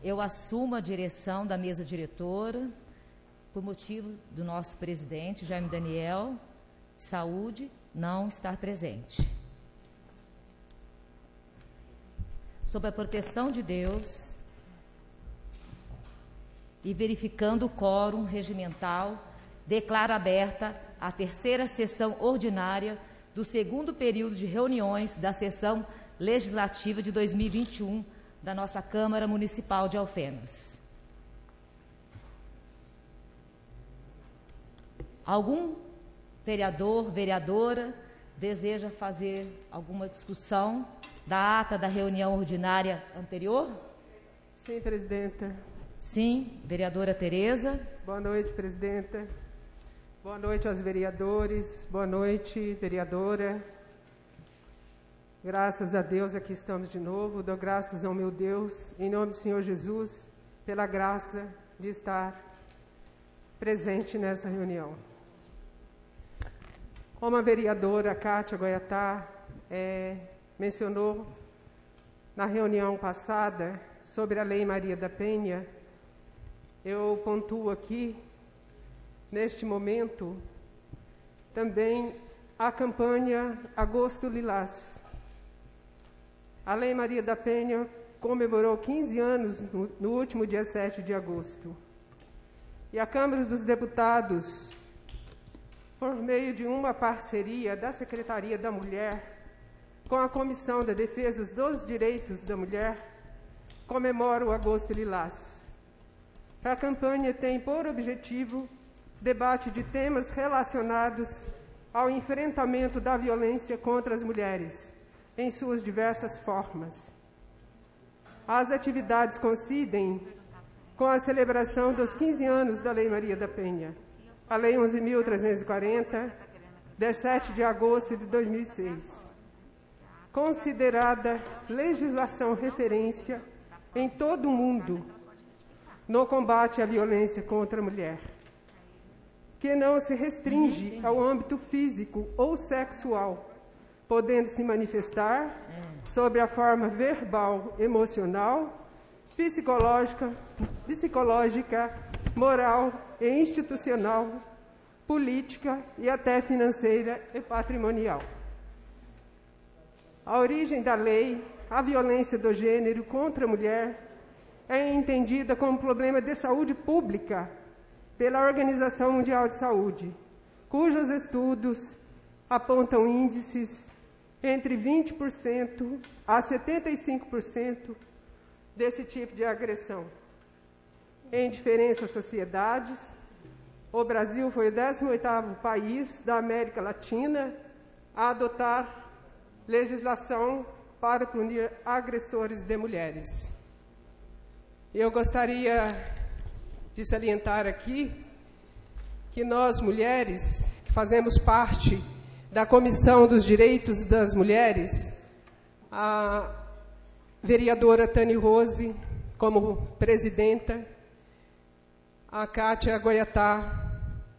eu assumo a direção da mesa diretora por motivo do nosso presidente, Jaime Daniel, de saúde, não estar presente. Sob a proteção de Deus e verificando o quórum regimental, declaro aberta a terceira sessão ordinária do segundo período de reuniões da sessão legislativa de 2021 da nossa Câmara Municipal de Alfenas. Algum vereador, vereadora, deseja fazer alguma discussão da ata da reunião ordinária anterior? Sim, presidenta. Sim, vereadora Tereza. Boa noite, presidenta. Boa noite aos vereadores. Boa noite, vereadora. Graças a Deus, aqui estamos de novo. Dou graças ao meu Deus, em nome do Senhor Jesus, pela graça de estar presente nessa reunião. Como a vereadora Kátia Goiatá mencionou na reunião passada sobre a Lei Maria da Penha, eu pontuo aqui, neste momento, também a campanha Agosto Lilás. A Lei Maria da Penha comemorou 15 anos no último dia 7 de agosto. E a Câmara dos Deputados, por meio de uma parceria da Secretaria da Mulher com a Comissão da Defesa dos Direitos da Mulher, comemora o Agosto Lilás. A campanha tem por objetivo debate de temas relacionados ao enfrentamento da violência contra as mulheres, em suas diversas formas. As atividades coincidem com a celebração dos 15 anos da Lei Maria da Penha, a Lei 11.340, de 7 de agosto de 2006, considerada legislação referência em todo o mundo no combate à violência contra a mulher, que não se restringe ao âmbito físico ou sexual, podendo se manifestar sob a forma verbal, emocional, psicológica, moral e institucional, política e até financeira e patrimonial. A origem da lei, a violência do gênero contra a mulher, é entendida como problema de saúde pública pela Organização Mundial de Saúde, cujos estudos apontam índices entre 20% a 75% desse tipo de agressão. Em diferentes sociedades, o Brasil foi o 18º país da América Latina a adotar legislação para punir agressores de mulheres. Eu gostaria de salientar aqui que nós, mulheres, que fazemos parte da Comissão dos Direitos das Mulheres, a vereadora Tani Rose, como presidenta, a Kátia Goiatá,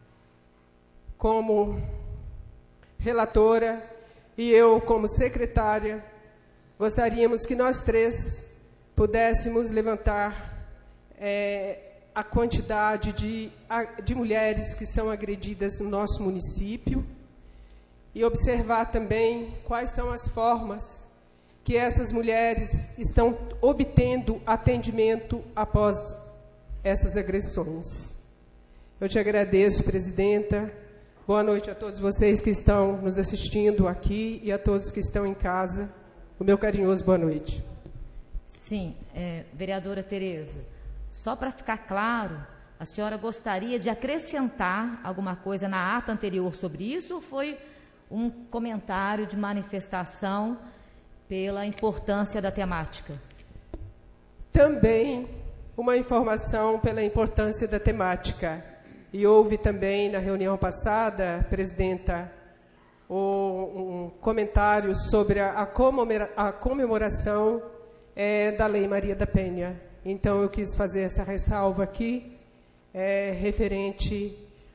como relatora, e eu, como secretária, gostaríamos que nós três pudéssemos levantar a quantidade de mulheres que são agredidas no nosso município e observar também quais são as formas que essas mulheres estão obtendo atendimento após essas agressões. Eu te agradeço, presidenta. Boa noite a todos vocês que estão nos assistindo aqui e a todos que estão em casa. O meu carinhoso boa noite. Sim, vereadora Tereza, só para ficar claro, a senhora gostaria de acrescentar alguma coisa na ata anterior sobre isso ou foi um comentário de manifestação pela importância da temática? Também uma informação pela importância da temática. E houve também, na reunião passada, presidenta, um comentário sobre a comemoração da Lei Maria da Penha. Então, eu quis fazer essa ressalva aqui, referente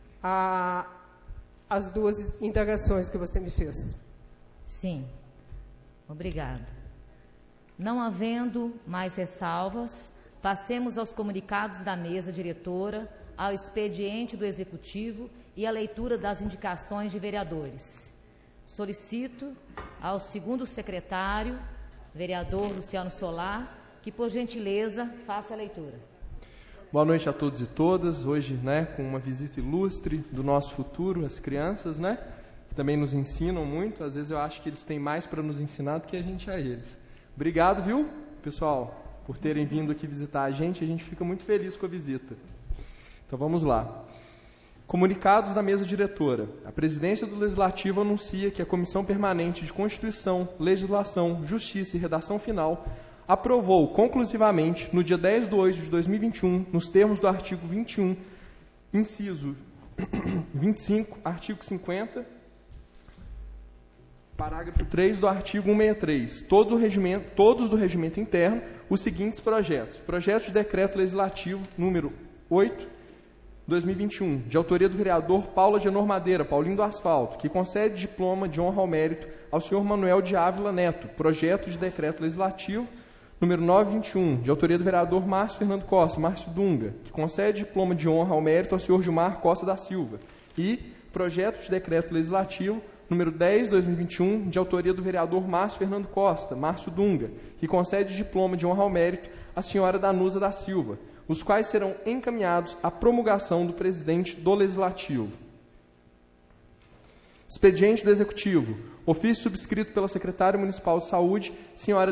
às duas indagações que você me fez. Sim, obrigada. Não havendo mais ressalvas, passemos aos comunicados da mesa diretora, ao expediente do Executivo e à leitura das indicações de vereadores. Solicito ao segundo secretário, vereador Luciano Solar, que, por gentileza, faça a leitura. Boa noite a todos e todas. Hoje, com uma visita ilustre do nosso futuro, as crianças, que também nos ensinam muito. Às vezes eu acho que eles têm mais para nos ensinar do que a gente a eles. Obrigado, viu, pessoal, por terem vindo aqui visitar a gente. A gente fica muito feliz com a visita. Então vamos lá. Comunicados da mesa diretora. A presidência do Legislativo anuncia que a Comissão Permanente de Constituição, Legislação, Justiça e Redação Final aprovou conclusivamente, no dia 10 de 8 de 2021, nos termos do artigo 21, inciso 25, artigo 50, parágrafo 3 do artigo 163, todos do regimento interno, os seguintes projetos. Projeto de decreto legislativo número 8, 2021, de autoria do vereador Paula de Anor Madeira, Paulinho do Asfalto, que concede diploma de honra ao mérito ao senhor Manuel de Ávila Neto. Projeto de decreto legislativo número 921, de autoria do vereador Márcio Fernando Costa, Márcio Dunga, que concede diploma de honra ao mérito ao senhor Gilmar Costa da Silva. E projeto de decreto legislativo número 10, 2021, de autoria do vereador Márcio Fernando Costa, Márcio Dunga, que concede diploma de honra ao mérito à senhora Danusa da Silva, os quais serão encaminhados à promulgação do presidente do Legislativo. Expediente do Executivo. Ofício subscrito pela secretária municipal de Saúde, senhora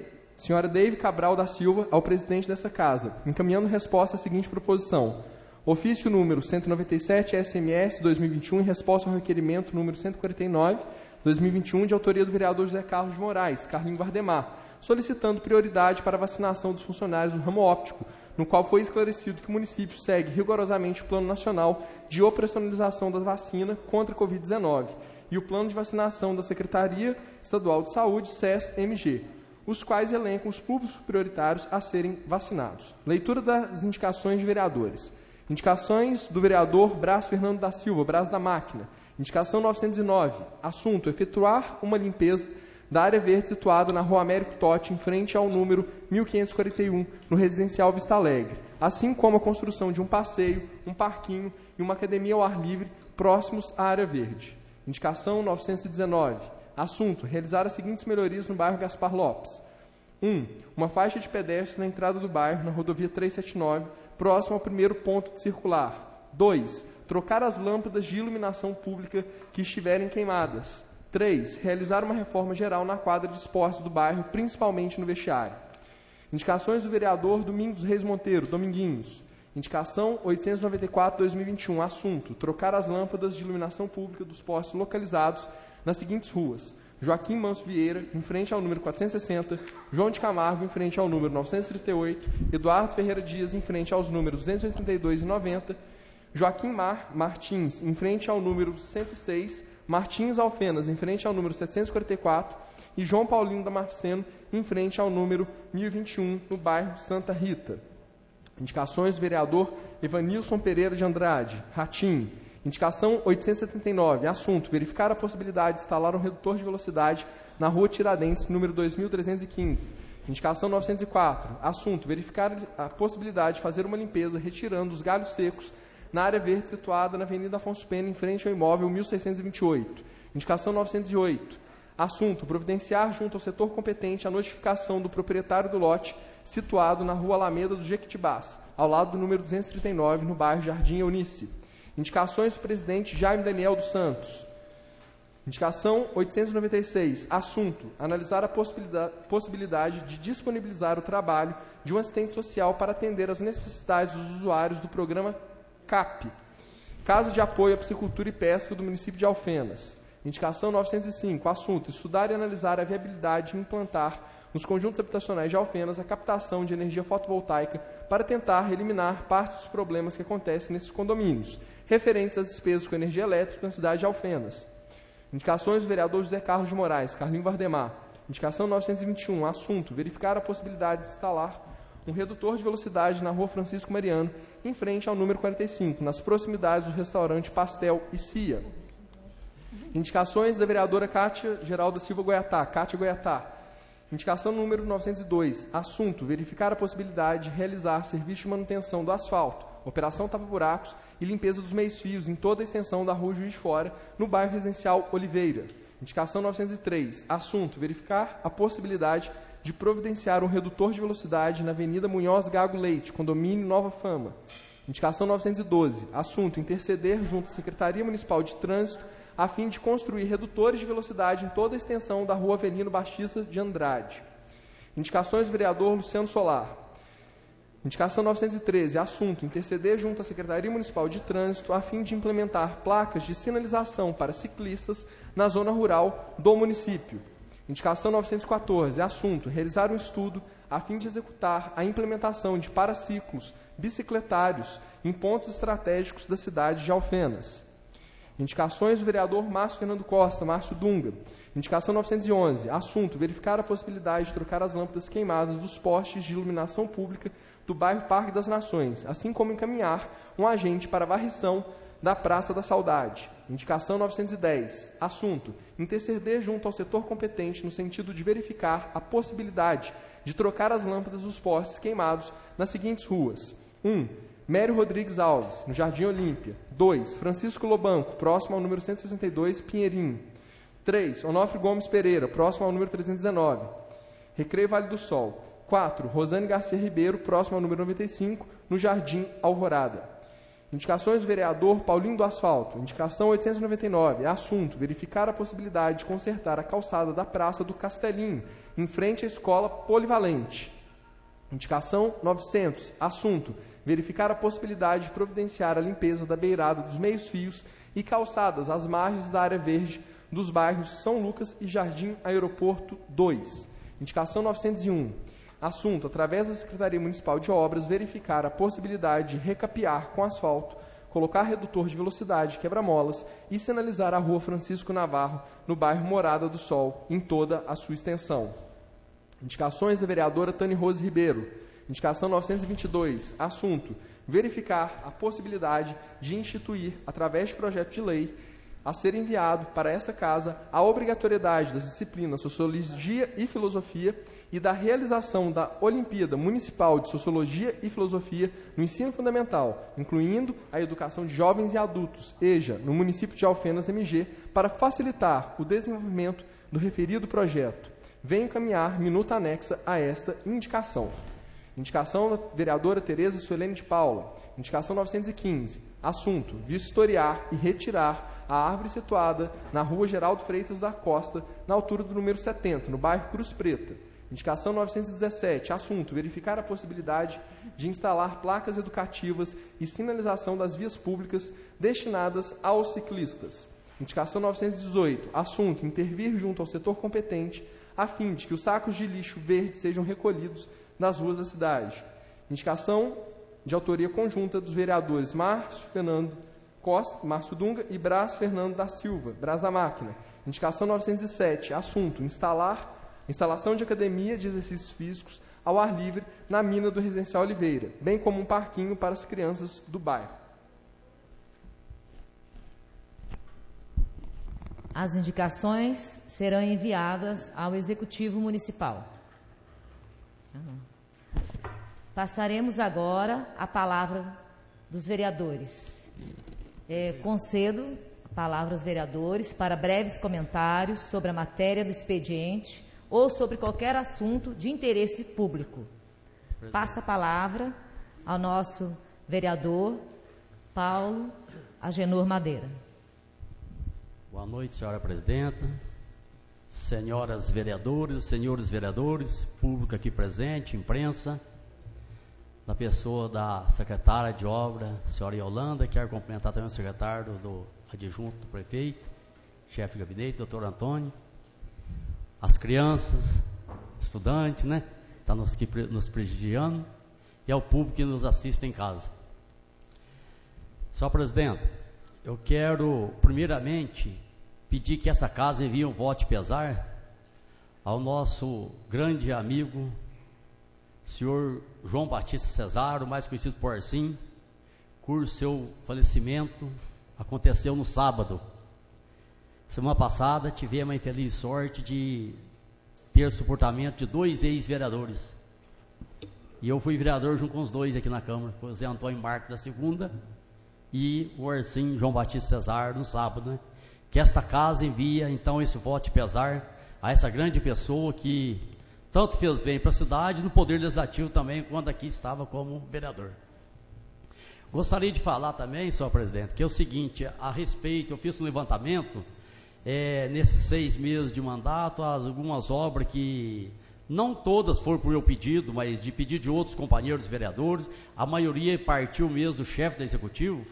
Deive Cabral da Silva, ao presidente dessa casa, encaminhando resposta à seguinte proposição. Ofício número 197, SMS 2021, em resposta ao requerimento número 149, 2021, de autoria do vereador José Carlos de Moraes, Carlinho Vardemar, solicitando prioridade para a vacinação dos funcionários do ramo óptico, no qual foi esclarecido que o município segue rigorosamente o Plano Nacional de Operacionalização da Vacina contra a Covid-19 e o Plano de Vacinação da Secretaria Estadual de Saúde, SES-MG, os quais elencam os públicos prioritários a serem vacinados. Leitura das indicações de vereadores. Indicações do vereador Brás Fernando da Silva, Brás da Máquina. Indicação 909. Assunto: efetuar uma limpeza da área verde situada na Rua Américo Totti, em frente ao número 1541, no residencial Vista Alegre, assim como a construção de um passeio, um parquinho e uma academia ao ar livre próximos à área verde. Indicação 919. Assunto: realizar as seguintes melhorias no bairro Gaspar Lopes. 1. Uma faixa de pedestres na entrada do bairro, na rodovia 379, próximo ao primeiro ponto de circular. 2. Trocar as lâmpadas de iluminação pública que estiverem queimadas. 3. Realizar uma reforma geral na quadra de esportes do bairro, principalmente no vestiário. Indicações do vereador Domingos Reis Monteiro, Dominguinhos. Indicação 894/2021. Assunto: trocar as lâmpadas de iluminação pública dos postes localizados nas seguintes ruas: Joaquim Manso Vieira, em frente ao número 460, João de Camargo, em frente ao número 938, Eduardo Ferreira Dias, em frente aos números 232 e 90, Joaquim Martins, em frente ao número 106, Martins Alfenas, em frente ao número 744, e João Paulino Damasceno, em frente ao número 1021, no bairro Santa Rita. Indicações do vereador Evanilson Pereira de Andrade, Ratim. Indicação 879. Assunto: verificar a possibilidade de instalar um redutor de velocidade na rua Tiradentes, número 2315. Indicação 904. Assunto: verificar a possibilidade de fazer uma limpeza retirando os galhos secos na área verde situada na Avenida Afonso Pena, em frente ao imóvel 1628. Indicação 908. Assunto: providenciar junto ao setor competente a notificação do proprietário do lote situado na rua Alameda do Jequitibás, ao lado do número 239, no bairro Jardim Eunice. Indicações do presidente Jaime Daniel dos Santos. Indicação 896. Assunto: analisar a possibilidade de disponibilizar o trabalho de um assistente social para atender às necessidades dos usuários do programa CAP, Casa de Apoio à Piscicultura e Pesca do município de Alfenas. Indicação 905. Assunto: estudar e analisar a viabilidade de implantar nos conjuntos habitacionais de Alfenas a captação de energia fotovoltaica para tentar eliminar parte dos problemas que acontecem nesses condomínios, referentes às despesas com energia elétrica na cidade de Alfenas. Indicações do vereador José Carlos de Moraes, Carlinho Vardemar. Indicação 921. Assunto: verificar a possibilidade de instalar um redutor de velocidade na rua Francisco Mariano, em frente ao número 45, nas proximidades do restaurante Pastel e Cia. Indicações da vereadora Cátia Geralda Silva Goiatá, Cátia Goiatá. Indicação número 902, assunto, verificar a possibilidade de realizar serviço de manutenção do asfalto, operação tapa-buracos e limpeza dos meios-fios em toda a extensão da Rua Juiz de Fora, no bairro residencial Oliveira. Indicação 903, assunto, verificar a possibilidade de providenciar um redutor de velocidade na Avenida Munhoz Gago Leite, condomínio Nova Fama. Indicação 912, assunto, interceder junto à Secretaria Municipal de Trânsito a fim de construir redutores de velocidade em toda a extensão da Rua Avelino Batista de Andrade. Indicações do vereador Luciano Solar. Indicação 913, assunto, interceder junto à Secretaria Municipal de Trânsito a fim de implementar placas de sinalização para ciclistas na zona rural do município. Indicação 914, assunto, realizar um estudo a fim de executar a implementação de paraciclos bicicletários em pontos estratégicos da cidade de Alfenas. Indicações do vereador Márcio Fernando Costa, Márcio Dunga. Indicação 911, assunto, verificar a possibilidade de trocar as lâmpadas queimadas dos postes de iluminação pública do bairro Parque das Nações, assim como encaminhar um agente para a varrição da Praça da Saudade. Indicação 910, assunto, interceder junto ao setor competente no sentido de verificar a possibilidade de trocar as lâmpadas dos postes queimados nas seguintes ruas. 1. Mério Rodrigues Alves, no Jardim Olímpia. 2. Francisco Lobanco, próximo ao número 162, Pinheirinho. 3. Onofre Gomes Pereira, próximo ao número 319, Recreio Vale do Sol. 4. Rosane Garcia Ribeiro, próximo ao número 95, no Jardim Alvorada. Indicações do vereador Paulinho do Asfalto. Indicação 899, assunto, verificar a possibilidade de consertar a calçada da Praça do Castelinho, em frente à Escola Polivalente. Indicação 900, assunto, verificar a possibilidade de providenciar a limpeza da beirada dos meios-fios e calçadas às margens da área verde dos bairros São Lucas e Jardim Aeroporto 2. Indicação 901. Assunto, através da Secretaria Municipal de Obras, verificar a possibilidade de recapear com asfalto, colocar redutor de velocidade, quebra-molas e sinalizar a Rua Francisco Navarro, no bairro Morada do Sol, em toda a sua extensão. Indicações da vereadora Tânia Rose Ribeiro. Indicação 922. Assunto, verificar a possibilidade de instituir, através de projeto de lei, a ser enviado para essa casa a obrigatoriedade das disciplinas Sociologia e Filosofia e da realização da Olimpíada Municipal de Sociologia e Filosofia no ensino fundamental, incluindo a educação de jovens e adultos, EJA, no município de Alfenas, MG, para facilitar o desenvolvimento do referido projeto. Venho encaminhar minuta anexa a esta indicação. Indicação da vereadora Tereza Suelene de Paula. Indicação 915. Assunto, vistoriar e retirar a árvore situada na Rua Geraldo Freitas da Costa, na altura do número 70, no bairro Cruz Preta. Indicação 917. Assunto, verificar a possibilidade de instalar placas educativas e sinalização das vias públicas destinadas aos ciclistas. Indicação 918. Assunto, intervir junto ao setor competente a fim de que os sacos de lixo verde sejam recolhidos nas ruas da cidade. Indicação de autoria conjunta dos vereadores Márcio Fernando Costa, Márcio Dunga e Brás Fernando da Silva, Brás da Máquina. Indicação 907. Assunto, instalação de academia de exercícios físicos ao ar livre na mina do Residencial Oliveira, bem como um parquinho para as crianças do bairro. As indicações serão enviadas ao Executivo Municipal. Passaremos agora a palavra dos vereadores. Concedo a palavra aos vereadores para breves comentários sobre a matéria do expediente ou sobre qualquer assunto de interesse público. Passa a palavra ao nosso vereador Paulo Agenor Madeira. Boa noite, senhora presidenta, senhoras vereadoras, senhores vereadores, público aqui presente, imprensa, na pessoa da secretária de obra, senhora Yolanda, quero cumprimentar também o secretário do adjunto do prefeito, chefe de gabinete, doutor Antônio, as crianças, estudantes, né, está nos prestigiando, e ao público que nos assiste em casa. Senhora presidenta, eu quero, primeiramente, pedir que essa casa envie um voto de pesar ao nosso grande amigo, senhor João Batista Cesaro, mais conhecido por Arsim, cujo seu falecimento aconteceu no sábado. Semana passada tivemos a infeliz sorte de ter suportamento de 2 ex-vereadores. E eu fui vereador junto com os 2 aqui na Câmara, o Zé Antônio Marques da segunda e o Arcim João Batista Cesar no sábado, né? Que esta casa envia então esse voto de pesar a essa grande pessoa que tanto fez bem para a cidade, no Poder Legislativo também, quando aqui estava como vereador. Gostaria de falar também, senhor presidente, que é o seguinte, a respeito, eu fiz um levantamento, nesses 6 meses de mandato, algumas obras que não todas foram por meu pedido, mas de pedido de outros companheiros vereadores, a maioria partiu mesmo do chefe do Executivo.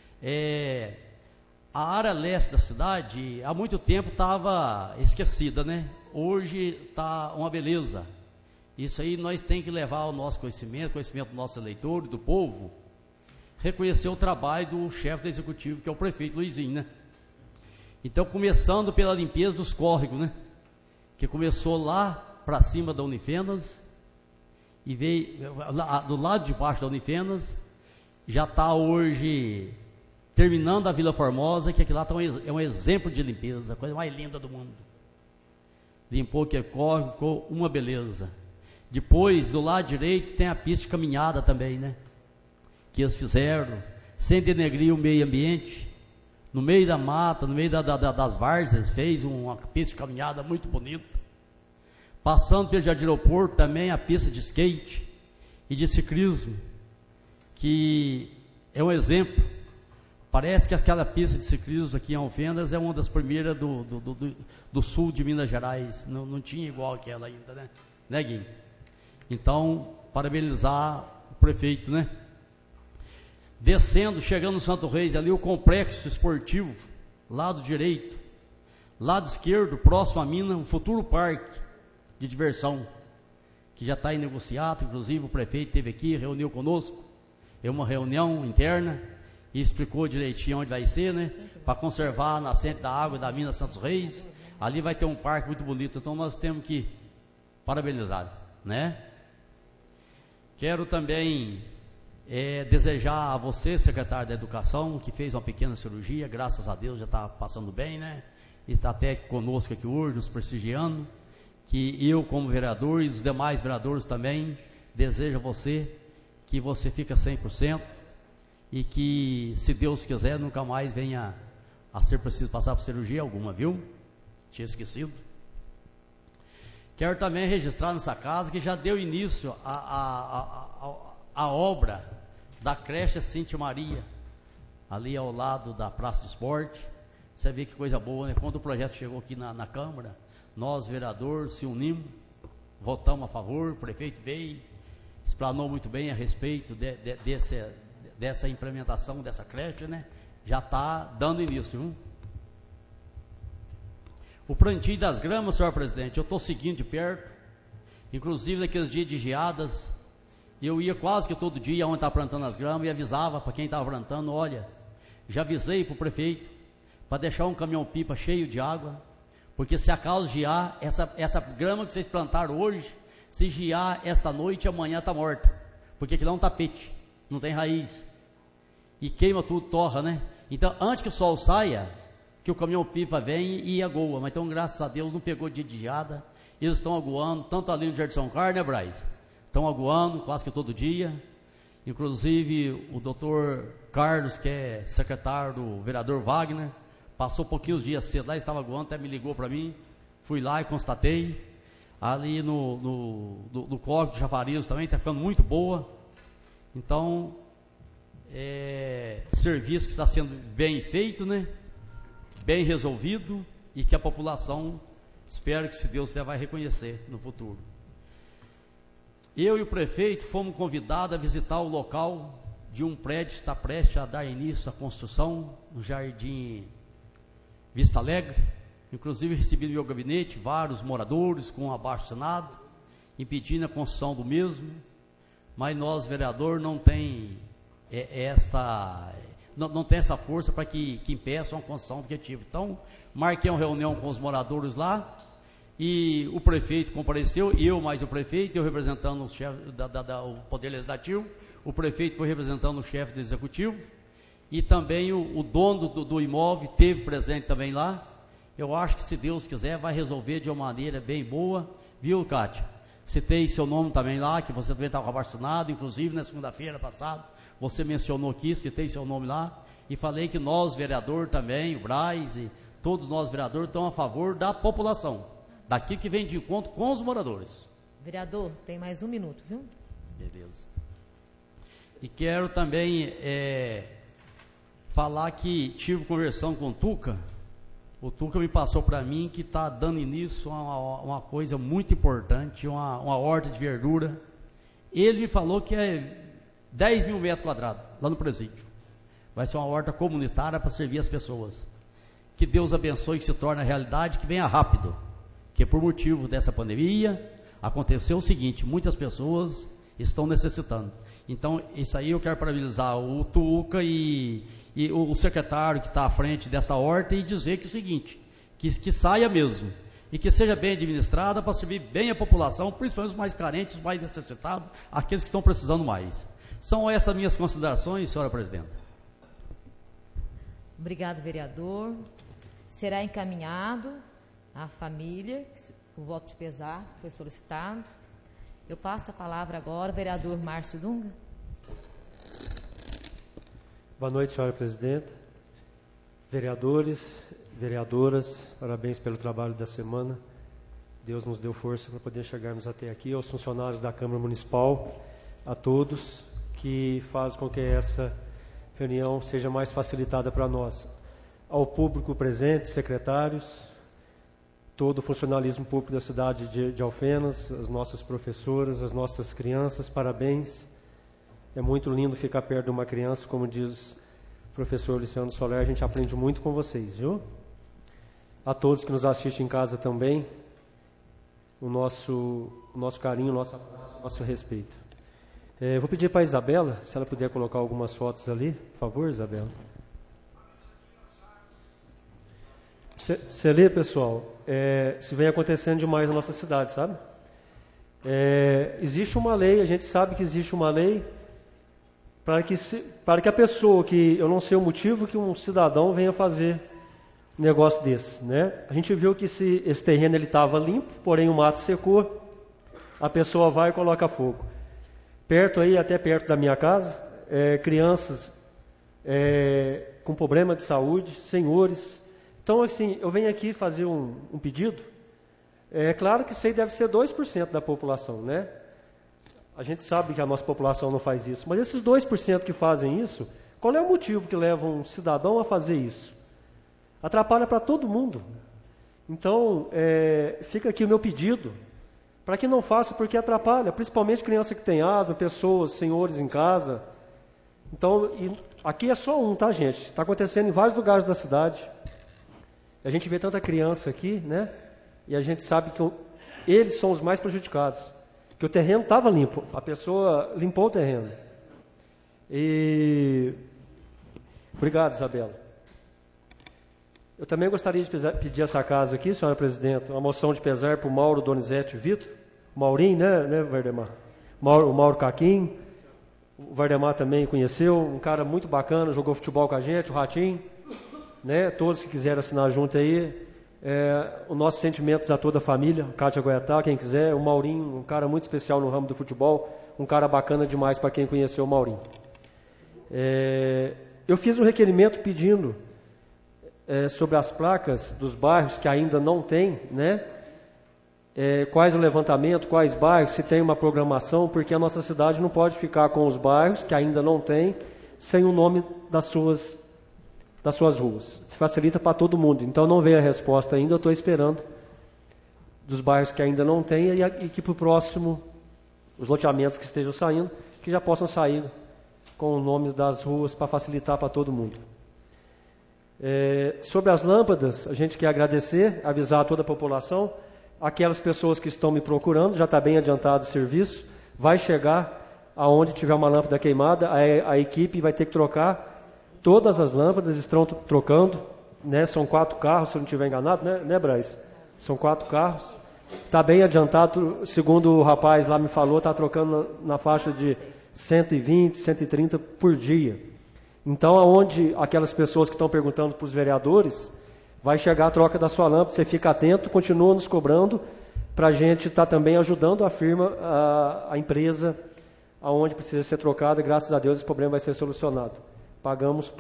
A área leste da cidade, há muito tempo estava esquecida, né? Hoje está uma beleza. Isso aí nós temos que levar ao nosso conhecimento do nosso eleitor, do povo, reconhecer o trabalho do chefe do Executivo, que é o prefeito Luizinho, né? Então, começando pela limpeza dos córregos, né? Que começou lá para cima da Unifenas e veio do lado de baixo da Unifenas, já está hoje terminando a Vila Formosa, que aqui lá é um exemplo de limpeza, a coisa mais linda do mundo. Limpou que corre, ficou uma beleza. Depois, do lado direito, tem a pista de caminhada também, né? Que eles fizeram, sem denegrir o meio ambiente, no meio da mata, no meio das várzeas, fez uma pista de caminhada muito bonita. Passando pelo Jardim Aeroporto, também a pista de skate e de ciclismo, que é um exemplo. Parece que aquela pista de ciclismo aqui em Alfenas é uma das primeiras do sul de Minas Gerais. Não tinha igual aquela ainda, né, Guinho? Então, parabenizar o prefeito, né? Descendo, chegando no Santo Reis, ali o complexo esportivo, lado direito, lado esquerdo, próximo à mina, um futuro parque de diversão, que já está em negociado, inclusive o prefeito esteve aqui, reuniu conosco, é uma reunião interna, e explicou direitinho onde vai ser, né? Para conservar a nascente da água da mina Santos Reis, ali vai ter um parque muito bonito, então nós temos que parabenizar, né? Quero também desejar a você, secretário da Educação, que fez uma pequena cirurgia, graças a Deus já está passando bem, né? Está até conosco aqui hoje, nos prestigiando, que eu como vereador e os demais vereadores também desejo a você que você fique 100% e que, se Deus quiser, nunca mais venha a ser preciso passar por cirurgia alguma, viu? Tinha esquecido. Quero também registrar nessa casa que já deu início a obra da creche Cintia Maria, ali ao lado da Praça do Esporte. Você vê que coisa boa, né? Quando o projeto chegou aqui na Câmara, nós, vereadores, se unimos, votamos a favor, o prefeito veio, explanou muito bem a respeito dessa implementação dessa creche, né? Já está dando início, viu? O plantio das gramas, senhor presidente, eu estou seguindo de perto, inclusive naqueles dias de geadas, eu ia quase que todo dia onde estava plantando as gramas e avisava para quem estava plantando, olha, já avisei para o prefeito para deixar um caminhão-pipa cheio de água, porque se a causa gear, essa grama que vocês plantaram hoje, se gear esta noite, amanhã está morta, porque aquilo é um tapete, não tem raiz, e queima tudo, torra, né? Então, antes que o sol saia, que o caminhão-pipa vem e agoa, mas então, graças a Deus, não pegou dia de geada, eles estão aguando, tanto ali no Jardim São Carlos, né, Braz? Estão aguando quase que todo dia, inclusive o doutor Carlos, que é secretário do vereador Wagner, passou pouquinhos dias cedo lá, estava aguando, até me ligou para mim, fui lá e constatei, ali no Córrego de Chafariz também, está ficando muito boa, então, serviço que está sendo bem feito, né, bem resolvido, e que a população, espero que, se Deus quiser, vai reconhecer no futuro. Eu e o prefeito fomos convidados a visitar o local de um prédio que está prestes a dar início à construção, no Jardim Vista Alegre. Inclusive recebi no meu gabinete vários moradores com abaixo-assinado, impedindo a construção do mesmo, mas nós, vereador, não tem essa força para que impeçam a construção definitiva. Então, marquei uma reunião com os moradores lá, e o prefeito compareceu, eu mais o prefeito, eu representando o chefe o Poder Legislativo, o prefeito foi representando o chefe do Executivo, e também o dono do imóvel teve presente também lá. Eu acho que, se Deus quiser, vai resolver de uma maneira bem boa, viu, Cátia? Citei seu nome também lá, que você também estava vacinado, inclusive na segunda-feira passada, você mencionou aqui, citei seu nome lá, e falei que nós, vereador também, o Braz e todos nós, vereadores, estão a favor da população, daqui que vem de encontro com os moradores. Vereador, tem mais 1 minuto, viu? Beleza. E quero também falar que tive conversão com o Tuca me passou para mim que está dando início a uma coisa muito importante, uma horta de verdura. Ele me falou que é 10 mil metros quadrados, lá no presídio. Vai ser uma horta comunitária para servir as pessoas. Que Deus abençoe, que se torne a realidade, que venha rápido. Que por motivo dessa pandemia, aconteceu o seguinte, muitas pessoas estão necessitando. Então, isso aí eu quero parabenizar o Tuca e o secretário que está à frente dessa horta e dizer que é o seguinte, que saia mesmo e que seja bem administrada para servir bem a população, principalmente os mais carentes, os mais necessitados, aqueles que estão precisando mais. São essas minhas considerações, senhora presidenta. Obrigado, vereador. Será encaminhado à família o voto de pesar que foi solicitado. Eu passo a palavra agora ao vereador Márcio Dunga. Boa noite, senhora presidenta, vereadores, vereadoras, parabéns pelo trabalho da semana. Deus nos deu força para poder chegarmos até aqui, aos funcionários da Câmara Municipal, a todos que fazem com que essa reunião seja mais facilitada para nós. Ao público presente, secretários, todo o funcionalismo público da cidade de Alfenas, as nossas professoras, as nossas crianças, parabéns. É muito lindo ficar perto de uma criança, como diz o professor Luciano Soler, a gente aprende muito com vocês, viu? A todos que nos assistem em casa também, o nosso carinho, o nosso respeito. Vou pedir para a Isabela, se ela puder colocar algumas fotos ali, por favor, Isabela. Você lê, pessoal, isso vem acontecendo demais na nossa cidade, sabe? Existe uma lei, a gente sabe que existe uma lei para que a pessoa, que eu não sei o motivo que um cidadão venha fazer um negócio desse, né? A gente viu que esse terreno ele estava limpo, porém o mato secou, a pessoa vai e coloca fogo. Perto aí, até perto da minha casa, crianças com problema de saúde, senhores. Então, assim, eu venho aqui fazer um pedido. É claro que isso aí deve ser 2% da população, né? A gente sabe que a nossa população não faz isso, mas esses 2% que fazem isso, qual é o motivo que leva um cidadão a fazer isso? Atrapalha para todo mundo. Então, fica aqui o meu pedido, para que não faça, porque atrapalha, principalmente criança que tem asma, pessoas, senhores em casa. Então, aqui é só um, tá, gente? Está acontecendo em vários lugares da cidade. A gente vê tanta criança aqui, né? E a gente sabe que eles são os mais prejudicados. Que o terreno estava limpo, a pessoa limpou o terreno. Obrigado, Isabela. Eu também gostaria de pedir essa casa aqui, senhora presidenta, uma moção de pesar para o Mauro, Donizete e Vitor. Maurinho, né, Vardemar? O Mauro Caquim. O Vardemar também conheceu, um cara muito bacana, jogou futebol com a gente, o Ratinho. Né? Todos que quiserem assinar junto aí. Os nossos sentimentos a toda a família, Cátia Goiatá, quem quiser, o Maurinho, um cara muito especial no ramo do futebol, um cara bacana demais para quem conheceu o Maurinho. Eu fiz um requerimento pedindo sobre as placas dos bairros que ainda não tem, né? Quais o levantamento, quais bairros, se tem uma programação, porque a nossa cidade não pode ficar com os bairros que ainda não tem, sem o nome das suas ruas. Facilita para todo mundo. Então não veio a resposta ainda, eu estou esperando dos bairros que ainda não tem e que para o próximo, os loteamentos que estejam saindo, que já possam sair com o nome das ruas para facilitar para todo mundo. Sobre as lâmpadas, a gente quer agradecer, avisar a toda a população, aquelas pessoas que estão me procurando, já está bem adiantado o serviço, vai chegar aonde tiver uma lâmpada queimada, a equipe vai ter que trocar. Todas as lâmpadas estão trocando, né? São 4 carros, se eu não estiver enganado, né, Braz? São 4 carros. Está bem adiantado, segundo o rapaz lá me falou, está trocando na faixa de 120, 130 por dia. Então, aonde aquelas pessoas que estão perguntando para os vereadores, vai chegar a troca da sua lâmpada, você fica atento, continua nos cobrando, para a gente estar também ajudando a firma, a empresa, aonde precisa ser trocada. Graças a Deus esse problema vai ser solucionado. Pagamos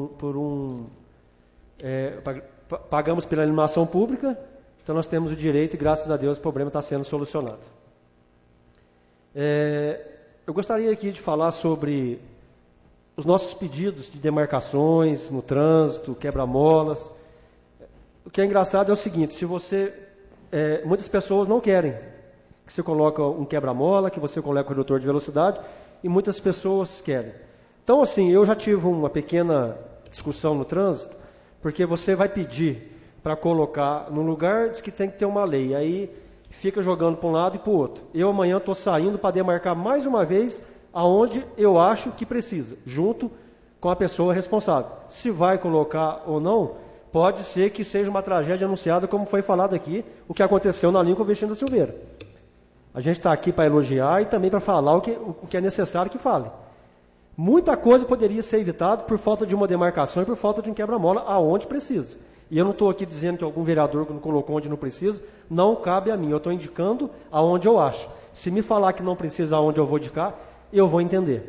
pagamos pela iluminação pública, então nós temos o direito e graças a Deus o problema está sendo solucionado. Eu gostaria aqui de falar sobre os nossos pedidos de demarcações no trânsito, quebra-molas. O que é engraçado é o seguinte: se você, muitas pessoas não querem que você coloque um quebra-mola, que você coloque um redutor de velocidade, e muitas pessoas querem. Então, assim, eu já tive uma pequena discussão no trânsito, porque você vai pedir para colocar num lugar, diz que tem que ter uma lei, aí fica jogando para um lado e para o outro. Eu amanhã estou saindo para demarcar mais uma vez aonde eu acho que precisa, junto com a pessoa responsável. Se vai colocar ou não, pode ser que seja uma tragédia anunciada, como foi falado aqui, o que aconteceu na Lincoln Vestino da Silveira. A gente está aqui para elogiar e também para falar o que é necessário que fale. Muita coisa poderia ser evitada por falta de uma demarcação e por falta de um quebra-mola aonde precisa. E eu não estou aqui dizendo que algum vereador não colocou onde não precisa, não cabe a mim. Eu estou indicando aonde eu acho. Se me falar que não precisa aonde eu vou indicar, eu vou entender.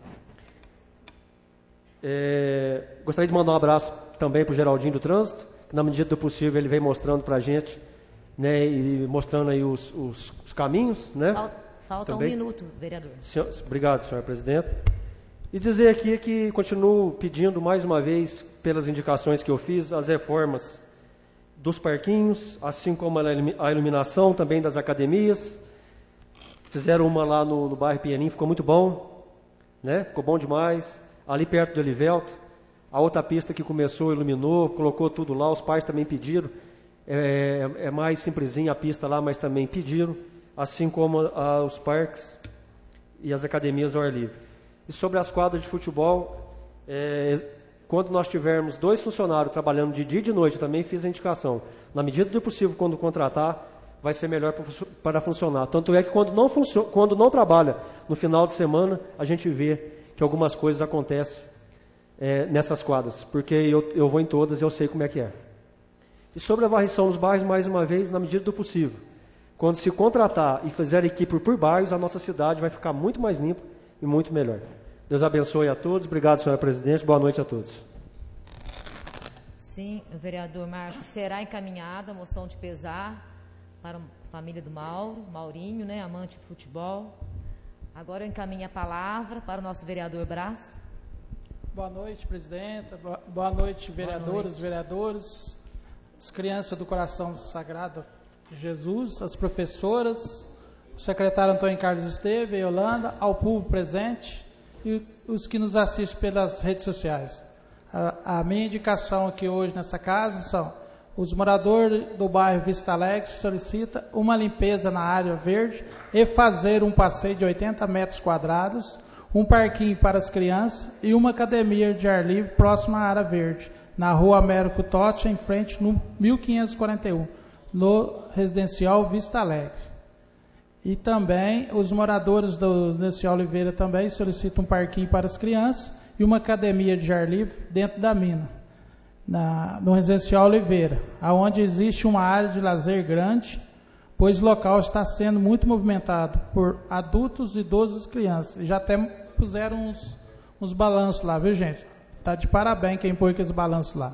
Gostaria de mandar um abraço também para o Geraldinho do Trânsito, que na medida do possível ele vem mostrando para a gente, né, e mostrando aí os caminhos, né? Falta também. 1 minuto, vereador. Obrigado, senhora presidente. E dizer aqui que continuo pedindo mais uma vez, pelas indicações que eu fiz, as reformas dos parquinhos, assim como a iluminação também das academias. Fizeram uma lá no bairro Pinheirinho, ficou muito bom, né? Ficou bom demais. Ali perto do Elivelto, a outra pista que começou, iluminou, colocou tudo lá, os pais também pediram. É mais simplesinha a pista lá, mas também pediram, assim como os parques e as academias ao ar livre. E sobre as quadras de futebol, quando nós tivermos 2 funcionários trabalhando de dia e de noite, eu também fiz a indicação. Na medida do possível, quando contratar, vai ser melhor para funcionar. Tanto é que quando não trabalha no final de semana, a gente vê que algumas coisas acontecem nessas quadras, porque eu vou em todas e eu sei como é que é. E sobre a varrição nos bairros, mais uma vez, na medida do possível. Quando se contratar e fizer equipe por bairros, a nossa cidade vai ficar muito mais limpa e muito melhor. Deus abençoe a todos. Obrigado, senhora presidente. Boa noite a todos. Sim, o vereador Márcio, será encaminhada a moção de pesar para a família do Maurinho, né, amante do futebol. Agora eu encaminho a palavra para o nosso vereador Brás. Boa noite, presidenta. Boa noite, vereadoras, vereadores, as crianças do Coração Sagrado de Jesus, as professoras, o secretário Antônio Carlos Esteve, Yolanda, ao público presente e os que nos assistem pelas redes sociais. A minha indicação aqui hoje nessa casa são: os moradores do bairro Vista Alegre solicitam uma limpeza na área verde e fazer um passeio de 80 metros quadrados, um parquinho para as crianças e uma academia de ar livre próxima à área verde, na rua Américo Totti, em frente no 1541, no residencial Vista Alegre. E também os moradores do residencial Oliveira também solicitam um parquinho para as crianças e uma academia de ar livre dentro da mina, no residencial Oliveira, onde existe uma área de lazer grande, pois o local está sendo muito movimentado por adultos, idosos e crianças. E já até puseram uns balanços lá, viu, gente? Está de parabéns quem pôs aqueles balanços lá.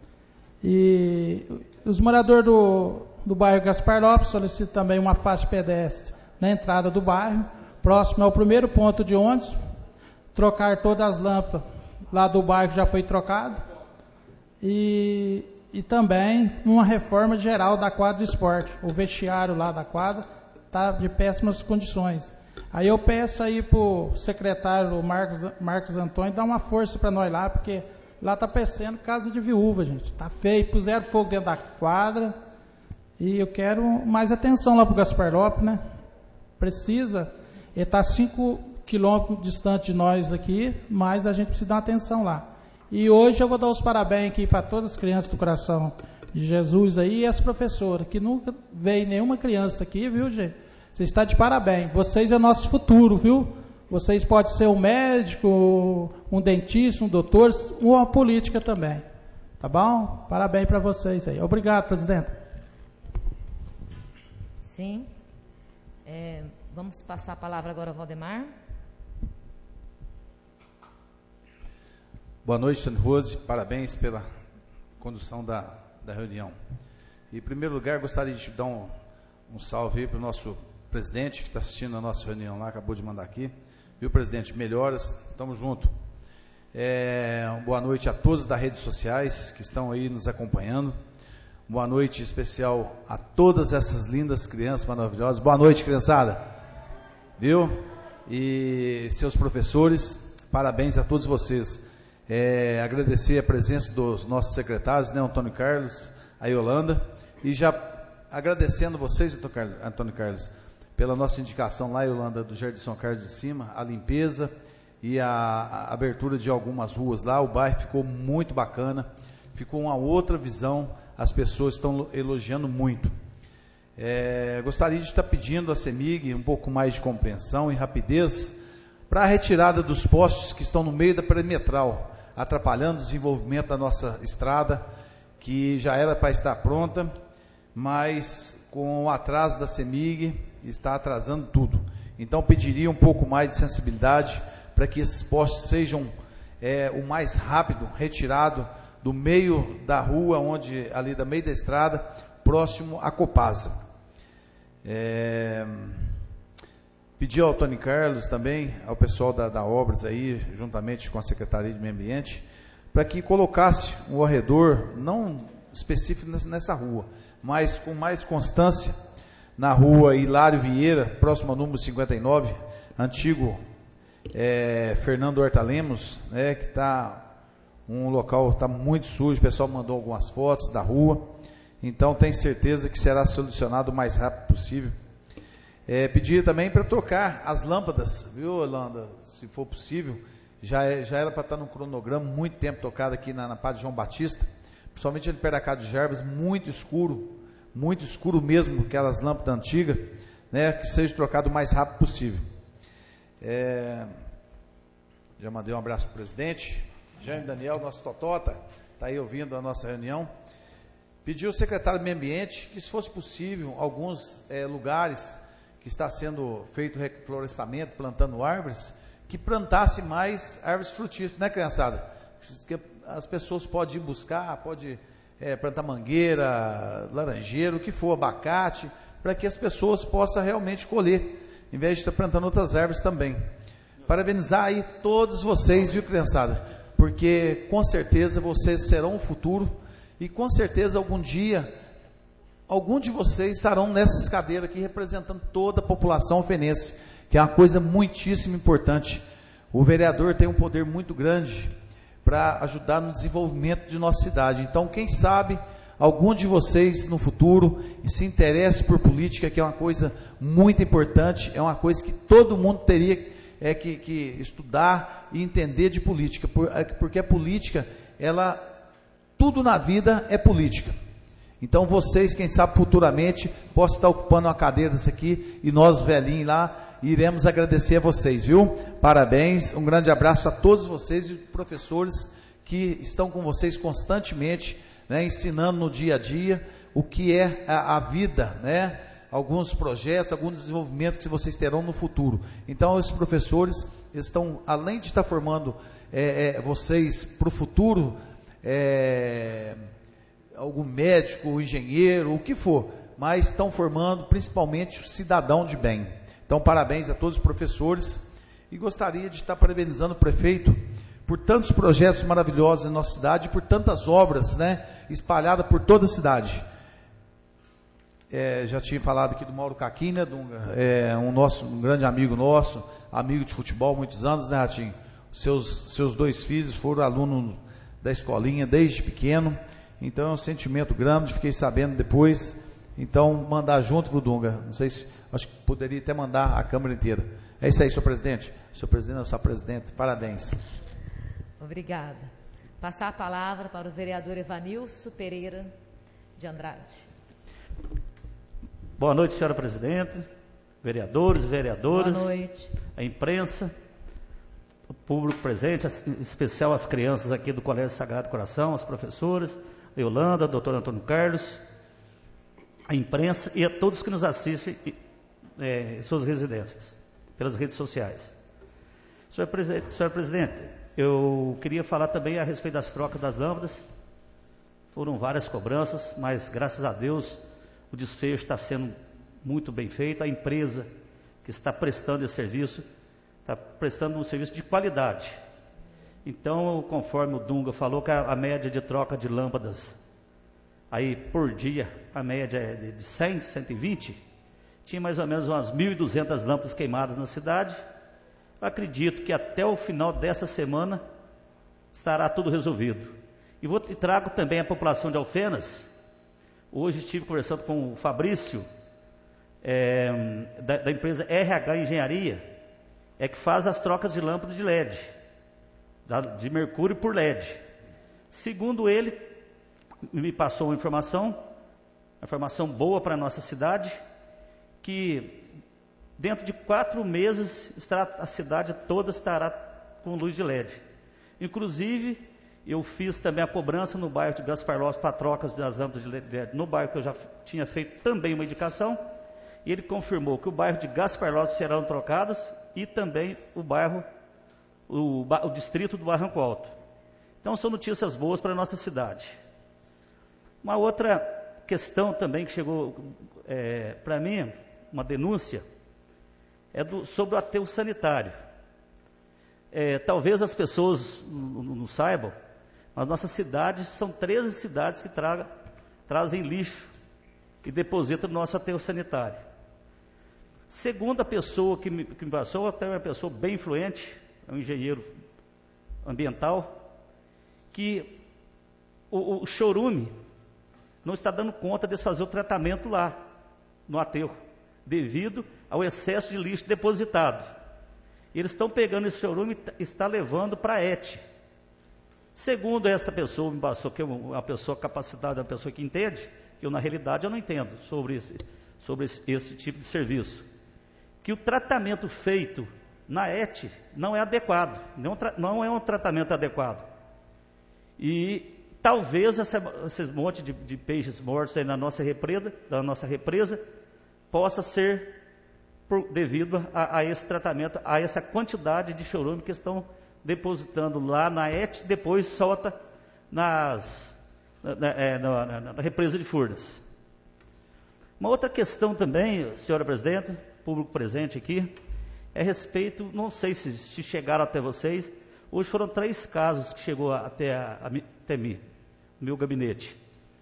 E os moradores do bairro Gaspar Lopes solicitam também uma faixa pedestre na entrada do bairro, próximo ao primeiro ponto de ônibus, trocar todas as lâmpadas lá do bairro que já foi trocado, e também uma reforma geral da quadra de esporte. O vestiário lá da quadra está de péssimas condições. Aí eu peço aí para o secretário Marcos Antônio dar uma força para nós lá, porque lá está parecendo casa de viúva, gente. Está feio, puseram fogo dentro da quadra. E eu quero mais atenção lá para o Gaspar Lopes, né? Precisa. Ele está 5 quilômetros distante de nós aqui, mas a gente precisa dar uma atenção lá. E hoje eu vou dar os parabéns aqui para todas as crianças do Coração de Jesus aí e as professoras, que nunca veio nenhuma criança aqui, viu, gente? Vocês estão de parabéns. Vocês é nosso futuro, viu? Vocês podem ser um médico, um dentista, um doutor, uma política também. Tá bom? Parabéns para vocês aí. Obrigado, presidente. Sim. Vamos passar a palavra agora ao Valdemar. Boa noite, Sônia Rose. Parabéns pela condução da reunião. E, em primeiro lugar, gostaria de dar um salve aí para o nosso presidente que está assistindo a nossa reunião lá, acabou de mandar aqui. Viu, presidente? Melhoras, estamos juntos. Boa noite a todos das redes sociais que estão aí nos acompanhando. Boa noite especial a todas essas lindas crianças maravilhosas. Boa noite, criançada. Viu? E seus professores, parabéns a todos vocês. Agradecer a presença dos nossos secretários, né, Antônio Carlos, a Yolanda, e já agradecendo vocês, Antônio Carlos, pela nossa indicação lá, Yolanda, do Jardim São Carlos de Cima, a limpeza e a abertura de algumas ruas lá. O bairro ficou muito bacana, ficou uma outra visão, as pessoas estão elogiando muito. Gostaria de estar pedindo à CEMIG um pouco mais de compreensão e rapidez para a retirada dos postes que estão no meio da perimetral, atrapalhando o desenvolvimento da nossa estrada, que já era para estar pronta, mas com o atraso da CEMIG está atrasando tudo. Então pediria um pouco mais de sensibilidade para que esses postes sejam o mais rápido retirado do meio da rua, ali do meio da estrada, próximo à Copasa. Pedi ao Tony Carlos também, ao pessoal da Obras aí, juntamente com a Secretaria de Meio Ambiente, para que colocasse um varredor, não específico nessa rua, mas com mais constância, na rua Hilário Vieira, próximo ao número 59, antigo Fernando Horta Lemos, que está um local, está muito sujo, o pessoal mandou algumas fotos da rua, então tenho certeza que será solucionado o mais rápido possível. Pedir também para trocar as lâmpadas, viu, Yolanda, se for possível, já era para estar no cronograma, muito tempo tocado aqui na Padre João Batista, principalmente ali perto da casa de Jarbas, muito escuro mesmo, aquelas lâmpadas antigas, né, que seja trocado o mais rápido possível. Já mandei um abraço para o presidente, Jaime Daniel, nosso Totota, está aí ouvindo a nossa reunião. Pediu ao secretário do Meio Ambiente que, se fosse possível, alguns lugares que está sendo feito reflorestamento, plantando árvores, que plantasse mais árvores frutíferas, né, criançada? Que as pessoas podem ir buscar, pode plantar mangueira, laranjeira, o que for, abacate, para que as pessoas possam realmente colher, em vez de estar plantando outras árvores também. Parabenizar aí todos vocês, viu, criançada? Porque com certeza vocês serão o futuro e com certeza algum dia algum de vocês estarão nessas cadeiras aqui representando toda a população alfenense, que é uma coisa muitíssimo importante. O vereador tem um poder muito grande para ajudar no desenvolvimento de nossa cidade. Então, quem sabe, algum de vocês no futuro se interesse por política, que é uma coisa muito importante, é uma coisa que todo mundo teria que estudar e entender de política, porque a política, tudo na vida é política. Então vocês, quem sabe futuramente, possam estar ocupando uma cadeira dessa aqui, e nós velhinhos lá, iremos agradecer a vocês, viu? Parabéns, um grande abraço a todos vocês e professores que estão com vocês constantemente, né, ensinando no dia a dia o que é a vida, né? Alguns projetos, alguns desenvolvimentos que vocês terão no futuro. Então, esses professores estão, além de estar formando vocês para o futuro, algum médico, engenheiro, o que for, mas estão formando principalmente o cidadão de bem. Então, parabéns a todos os professores, e gostaria de estar parabenizando o prefeito por tantos projetos maravilhosos na nossa cidade, por tantas obras, né, espalhadas por toda a cidade. Já tinha falado aqui do Mauro Caquina, um grande amigo nosso, amigo de futebol há muitos anos, né, Ratinho? Seus dois filhos foram alunos da escolinha desde pequeno, então é um sentimento grande, fiquei sabendo depois. Então, mandar junto, Dunga, não sei se, acho que poderia até mandar a Câmara inteira. É isso aí, senhor presidente. Senhor presidente, sua presidente, parabéns. Obrigada. Passar a palavra para o vereador Evanilson Pereira de Andrade. Boa noite, senhora presidenta, vereadores, vereadoras, boa noite, a imprensa, o público presente, em especial as crianças aqui do Colégio Sagrado Coração, as professoras, a Yolanda, a doutora Antônio Carlos, à imprensa e a todos que nos assistem em suas residências, pelas redes sociais. Senhor presidente, eu queria falar também a respeito das trocas das lâmpadas. Foram várias cobranças, mas graças a Deus o desfecho está sendo muito bem feito. A empresa que está prestando esse serviço está prestando um serviço de qualidade. Então, conforme o Dunga falou, que a média de troca de lâmpadas aí por dia, a média é de 100, 120, tinha mais ou menos umas 1.200 lâmpadas queimadas na cidade. Eu acredito que até o final dessa semana estará tudo resolvido. E trago também a população de Alfenas. Hoje estive conversando com o Fabrício, da empresa RH Engenharia, que faz as trocas de lâmpadas de LED, de mercúrio por LED. Segundo ele, me passou uma informação boa para a nossa cidade, que dentro de 4 meses a cidade toda estará com luz de LED. Inclusive, eu fiz também a cobrança no bairro de Gaspar Lopes para trocas das lâmpadas de LED, no bairro que eu já tinha feito também uma indicação, e ele confirmou que o bairro de Gaspar Lopes serão trocadas e também o distrito do Barranco Alto. Então são notícias boas para a nossa cidade. Uma outra questão também que chegou para mim, uma denúncia, sobre o aterro sanitário. Talvez as pessoas não saibam, mas nossas cidades são 13 cidades que trazem lixo e depositam no nosso aterro sanitário. Segundo a pessoa que me passou, até uma pessoa bem influente, é um engenheiro ambiental, que o chorume não está dando conta de fazer o tratamento lá no aterro, devido ao excesso de lixo depositado. E eles estão pegando esse chorume e está levando para a ET. Segundo essa pessoa me passou, que é uma pessoa capacitada, uma pessoa que entende, que eu na realidade eu não entendo sobre esse tipo de serviço, que o tratamento feito na ET não é adequado, não é um tratamento adequado. E talvez esse monte de peixes mortos aí da nossa represa possa ser devido a esse tratamento, a essa quantidade de chorume que estão depositando lá na ET, depois solta na represa de Furnas. Uma outra questão também, senhora presidente, público presente aqui, é a respeito, não sei se chegaram até vocês, hoje foram 3 casos que chegou até mim, no meu gabinete.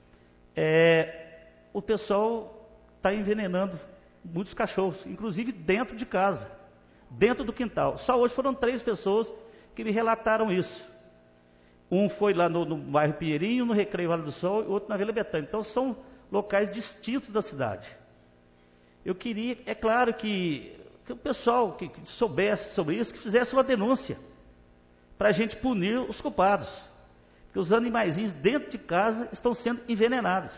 O pessoal está envenenando muitos cachorros, inclusive dentro de casa, dentro do quintal. Só hoje foram 3 pessoas que me relataram isso. Um foi lá no bairro Pinheirinho, no Recreio Vale do Sol, e outro na Vila Betânia. Então são locais distintos da cidade. Eu queria, é claro que o pessoal que soubesse sobre isso, que fizesse uma denúncia, para a gente punir os culpados. Porque os animaizinhos dentro de casa estão sendo envenenados.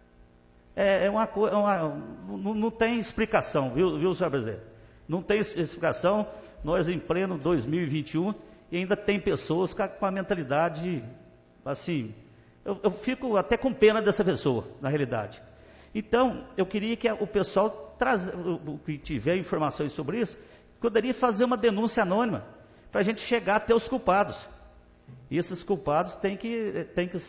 Não tem explicação, viu, senhor presidente? Não tem explicação. Nós em pleno 2021 e ainda tem pessoas com a mentalidade assim. Eu fico até com pena dessa pessoa, na realidade. Então, eu queria que o pessoal que tiver informações sobre isso, poderia fazer uma denúncia anônima para a gente chegar até os culpados. E esses culpados têm que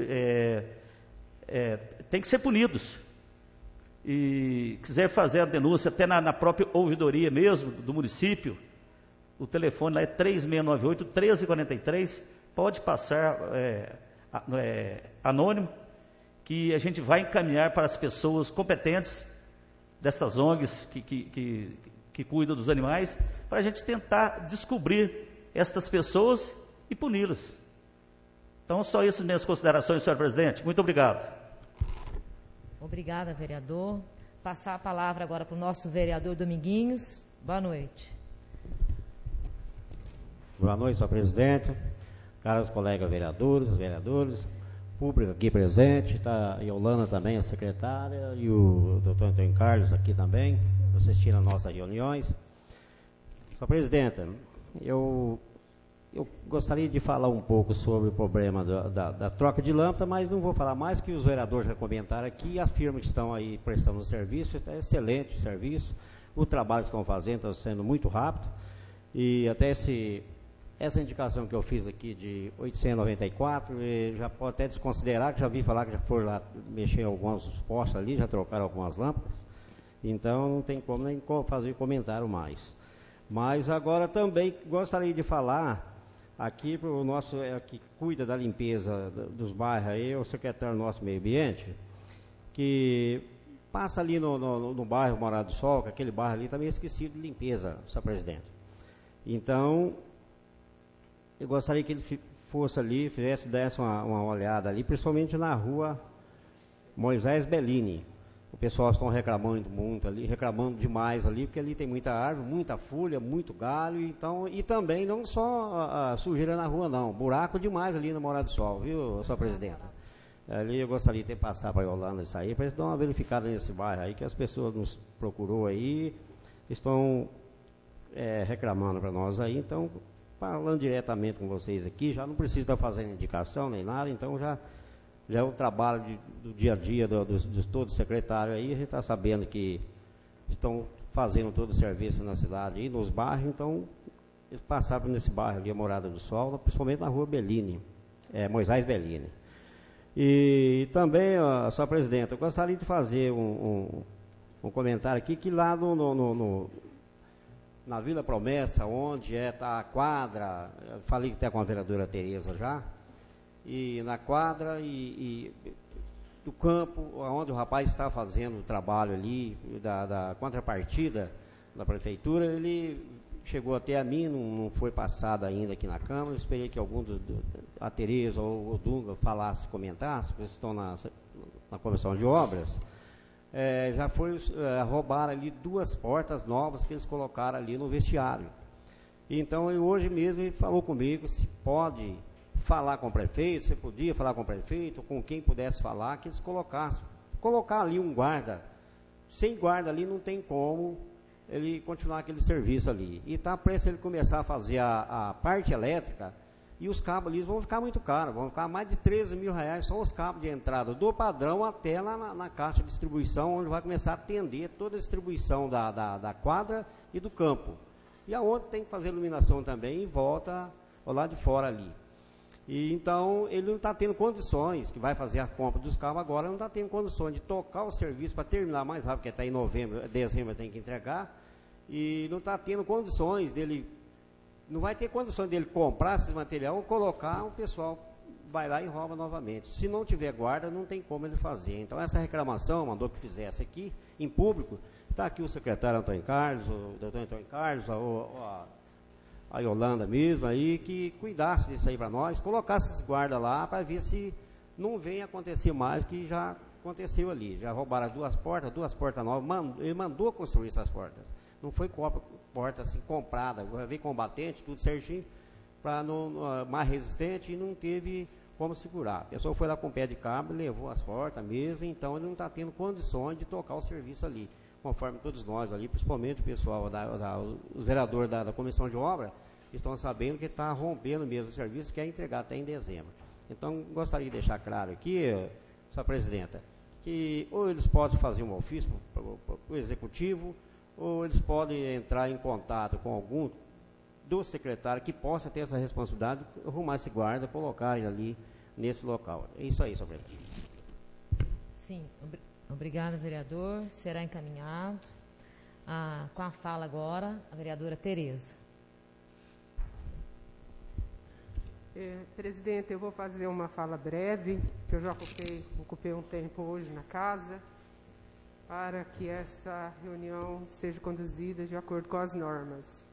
ser punidos. E quiser fazer a denúncia até na própria ouvidoria mesmo do município, o telefone lá é 3698-1343, pode passar anônimo, que a gente vai encaminhar para as pessoas competentes dessas ONGs que cuidam dos animais, para a gente tentar descobrir estas pessoas e puni-las. Então, só isso minhas considerações, senhor presidente. Muito obrigado. Obrigada, vereador. Passar a palavra agora para o nosso vereador Dominguinhos. Boa noite. Boa noite, senhor presidente, caros colegas vereadores, público aqui presente, está a Yolanda também, a secretária, e o doutor Antônio Carlos aqui também, assistindo às nossas reuniões. Senhor presidente, eu eu gostaria de falar um pouco sobre o problema da troca de lâmpada, mas não vou falar mais, que os vereadores já comentaram aqui e afirmam que estão aí prestando o serviço. É excelente o serviço, o trabalho que estão fazendo está sendo muito rápido, e até essa indicação que eu fiz aqui de 894, já pode até desconsiderar, que já vi falar que já foram lá mexer em alguns postos ali, já trocaram algumas lâmpadas, então não tem como nem fazer comentário mais. Mas agora também gostaria de falar aqui para o nosso, que cuida da limpeza dos bairros aí, o secretário do nosso meio ambiente, que passa ali no bairro Morada do Sol, que aquele bairro ali está meio esquecido de limpeza, senhor presidente. Então, eu gostaria que ele fosse ali, desse uma olhada ali, principalmente na rua Moisés Bellini. O pessoal está reclamando muito ali, reclamando demais ali, porque ali tem muita árvore, muita folha, muito galho, então, e também não só a sujeira na rua não, buraco demais ali na Morada do Sol, viu, senhora presidenta? Ali eu gostaria de ter passado para a Yolanda isso aí, para eles dar uma verificada nesse bairro aí, que as pessoas nos procurou aí, estão reclamando para nós aí, então, falando diretamente com vocês aqui, já não precisa estar fazendo indicação nem nada, então já é o trabalho do dia a dia de todo secretário aí, a gente está sabendo que estão fazendo todo o serviço na cidade e nos bairros, então eles passaram nesse bairro ali, a Morada do Sol, principalmente na rua Bellini, Moisés Bellini. E também, senhora presidenta, eu gostaria de fazer um comentário aqui, que lá na Vila Promessa, onde está a quadra, eu falei que está com a vereadora Tereza já, e na quadra e do campo, onde o rapaz está fazendo o trabalho ali, da contrapartida da prefeitura, ele chegou até a mim, não foi passado ainda aqui na Câmara, eu esperei que algum a Tereza ou o Dunga falasse, comentasse, porque estão na comissão de obras, já foi roubar ali 2 portas novas que eles colocaram ali no vestiário. Então, hoje mesmo ele falou comigo se pode falar com o prefeito, se podia falar com o prefeito, com quem pudesse falar, que eles colocar ali um guarda. Sem guarda ali não tem como ele continuar aquele serviço ali. E está prestes ele começar a fazer a parte elétrica, e os cabos ali vão ficar muito caros, vão ficar mais de 13 mil reais só os cabos de entrada do padrão até lá na caixa de distribuição, onde vai começar a atender toda a distribuição da quadra e do campo. E aonde tem que fazer iluminação também, em volta, ao lado de fora ali. E então ele não está tendo condições, que vai fazer a compra dos carros agora, não está tendo condições de tocar o serviço para terminar mais rápido, porque está em novembro, dezembro tem que entregar, e não está tendo condições dele, não vai ter condições dele comprar esse material ou colocar, o pessoal vai lá e rouba novamente. Se não tiver guarda, não tem como ele fazer. Então essa reclamação, mandou que fizesse aqui, em público, está aqui o secretário Antônio Carlos, o doutor Antônio Carlos, a Yolanda mesmo aí, que cuidasse disso aí para nós, colocasse esses guardas lá para ver se não vem acontecer mais o que já aconteceu ali. Já roubaram as 2 portas novas, ele mandou construir essas portas. Não foi porta assim comprada, veio combatente, tudo certinho, para mais resistente, e não teve como segurar. A pessoa foi lá com o pé de cabo, levou as portas mesmo, então ele não está tendo condições de tocar o serviço ali, conforme todos nós ali, principalmente o pessoal, os vereadores da comissão de obra, estão sabendo que está rompendo mesmo o serviço, que é entregar até em dezembro. Então, gostaria de deixar claro aqui, senhora presidenta, que ou eles podem fazer um ofício para o executivo, ou eles podem entrar em contato com algum do secretário que possa ter essa responsabilidade de arrumar esse guarda, colocar ele ali nesse local. É isso aí, senhora presidenta. Sim, obrigada, vereador. Será encaminhado. Com a fala agora, a vereadora Tereza. Presidente, eu vou fazer uma fala breve, que eu já ocupei um tempo hoje na casa, para que essa reunião seja conduzida de acordo com as normas.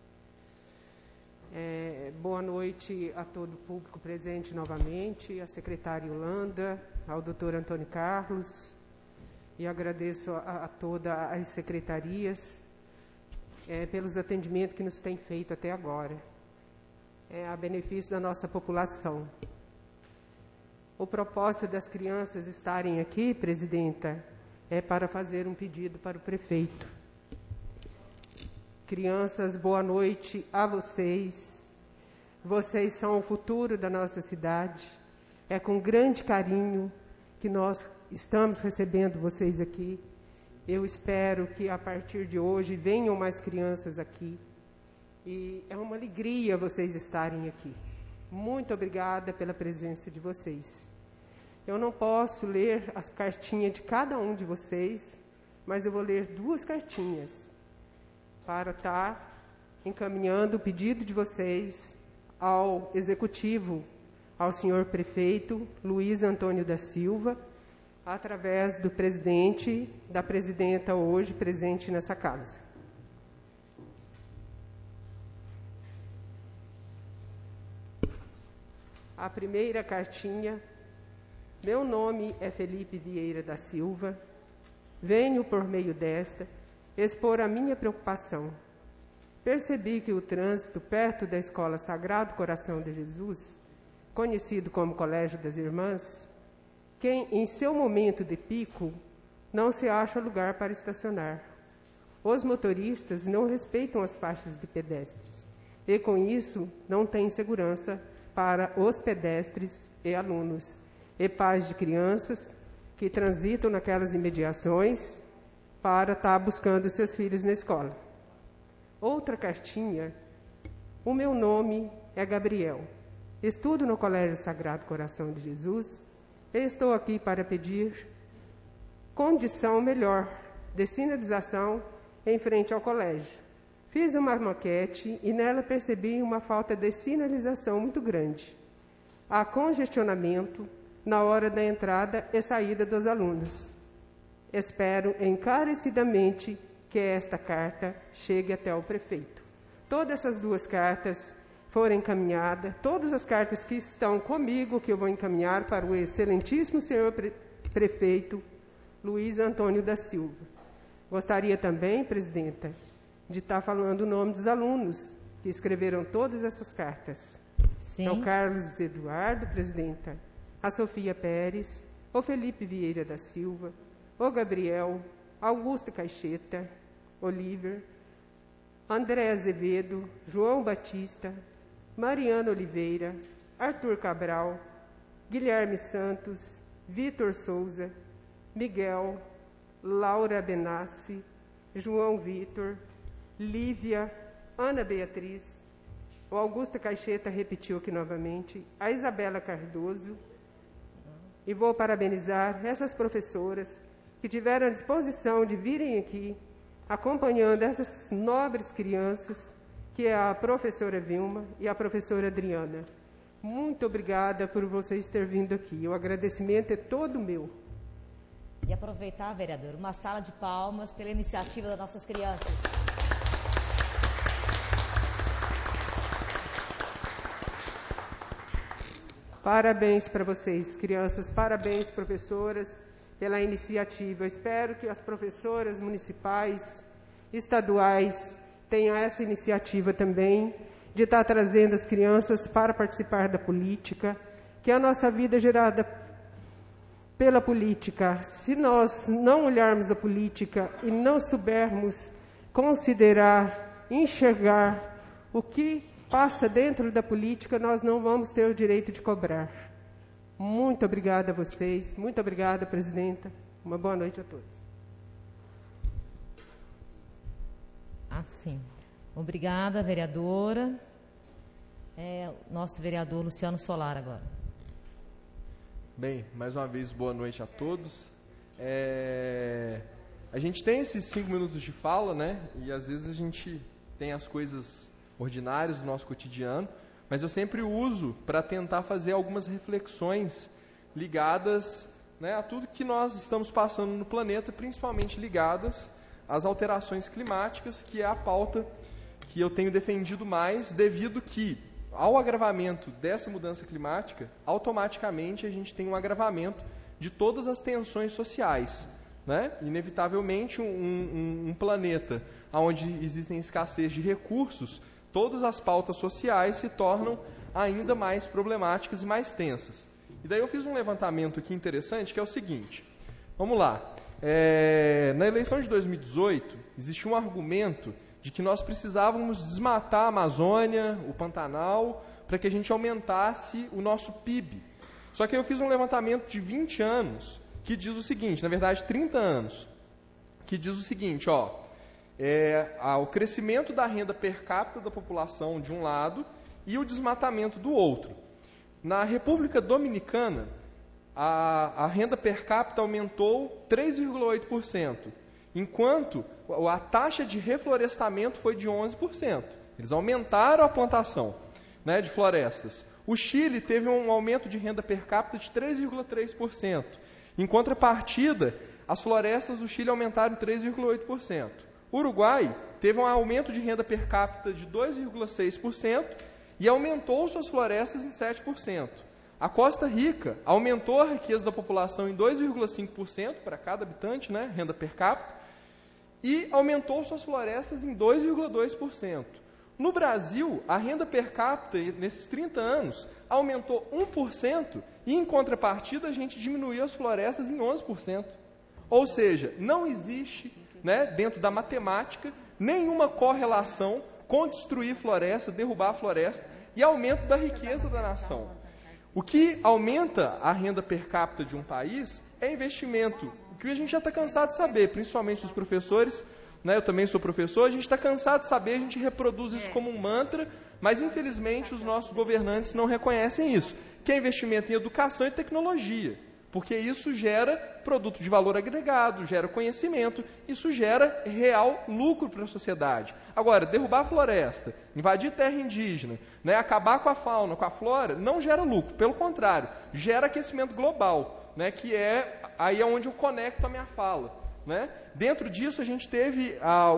Boa noite a todo o público presente novamente, à secretária Yolanda, ao doutor Antônio Carlos, e agradeço a todas as secretarias pelos atendimentos que nos têm feito até agora, a benefício da nossa população. O propósito das crianças estarem aqui, presidenta, é para fazer um pedido para o prefeito. Crianças, boa noite a vocês. Vocês são o futuro da nossa cidade. É com grande carinho que nós estamos recebendo vocês aqui. Eu espero que a partir de hoje venham mais crianças aqui. E é uma alegria vocês estarem aqui. Muito obrigada pela presença de vocês. Eu não posso ler as cartinhas de cada um de vocês, mas eu vou ler 2 cartinhas para estar encaminhando o pedido de vocês ao Executivo, ao senhor Prefeito Luiz Antônio da Silva, através do presidente, da presidenta hoje presente nessa casa. A primeira cartinha: meu nome é Felipe Vieira da Silva, venho por meio desta expor a minha preocupação. Percebi que o trânsito perto da Escola Sagrado Coração de Jesus, conhecido como Colégio das Irmãs, que em seu momento de pico não se acha lugar para estacionar. Os motoristas não respeitam as faixas de pedestres e, com isso, não têm segurança para os pedestres e alunos e pais de crianças que transitam naquelas imediações para estar buscando seus filhos na escola. Outra cartinha: o meu nome é Gabriel, estudo no Colégio Sagrado Coração de Jesus e estou aqui para pedir condição melhor de sinalização em frente ao colégio. Fiz uma maquete e nela percebi uma falta de sinalização muito grande. Há congestionamento na hora da entrada e saída dos alunos. Espero encarecidamente que esta carta chegue até o prefeito. Todas essas 2 cartas foram encaminhadas, todas as cartas que estão comigo, que eu vou encaminhar para o excelentíssimo senhor prefeito Luiz Antônio da Silva. Gostaria também, presidenta, de estar falando o nome dos alunos que escreveram todas essas cartas. Sim. É o Carlos Eduardo, presidenta, a Sofia Pérez, o Felipe Vieira da Silva, o Gabriel, Augusto Caixeta, Oliver, André Azevedo, João Batista, Mariana Oliveira, Arthur Cabral, Guilherme Santos, Vitor Souza, Miguel, Laura Benassi, João Vitor, Lívia, Ana Beatriz, o Augusto Caixeta repetiu aqui novamente, a Isabela Cardoso, e vou parabenizar essas professoras que tiveram a disposição de virem aqui, acompanhando essas nobres crianças, que é a professora Vilma e a professora Adriana. Muito obrigada por vocês terem vindo aqui. O agradecimento é todo meu. E aproveitar, vereador, uma sala de palmas pela iniciativa das nossas crianças. Parabéns para vocês, crianças, parabéns, professoras, pela iniciativa. Eu espero que as professoras municipais, estaduais, tenham essa iniciativa também, de estar trazendo as crianças para participar da política, que a nossa vida é gerada pela política. Se nós não olharmos a política e não soubermos considerar, enxergar o que passa dentro da política, nós não vamos ter o direito de cobrar. Muito obrigada a vocês, muito obrigada, presidenta. Uma boa noite a todos. Assim. Obrigada, vereadora. Nosso vereador Luciano Solar agora. Bem, mais uma vez, boa noite a todos. A gente tem esses 5 minutos de fala, né? E às vezes a gente tem as coisas ordinárias do nosso cotidiano, mas eu sempre uso para tentar fazer algumas reflexões ligadas, né, a tudo que nós estamos passando no planeta, principalmente ligadas às alterações climáticas, que é a pauta que eu tenho defendido mais, devido que, ao agravamento dessa mudança climática, automaticamente a gente tem um agravamento de todas as tensões sociais, né? Inevitavelmente, um planeta onde existem escassez de recursos, todas as pautas sociais se tornam ainda mais problemáticas e mais tensas. E daí eu fiz um levantamento aqui interessante, que é o seguinte. Vamos lá. Na eleição de 2018, existia um argumento de que nós precisávamos desmatar a Amazônia, o Pantanal, para que a gente aumentasse o nosso PIB. Só que eu fiz um levantamento de 20 anos que diz o seguinte, na verdade 30 anos, que diz o seguinte, o crescimento da renda per capita da população de um lado e o desmatamento do outro. Na República Dominicana, a renda per capita aumentou 3,8%, enquanto a taxa de reflorestamento foi de 11%. Eles aumentaram a plantação, né, de florestas. O Chile teve um aumento de renda per capita de 3,3%. Em contrapartida, as florestas do Chile aumentaram 3,8%. O Uruguai teve um aumento de renda per capita de 2,6% e aumentou suas florestas em 7%. A Costa Rica aumentou a riqueza da população em 2,5% para cada habitante, né, renda per capita, e aumentou suas florestas em 2,2%. No Brasil, a renda per capita, nesses 30 anos, aumentou 1% e, em contrapartida, a gente diminuiu as florestas em 11%. Ou seja, não existe, né, dentro da matemática, nenhuma correlação com destruir floresta, derrubar a floresta e aumento da riqueza da nação. O que aumenta a renda per capita de um país é investimento. O que a gente já está cansado de saber, principalmente os professores, né, eu também sou professor, a gente está cansado de saber, a gente reproduz isso como um mantra, mas infelizmente os nossos governantes não reconhecem isso, que é investimento em educação e tecnologia, porque isso gera produto de valor agregado, gera conhecimento, isso gera real lucro para a sociedade. Agora, derrubar a floresta, invadir terra indígena, né, acabar com a fauna, com a flora, não gera lucro, pelo contrário, gera aquecimento global, né, que é aí onde eu conecto a minha fala. Né? Dentro disso, a gente teve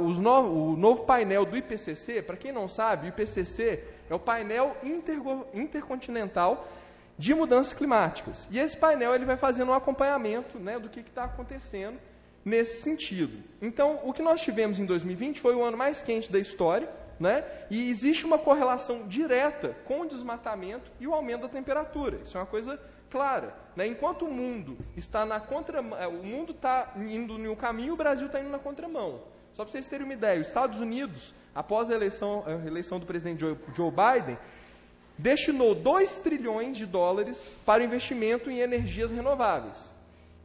o novo painel do IPCC. Para quem não sabe, o IPCC é o painel intercontinental de mudanças climáticas. E esse painel ele vai fazendo um acompanhamento, né, do que está acontecendo nesse sentido. Então, o que nós tivemos em 2020 foi o ano mais quente da história, né? E existe uma correlação direta com o desmatamento e o aumento da temperatura. Isso é uma coisa clara, né? Enquanto o mundo está na contramão, o mundo está indo em um caminho, o Brasil está indo na contramão. Só para vocês terem uma ideia, os Estados Unidos, após a eleição do presidente Joe Biden, destinou 2 trilhões de dólares para investimento em energias renováveis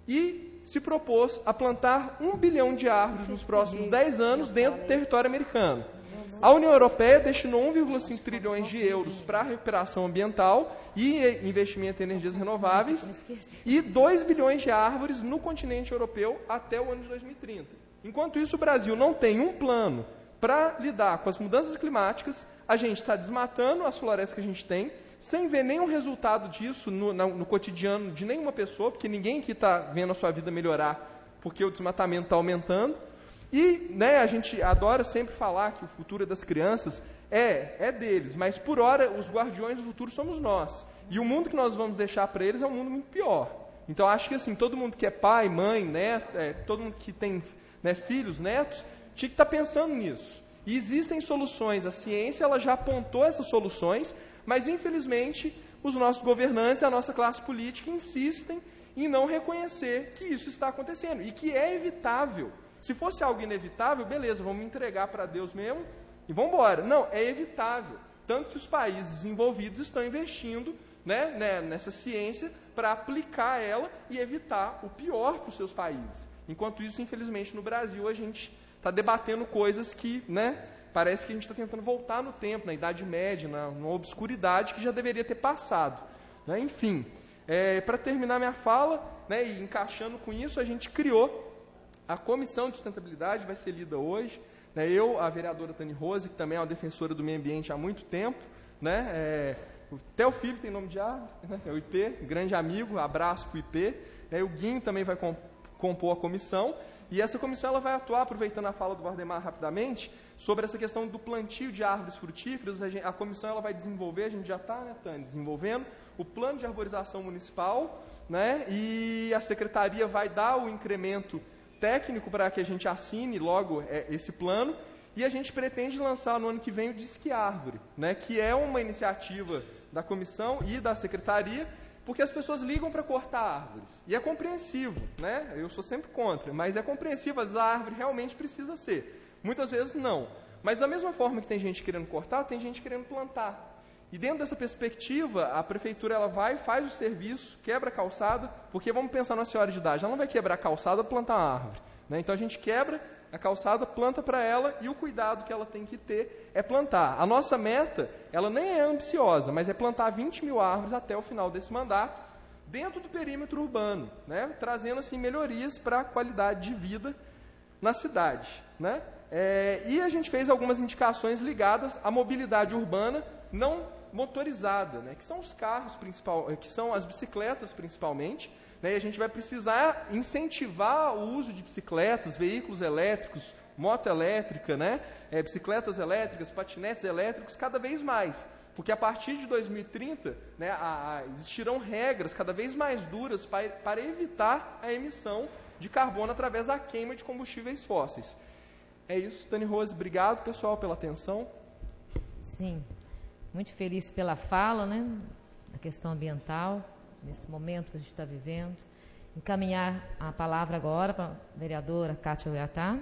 e se propôs a plantar 1 bilhão de árvores nos próximos 10 anos dentro do território americano. A União Europeia destinou 1,5 trilhões de euros para a recuperação ambiental e investimento em energias renováveis e 2 bilhões de árvores no continente europeu até o ano de 2030. Enquanto isso, o Brasil não tem um plano para lidar com as mudanças climáticas, a gente está desmatando as florestas que a gente tem, sem ver nenhum resultado disso no cotidiano de nenhuma pessoa, porque ninguém aqui está vendo a sua vida melhorar porque o desmatamento está aumentando. E, né, a gente adora sempre falar que o futuro das crianças é deles, mas por hora os guardiões do futuro somos nós. E o mundo que nós vamos deixar para eles é um mundo muito pior. Então acho que assim, todo mundo que é pai, mãe, neto, todo mundo que tem, né, filhos, netos, tinha que estar pensando nisso. E existem soluções, a ciência ela já apontou essas soluções, mas infelizmente os nossos governantes, a nossa classe política insistem em não reconhecer que isso está acontecendo e que é evitável. Se fosse algo inevitável, beleza, vamos entregar para Deus mesmo e vamos embora. Não, é evitável. Tanto que os países desenvolvidos estão investindo, né, nessa ciência para aplicar ela e evitar o pior para os seus países. Enquanto isso, infelizmente, no Brasil, a gente está debatendo coisas que, né, parece que a gente está tentando voltar no tempo, na Idade Média, numa obscuridade que já deveria ter passado. Né? Enfim, para terminar minha fala, né, e encaixando com isso, a gente criou a Comissão de Sustentabilidade, vai ser lida hoje. Né, eu, a vereadora Tani Rose, que também é uma defensora do meio ambiente há muito tempo, né, até o filho tem nome de árvore, né, é o IP, grande amigo, abraço para o IP. O Guinho também vai compor a comissão. E essa comissão ela vai atuar, aproveitando a fala do Valdemar rapidamente, sobre essa questão do plantio de árvores frutíferas. A comissão ela vai desenvolver, a gente já está, né, Tânia, desenvolvendo o plano de arborização municipal, né, e a secretaria vai dar o incremento técnico para que a gente assine logo esse plano, e a gente pretende lançar no ano que vem o Disque Árvore, né, que é uma iniciativa da comissão e da secretaria, porque as pessoas ligam para cortar árvores. E é compreensivo, né? Eu sou sempre contra, mas é compreensível, às vezes a árvore realmente precisa ser. Muitas vezes não. Mas da mesma forma que tem gente querendo cortar, tem gente querendo plantar. E dentro dessa perspectiva, a prefeitura ela vai, faz o serviço, quebra a calçada, porque vamos pensar numa senhora de idade, ela não vai quebrar a calçada para plantar uma árvore, né? Então a gente quebra a calçada, planta para ela, e o cuidado que ela tem que ter é plantar. A nossa meta, ela nem é ambiciosa, mas é plantar 20 mil árvores até o final desse mandato, dentro do perímetro urbano, né? Trazendo assim melhorias para a qualidade de vida na cidade, né? E a gente fez algumas indicações ligadas à mobilidade urbana não motorizada, né? Que são os carros que são as bicicletas principalmente, né? E a gente vai precisar incentivar o uso de bicicletas, veículos elétricos, moto elétrica, né? Bicicletas elétricas, patinetes elétricos cada vez mais, porque a partir de 2030, né, existirão regras cada vez mais duras para evitar a emissão de carbono através da queima de combustíveis fósseis. É isso, Dani Rose, obrigado pessoal pela atenção. Sim. Muito feliz pela fala, né, da questão ambiental, nesse momento que a gente está vivendo. Encaminhar a palavra agora para a vereadora Kátia Goiatá.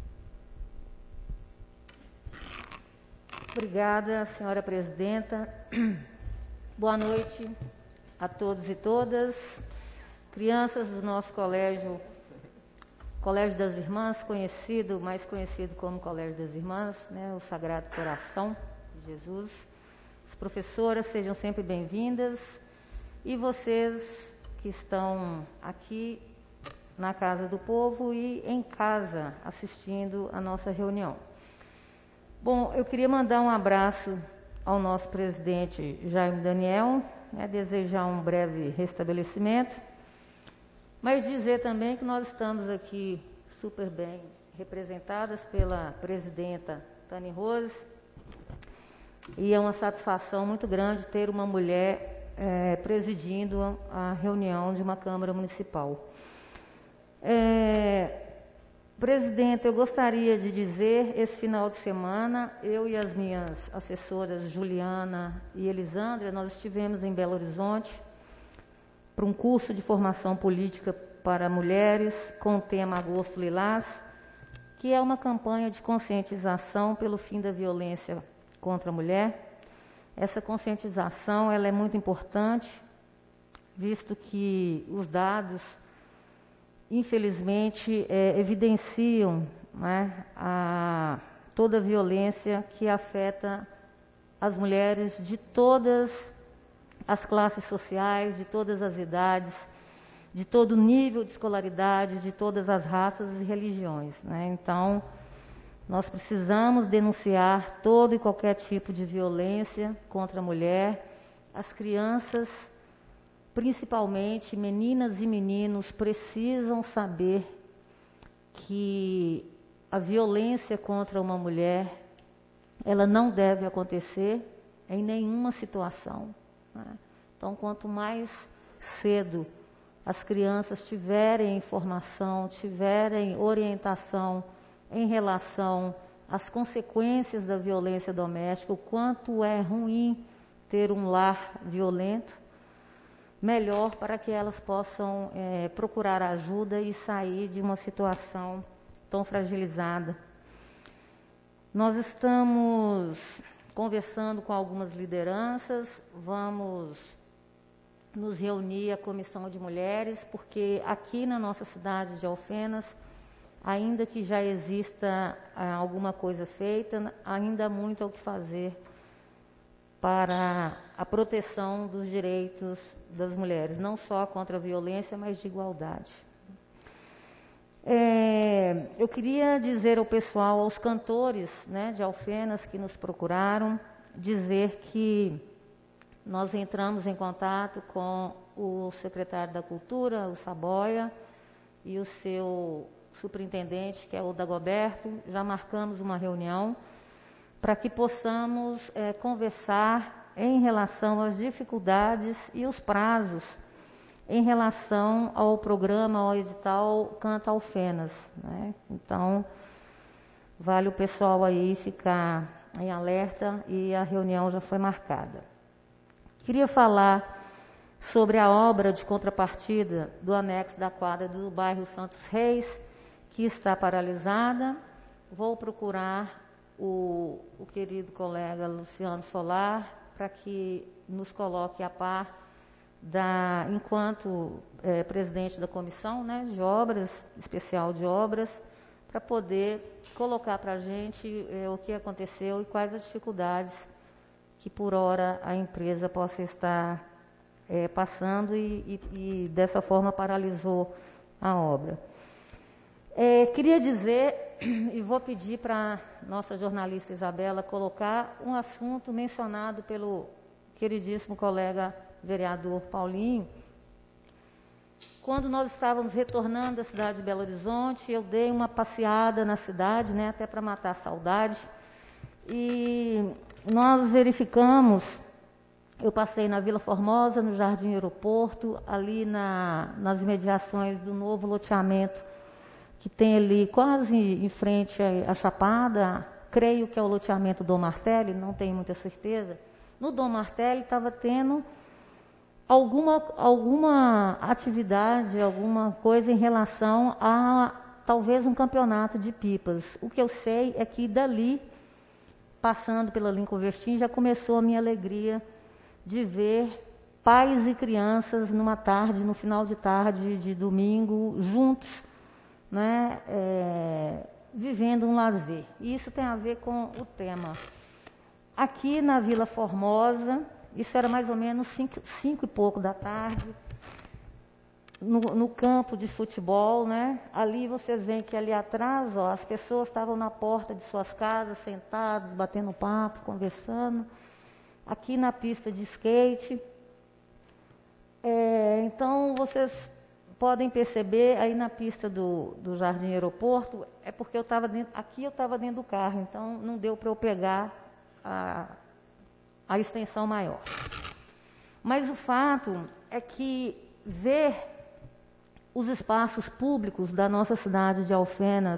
Obrigada, senhora presidenta. Boa noite a todos e todas. Crianças do nosso colégio, Colégio das Irmãs, mais conhecido como Colégio das Irmãs, né, o Sagrado Coração de Jesus. Professoras, sejam sempre bem-vindas, e vocês que estão aqui na Casa do Povo e em casa assistindo a nossa reunião. Bom, eu queria mandar um abraço ao nosso presidente Jaime Daniel, né, desejar um breve restabelecimento, mas dizer também que nós estamos aqui super bem representadas pela presidenta Dani Rose, e é uma satisfação muito grande ter uma mulher presidindo a reunião de uma Câmara Municipal. Presidente, eu gostaria de dizer, esse final de semana, eu e as minhas assessoras Juliana e Elisândria, nós estivemos em Belo Horizonte para um curso de formação política para mulheres com o tema Agosto Lilás, que é uma campanha de conscientização pelo fim da violência contra a mulher. Essa conscientização ela é muito importante, visto que os dados, infelizmente, evidenciam, né, toda a violência que afeta as mulheres de todas as classes sociais, de todas as idades, de todo nível de escolaridade, de todas as raças e religiões, né? Então, nós precisamos denunciar todo e qualquer tipo de violência contra a mulher. As crianças, principalmente meninas e meninos, precisam saber que a violência contra uma mulher, ela não deve acontecer em nenhuma situação, né? Então, quanto mais cedo as crianças tiverem informação, tiverem orientação em relação às consequências da violência doméstica, o quanto é ruim ter um lar violento, melhor para que elas possam procurar ajuda e sair de uma situação tão fragilizada. Nós estamos conversando com algumas lideranças, vamos nos reunir a Comissão de Mulheres, porque aqui na nossa cidade de Alfenas, ainda que já exista alguma coisa feita, ainda há muito o que fazer para a proteção dos direitos das mulheres, não só contra a violência, mas de igualdade. Eu queria dizer ao pessoal, aos cantores, né, de Alfenas que nos procuraram, dizer que nós entramos em contato com o secretário da Cultura, o Saboia, e o seu superintendente, que é o Dagoberto. Já marcamos uma reunião para que possamos conversar em relação às dificuldades e os prazos em relação ao programa, ao edital Canta Alfenas, né? Então, vale o pessoal aí ficar em alerta, e a reunião já foi marcada. Queria falar sobre a obra de contrapartida do anexo da quadra do bairro Santos Reis, que está paralisada. Vou procurar o querido colega Luciano Solar para que nos coloque a par enquanto presidente da comissão, né, de obras, especial de obras, para poder colocar para a gente o que aconteceu e quais as dificuldades que por hora a empresa possa estar passando e dessa forma paralisou a obra. Queria dizer, e vou pedir para a nossa jornalista Isabela colocar um assunto mencionado pelo queridíssimo colega vereador Paulinho. Quando nós estávamos retornando da cidade de Belo Horizonte, eu dei uma passeada na cidade, né, até para matar a saudade, e nós verificamos, eu passei na Vila Formosa, no Jardim Aeroporto, ali nas imediações do novo loteamento que tem ali quase em frente à Chapada, creio que é o loteamento Dom Martelli, não tenho muita certeza. No Dom Martelli estava tendo alguma atividade, alguma coisa em relação a talvez um campeonato de pipas. O que eu sei é que dali, passando pela Lincoln Vestim, já começou a minha alegria de ver pais e crianças numa tarde, no final de tarde de domingo, juntos, né, vivendo um lazer. E isso tem a ver com o tema. Aqui na Vila Formosa, isso era mais ou menos 5 e pouco da tarde, no campo de futebol, né? Ali vocês veem que ali atrás, ó, as pessoas estavam na porta de suas casas, sentadas, batendo papo, conversando. Aqui na pista de skate. Então vocês podem perceber aí na pista do Jardim Aeroporto, é porque eu estava dentro do carro, então não deu para eu pegar a extensão maior. Mas o fato é que ver os espaços públicos da nossa cidade de Alfenas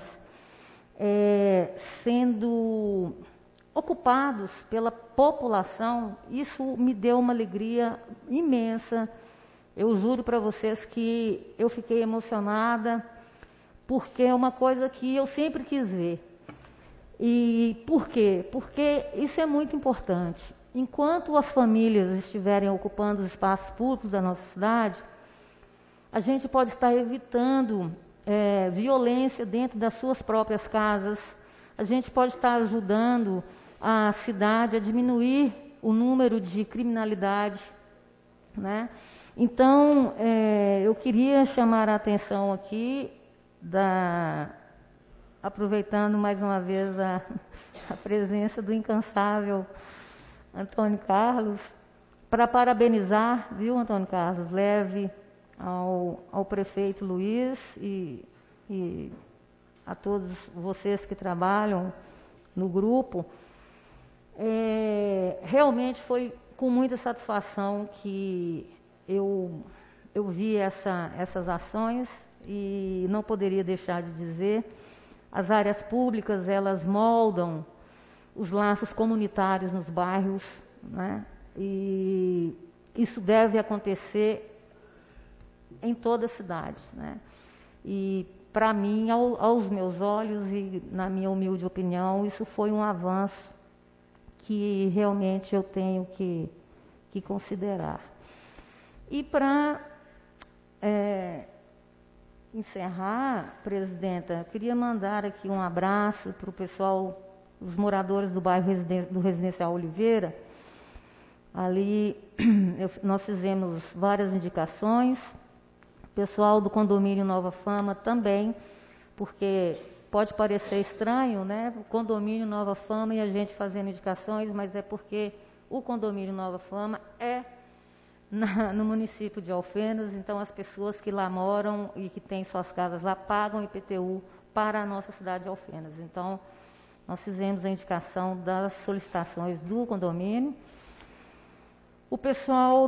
sendo ocupados pela população, isso me deu uma alegria imensa. Eu juro para vocês que eu fiquei emocionada, porque é uma coisa que eu sempre quis ver. E por quê? Porque isso é muito importante. Enquanto as famílias estiverem ocupando os espaços públicos da nossa cidade, a gente pode estar evitando violência dentro das suas próprias casas, a gente pode estar ajudando a cidade a diminuir o número de criminalidade, né? Então, eu queria chamar a atenção aqui, aproveitando mais uma vez a presença do incansável Antônio Carlos, para parabenizar, viu, Antônio Carlos, leve ao prefeito Luiz e a todos vocês que trabalham no grupo. Realmente foi com muita satisfação que eu vi essas ações e não poderia deixar de dizer, as áreas públicas, elas moldam os laços comunitários nos bairros, né? E isso deve acontecer em toda a cidade, né? E para mim, aos meus olhos e na minha humilde opinião, isso foi um avanço que realmente eu tenho que considerar. E para encerrar, presidenta, eu queria mandar aqui um abraço para o pessoal, os moradores do bairro do Residencial Oliveira. Ali nós fizemos várias indicações, o pessoal do condomínio Nova Fama também, porque pode parecer estranho, né? O condomínio Nova Fama e a gente fazendo indicações, mas é porque o condomínio Nova Fama no município de Alfenas, então as pessoas que lá moram e que têm suas casas lá pagam IPTU para a nossa cidade de Alfenas. Então, nós fizemos a indicação das solicitações do condomínio. O pessoal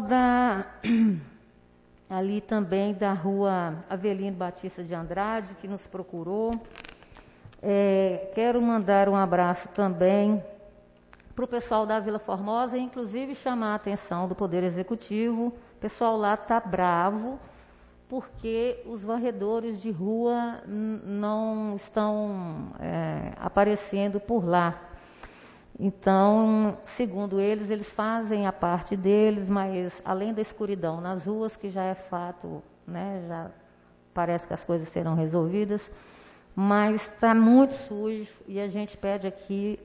ali também da rua Avelino Batista de Andrade, que nos procurou. Quero mandar um abraço também para o pessoal da Vila Formosa, inclusive chamar a atenção do Poder Executivo. O pessoal lá está bravo, porque os varredores de rua não estão aparecendo por lá. Então, segundo eles, eles fazem a parte deles, mas além da escuridão nas ruas, que já é fato, né, já parece que as coisas serão resolvidas, mas está muito sujo e a gente pede aqui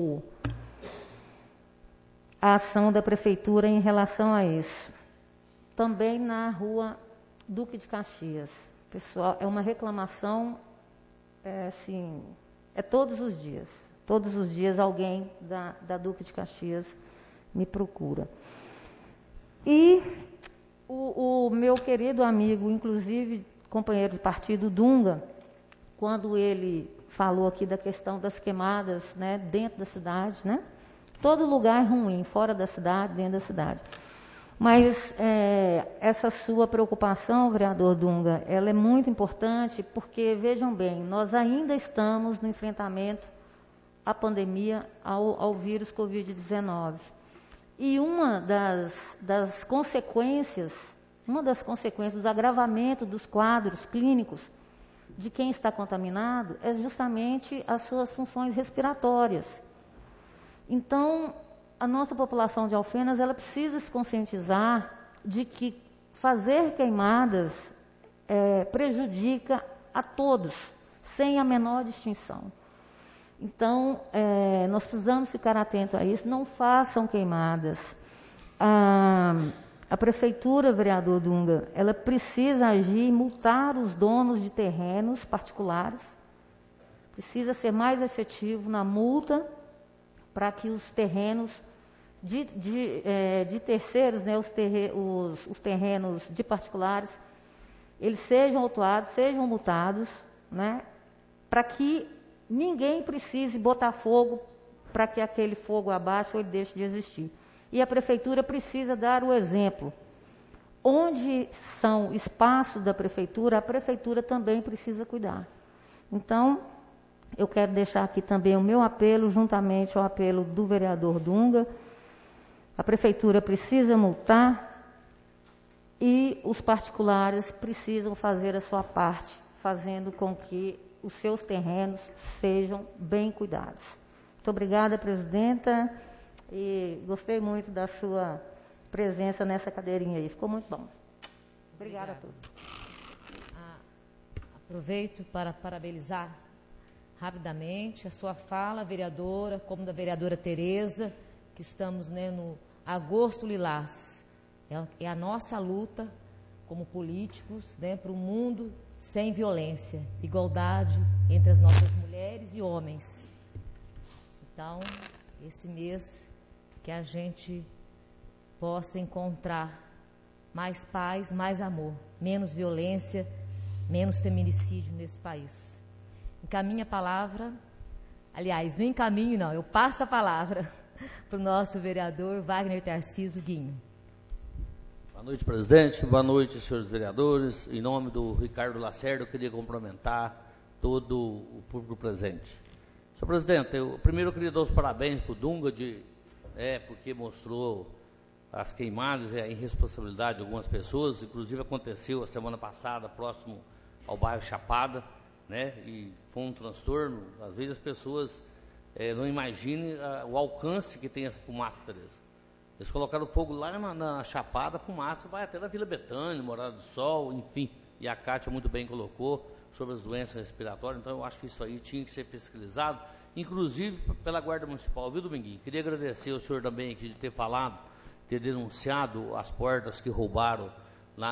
a ação da prefeitura em relação a isso. Também na rua Duque de Caxias, pessoal, é uma reclamação, assim, todos os dias. Todos os dias alguém da Duque de Caxias me procura. E o meu querido amigo, inclusive companheiro de partido, Dunga, quando ele falou aqui da questão das queimadas, né, dentro da cidade, né? Todo lugar é ruim, fora da cidade, dentro da cidade. Mas essa sua preocupação, vereador Dunga, ela é muito importante porque, vejam bem, nós ainda estamos no enfrentamento à pandemia, ao vírus Covid-19. E uma das consequências do agravamento dos quadros clínicos de quem está contaminado é justamente as suas funções respiratórias. Então, a nossa população de Alfenas, ela precisa se conscientizar de que fazer queimadas prejudica a todos, sem a menor distinção. Então, nós precisamos ficar atentos a isso, não façam queimadas. A prefeitura, vereador Dunga, ela precisa agir e multar os donos de terrenos particulares, precisa ser mais efetivo na multa para que os terrenos de terceiros, né, os terrenos de particulares, eles sejam autuados, sejam multados, né, para que ninguém precise botar fogo para que aquele fogo abaixe ou ele deixe de existir. E a prefeitura precisa dar o exemplo. Onde são espaços da prefeitura, a prefeitura também precisa cuidar. Então, eu quero deixar aqui também o meu apelo, juntamente ao apelo do vereador Dunga. A prefeitura precisa multar e os particulares precisam fazer a sua parte, fazendo com que os seus terrenos sejam bem cuidados. Muito obrigada, presidenta, e gostei muito da sua presença nessa cadeirinha aí. Ficou muito bom. Obrigada a todos. Aproveito para parabenizar rapidamente a sua fala, vereadora, como da vereadora Tereza, que estamos, né, no Agosto Lilás. É a nossa luta como políticos, né, para um mundo sem violência, igualdade entre as nossas mulheres e homens. Então, esse mês que a gente possa encontrar mais paz, mais amor, menos violência, menos feminicídio nesse país. Encaminho a palavra, aliás, não encaminho não, eu passo a palavra para o nosso vereador Wagner Tarcísio Guinho. Boa noite, presidente. Boa noite, senhores vereadores. Em nome do Ricardo Lacerda, eu queria cumprimentar todo o público presente. Senhor presidente, primeiro eu queria dar os parabéns para o Dunga, porque mostrou as queimadas e a irresponsabilidade de algumas pessoas. Inclusive aconteceu a semana passada, próximo ao bairro Chapada, né? E foi um transtorno. Às vezes as pessoas não imaginem o alcance que tem essa fumaça, Tereza. Eles colocaram fogo lá na Chapada, a fumaça vai até na Vila Betânia, Morada do Sol, enfim. E a Cátia muito bem colocou sobre as doenças respiratórias, então eu acho que isso aí tinha que ser fiscalizado, inclusive pela Guarda Municipal, viu, Dominguinho? Queria agradecer ao senhor também aqui de ter falado, ter denunciado as portas que roubaram lá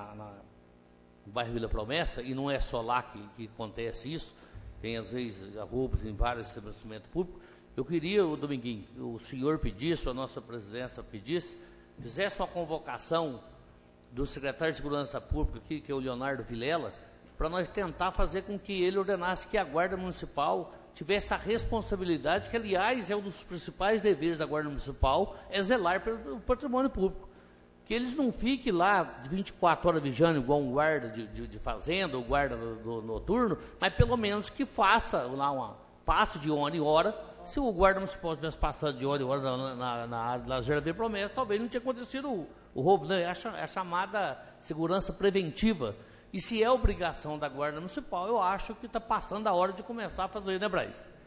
no bairro Vila Promessa, e não é só lá que acontece isso, tem às vezes roubos em vários estabelecimentos públicos. Eu queria, Dominguinho, o senhor pedisse, a nossa presidência pedisse, fizesse uma convocação do secretário de Segurança Pública aqui, que é o Leonardo Vilela, para nós tentar fazer com que ele ordenasse que a Guarda Municipal tivesse a responsabilidade, que aliás é um dos principais deveres da Guarda Municipal, é zelar pelo patrimônio público. Que eles não fiquem lá 24 horas vigiando igual um guarda de fazenda ou guarda do noturno, mas pelo menos que faça lá passe de hora em hora. Se o guarda municipal tivesse passado de hora em hora na área de lazer da Promessa, talvez não tinha acontecido o roubo, né? É a chamada segurança preventiva. E se é obrigação da Guarda Municipal, eu acho que está passando a hora de começar a fazer, né, Braz?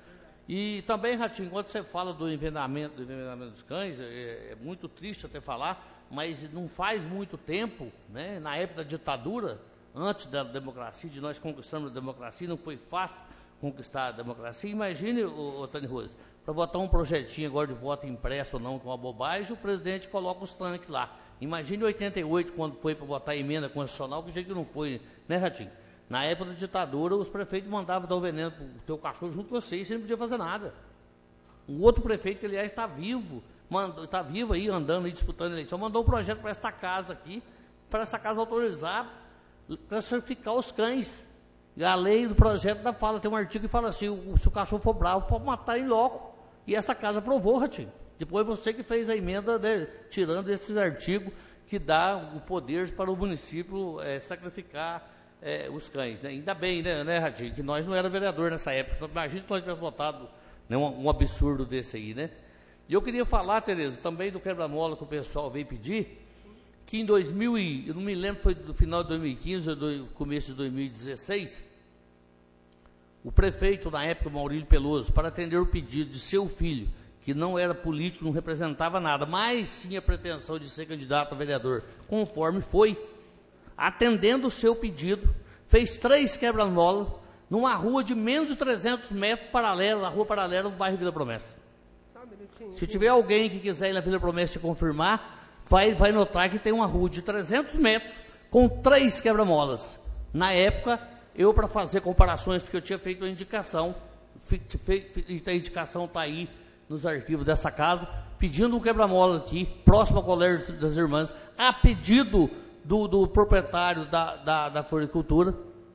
E também, Ratinho, quando você fala do envenenamento dos cães, é muito triste até falar, mas não faz muito tempo, né, na época da ditadura, antes da democracia, de nós conquistarmos a democracia, não foi fácil conquistar a democracia. Imagine, ô Tânia Rose, para votar um projetinho agora de voto impresso ou não, que é uma bobagem, o presidente coloca os tanques lá. Imagine 88, quando foi para votar a emenda constitucional, que jeito que não foi, né, Ratinho? Na época da ditadura, os prefeitos mandavam dar o veneno para o teu cachorro junto com você, e você não podia fazer nada. Um outro prefeito, que aliás está vivo, está vivo aí, andando e disputando eleição, mandou um projeto para esta casa aqui, para essa casa autorizar classificar os cães. E a lei do projeto tem um artigo que fala assim, se o cachorro for bravo, pode matar em loco. E essa casa aprovou, Ratinho. Depois você que fez a emenda, né, tirando esses artigos que dá o poder para o município sacrificar os cães. Né? Ainda bem, né, Ratinho, que nós não era vereador nessa época. Imagina se nós tivéssemos votado, né, um absurdo desse aí, né? E eu queria falar, Tereza, também do quebra-mola que o pessoal veio pedir, que em 2000, eu não me lembro, foi do final de 2015 ou do começo de 2016, o prefeito, na época, Maurílio Peloso, para atender o pedido de seu filho, que não era político, não representava nada, mas tinha pretensão de ser candidato a vereador, conforme foi, atendendo o seu pedido, fez 3 quebra-mola numa rua de menos de 300 metros paralela, a rua paralela do bairro Vila Promessa. Se tiver alguém que quiser ir na Vila Promessa te confirmar, vai notar que tem uma rua de 300 metros com 3 quebra-molas. Na época, eu, para fazer comparações, porque eu tinha feito a indicação, a indicação está aí nos arquivos dessa casa, pedindo um quebra-mola aqui, próximo ao Colégio das Irmãs, a pedido do proprietário da floricultura,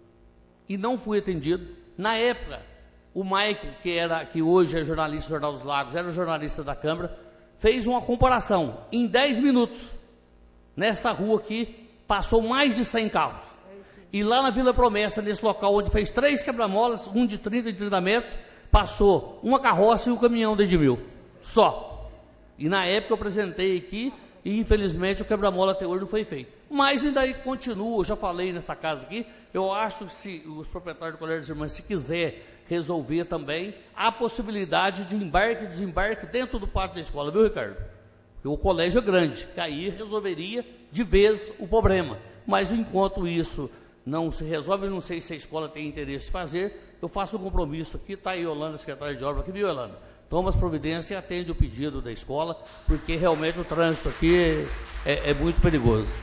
e não fui atendido. Na época, o Maico, que hoje é jornalista do Jornal dos Lagos, era jornalista da Câmara, fez uma comparação. Em 10 minutos, nessa rua aqui, passou mais de 100 carros. E lá na Vila Promessa, nesse local onde fez 3 quebra-molas, um de 30 e 30 metros, passou uma carroça e um caminhão de Edmil. Só. E na época eu apresentei aqui, e infelizmente o quebra-mola até hoje não foi feito. Mas ainda aí continua, eu já falei nessa casa aqui, eu acho que se os proprietários do Colégio das Irmãs, se quiser resolver também, há possibilidade de embarque e desembarque dentro do pátio da escola, viu, Ricardo? Porque o colégio é grande, que aí resolveria de vez o problema. Mas enquanto isso não se resolve, eu não sei se a escola tem interesse em fazer, eu faço um compromisso aqui, está a Yolanda, secretária de obra, aqui, viu, Yolanda? Toma as providências e atende o pedido da escola, porque realmente o trânsito aqui é muito perigoso.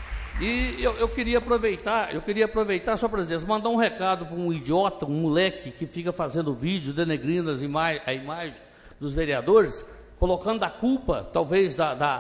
E eu queria aproveitar, só, presidente, mandar um recado para um idiota, um moleque que fica fazendo vídeo, denegrindo a imagem dos vereadores, colocando a culpa, talvez,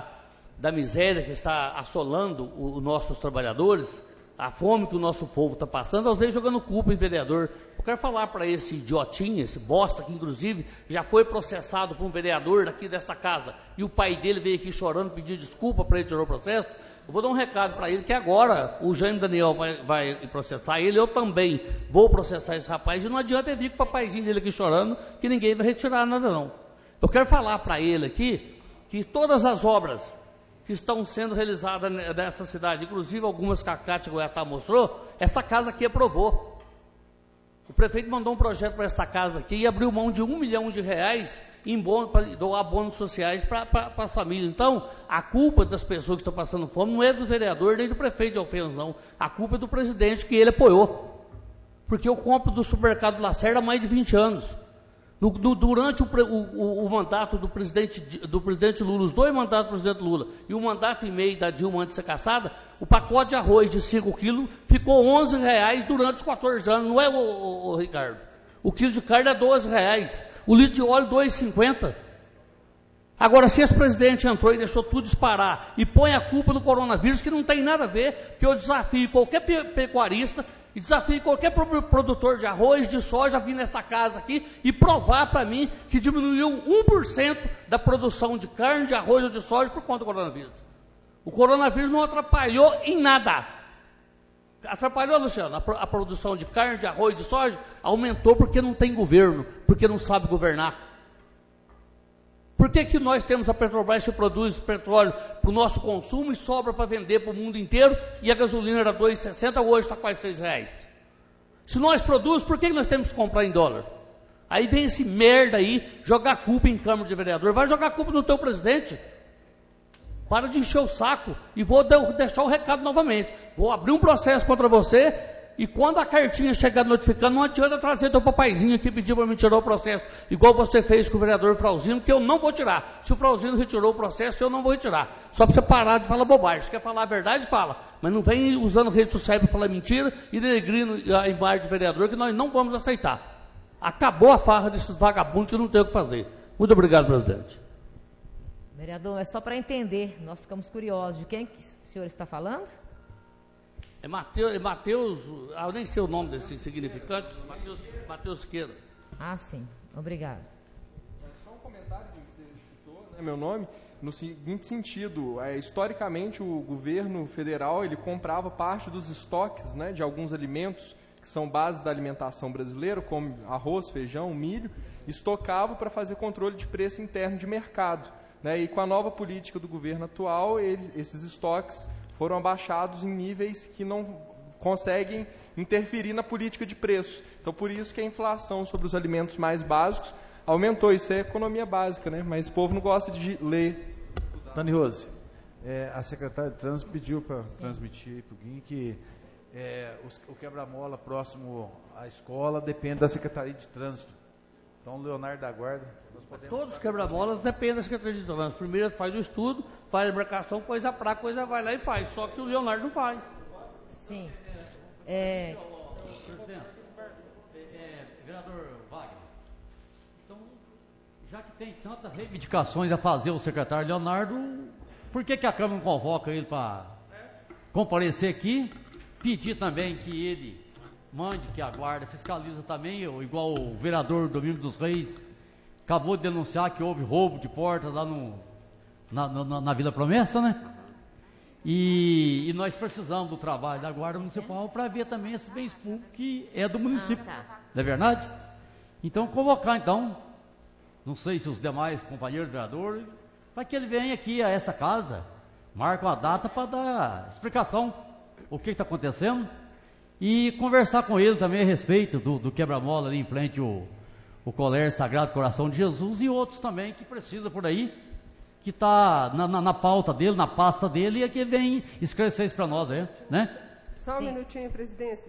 da miséria que está assolando os nossos trabalhadores, a fome que o nosso povo está passando, às vezes jogando culpa em vereador. Eu quero falar para esse idiotinha, esse bosta, que inclusive já foi processado por um vereador daqui dessa casa, e o pai dele veio aqui chorando, pedir desculpa para ele tirar o processo. Eu vou dar um recado para ele, que agora o Jaime Daniel vai processar ele, eu também vou processar esse rapaz, e não adianta ele vir com o papaizinho dele aqui chorando, que ninguém vai retirar nada não. Eu quero falar para ele aqui, que todas as obras que estão sendo realizadas nessa cidade, inclusive algumas que a Cátia Goiatá mostrou, essa casa aqui aprovou. O prefeito mandou um projeto para essa casa aqui e abriu mão de R$1 milhão em para doar bônus sociais para as famílias. Então, a culpa das pessoas que estão passando fome não é do vereador nem do prefeito de Alfenas, não. A culpa é do presidente, que ele apoiou. Porque eu compro do supermercado Lacerda há mais de 20 anos. Durante o mandato do presidente Lula, os 2 mandatos do presidente Lula e o mandato e meio da Dilma antes de ser cassada, o pacote de arroz de 5 quilos ficou R$11 durante os 14 anos, não é, o Ricardo? O quilo de carne é R$12, o litro de óleo R$2,50. Agora, se esse presidente entrou e deixou tudo disparar e põe a culpa no coronavírus, que não tem nada a ver, que eu desafio qualquer pecuarista e desafio qualquer produtor de arroz, de soja, vir nessa casa aqui e provar para mim que diminuiu 1% da produção de carne, de arroz ou de soja por conta do coronavírus. O coronavírus não atrapalhou em nada. Atrapalhou, Luciano? A produção de carne, de arroz, de soja aumentou porque não tem governo, porque não sabe governar. Por que nós temos a Petrobras que produz petróleo para o nosso consumo e sobra para vender para o mundo inteiro, e a gasolina era R$2,60, hoje está quase R$6? Se nós produzimos, por que nós temos que comprar em dólar? Aí vem esse merda aí, jogar culpa em Câmara de Vereador. Vai jogar culpa no teu presidente. Para de encher o saco. E vou deixar o recado novamente. Vou abrir um processo contra você. E quando a cartinha chegar notificando, não adianta trazer teu papaizinho aqui pedir para me tirar o processo. Igual você fez com o vereador Frauzino, que eu não vou tirar. Se o Frauzino retirou o processo, eu não vou retirar. Só para você parar de falar bobagem. Se quer falar a verdade, fala. Mas não vem usando redes sociais para falar mentira e denegrindo a imagem de vereador, que nós não vamos aceitar. Acabou a farra desses vagabundos que não tem o que fazer. Muito obrigado, presidente. Vereador, é só para entender, nós ficamos curiosos de quem que o senhor está falando? É Matheus, eu nem sei o nome desse significante, Matheus Siqueira. Ah, sim, obrigado. Só um comentário que você citou, né, meu nome, no seguinte sentido, historicamente o governo federal ele comprava parte dos estoques, né, de alguns alimentos que são base da alimentação brasileira, como arroz, feijão, milho, estocava para fazer controle de preço interno de mercado. Né, e com a nova política do governo atual, esses estoques foram abaixados em níveis que não conseguem interferir na política de preço. Então, por isso que a inflação sobre os alimentos mais básicos aumentou. Isso é economia básica, né? Mas o povo não gosta de ler. Dani Rose, a secretária de Trânsito pediu para transmitir para o Guim que o quebra-mola próximo à escola depende da Secretaria de Trânsito. Então, o Leonardo da Guarda, nós podemos... Todos os quebra-molas dependem da Secretaria de Trânsito. Primeiro eles fazem o estudo, faz a marcação, coisa pra coisa vai lá e faz. Só que o Leonardo não faz. Sim. Vereador Wagner, então, já que tem tantas reivindicações a fazer o secretário Leonardo, por que a Câmara não convoca ele para comparecer aqui? Pedir também que ele mande que a guarda fiscaliza também, igual o vereador Domingos dos Reis acabou de denunciar que houve roubo de portas lá na Vila Promessa, né? E nós precisamos do trabalho da Guarda Municipal para ver também esses bens públicos que é do município, não é verdade? Então, convocar, então, não sei se os demais companheiros vereadores, para que ele venha aqui a essa casa, marque uma data para dar explicação o que está acontecendo e conversar com ele também a respeito do quebra-mola ali em frente o Colégio Sagrado Coração de Jesus e outros também que precisa por aí, que está na pauta dele, na pasta dele, e que vem esclarecer isso para nós, né? Só um minutinho, presidenta.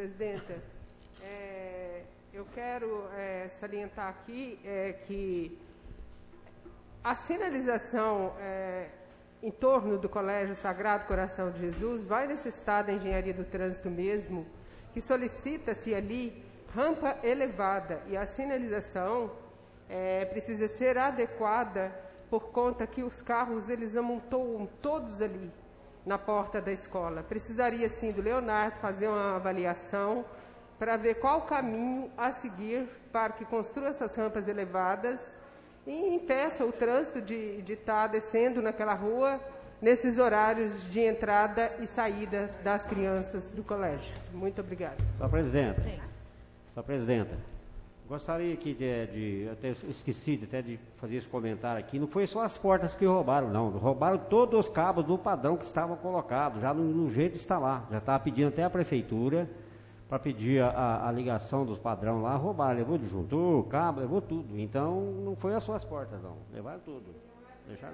Eu quero salientar aqui que a sinalização em torno do Colégio Sagrado Coração de Jesus vai necessitar da engenharia do trânsito mesmo, que solicita-se ali rampa elevada, e a sinalização precisa ser adequada por conta que os carros eles amontoam todos ali na porta da escola. Precisaria sim do Leonardo fazer uma avaliação para ver qual o caminho a seguir para que construa essas rampas elevadas e impeça o trânsito de estar descendo naquela rua nesses horários de entrada e saída das crianças do colégio. Muito obrigada. Só presidenta, gostaria aqui eu até esqueci de fazer esse comentário aqui, não foi só as portas que roubaram, não, roubaram todos os cabos do padrão que estavam colocados, já no jeito de instalar, já estava pedindo até a prefeitura para pedir a ligação dos padrão lá, roubaram, levou disjuntor, cabo, levou tudo, então não foi só as portas não, levaram tudo, deixaram.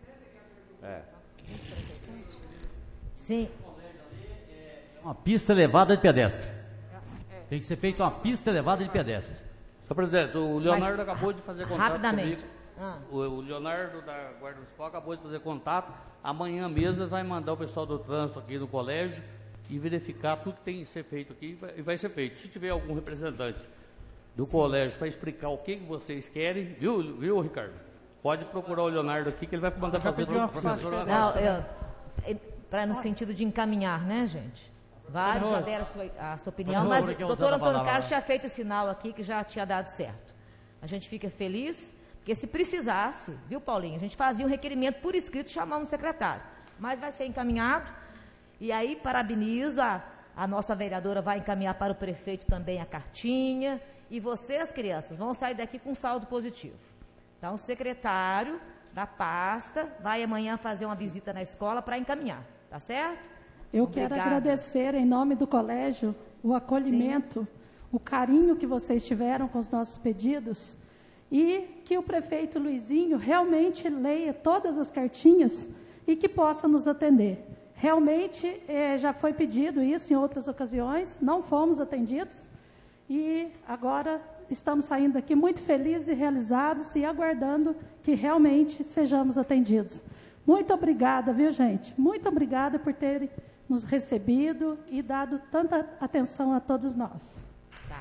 Sim. Uma pista elevada de pedestre. Tem que ser feita uma pista elevada de pedestre. Senhor presidente, o Leonardo acabou de fazer contato rapidamente comigo. O Leonardo da Guarda Municipal acabou de fazer contato. Amanhã mesmo ele vai mandar o pessoal do trânsito aqui do colégio e verificar tudo que tem que ser feito aqui e vai ser feito. Se tiver algum representante do colégio para explicar o que vocês querem, viu, Ricardo? Pode procurar o Leonardo aqui que ele vai mandar fazer para o professor. Para no sentido de encaminhar, né, gente? Vários já deram a sua opinião, mas o doutor Antônio Carlos tinha feito o sinal aqui que já tinha dado certo. A gente fica feliz, porque se precisasse, viu, Paulinho? A gente fazia um requerimento por escrito, chamamos o secretário. Mas vai ser encaminhado, e aí parabenizo, a nossa vereadora vai encaminhar para o prefeito também a cartinha, e vocês, crianças, vão sair daqui com saldo positivo. Então, o secretário da pasta vai amanhã fazer uma visita na escola para encaminhar, tá certo? Eu quero agradecer, em nome do colégio, o acolhimento, o carinho que vocês tiveram com os nossos pedidos e que o prefeito Luizinho realmente leia todas as cartinhas e que possa nos atender. Realmente, já foi pedido isso em outras ocasiões, não fomos atendidos e agora estamos saindo daqui muito felizes e realizados e aguardando que realmente sejamos atendidos. Muito obrigada, viu, gente? Muito obrigada por terem nos recebido e dado tanta atenção a todos nós. Tá.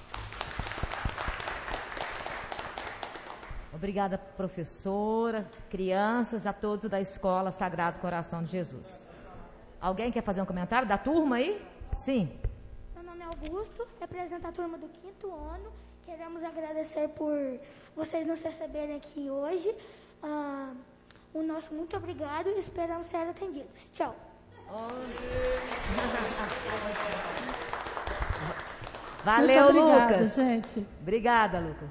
Obrigada, professora, crianças, a todos da Escola Sagrado Coração de Jesus. Alguém quer fazer um comentário da turma aí? Sim. Meu nome é Augusto, represento a turma do 5º ano. Queremos agradecer por vocês nos receberem aqui hoje. O nosso muito obrigado e esperamos ser atendidos. Tchau. Valeu, muito obrigada, Lucas. Gente. Obrigada, Lucas.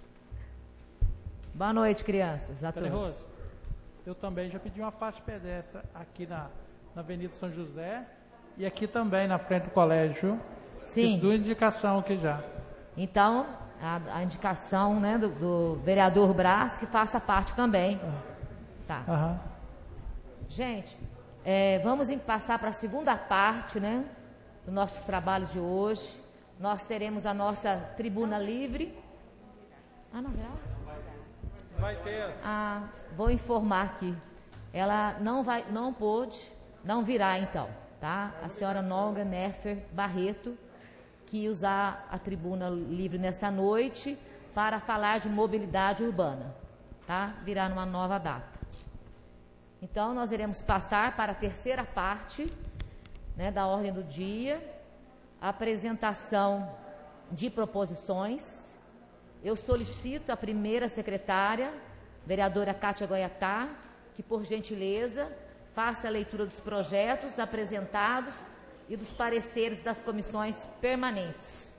Boa noite, crianças. A Peraí, todos. Rose, eu também já pedi uma faixa de pedestre aqui na Avenida São José e aqui também na frente do colégio. Sim. Fiz 2 indicações aqui já. Então, a indicação, né, do vereador Brás, que faça parte também. Tá. Aham. Gente, vamos passar para a segunda parte, né, do nosso trabalho de hoje. Nós teremos a nossa tribuna livre. Não grava? Vai ter. Vou informar aqui. Ela não pôde, não virá então, tá? A senhora Nolga Nefer Barreto, que ia usar a tribuna livre nessa noite para falar de mobilidade urbana, tá? Virá numa nova data. Então, nós iremos passar para a terceira parte, né, da ordem do dia, a apresentação de proposições. Eu solicito a primeira secretária, vereadora Kátia Goiatá, que, por gentileza, faça a leitura dos projetos apresentados e dos pareceres das comissões permanentes.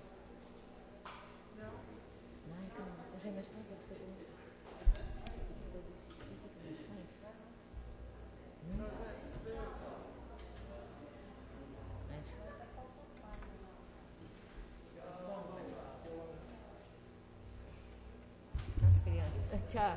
As crianças. Tchau.